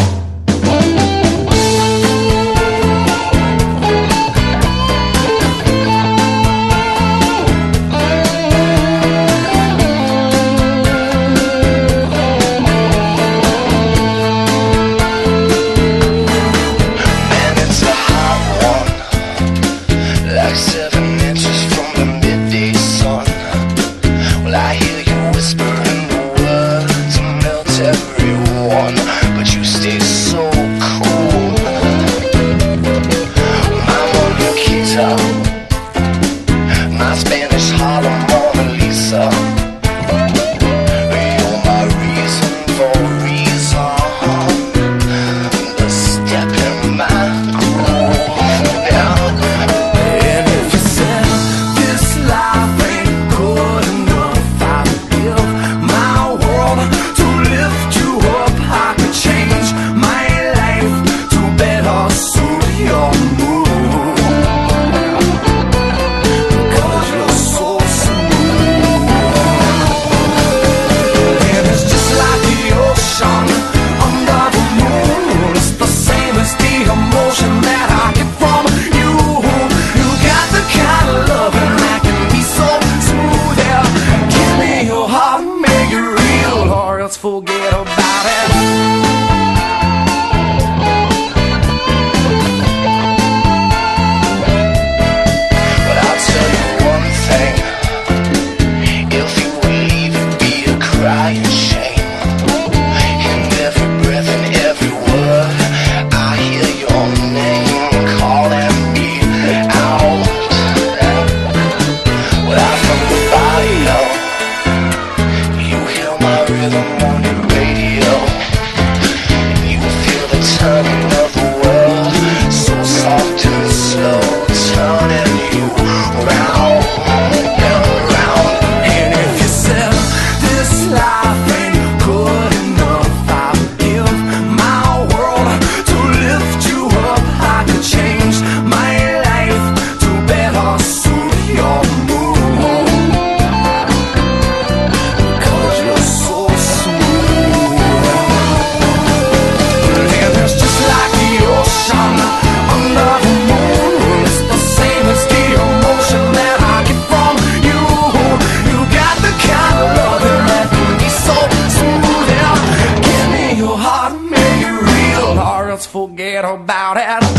Forget about it.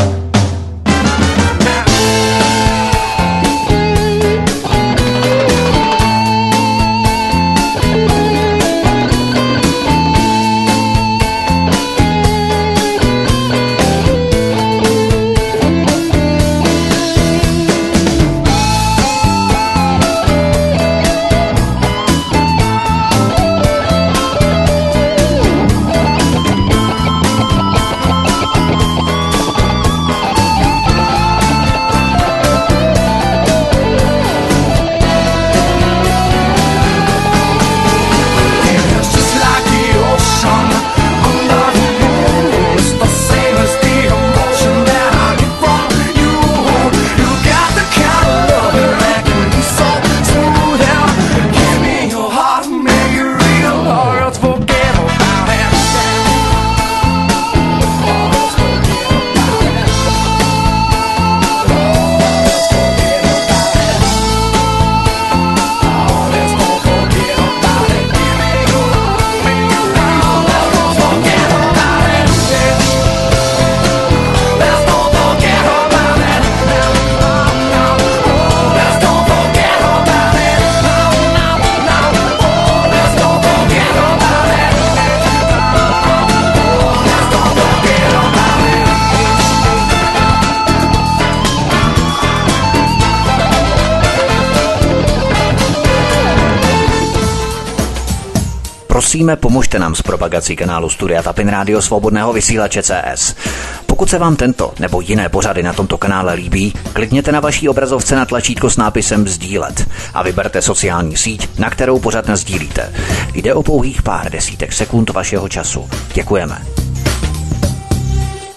Prosíme, pomožte nám s propagací kanálu Studia Tapin Rádio Svobodného vysílače C S. Pokud se vám tento nebo jiné pořady na tomto kanále líbí, klikněte na vaší obrazovce na tlačítko s nápisem sdílet a vyberte sociální síť, na kterou pořad nasdílíte. Jde o pouhých pár desítek sekund vašeho času. Děkujeme.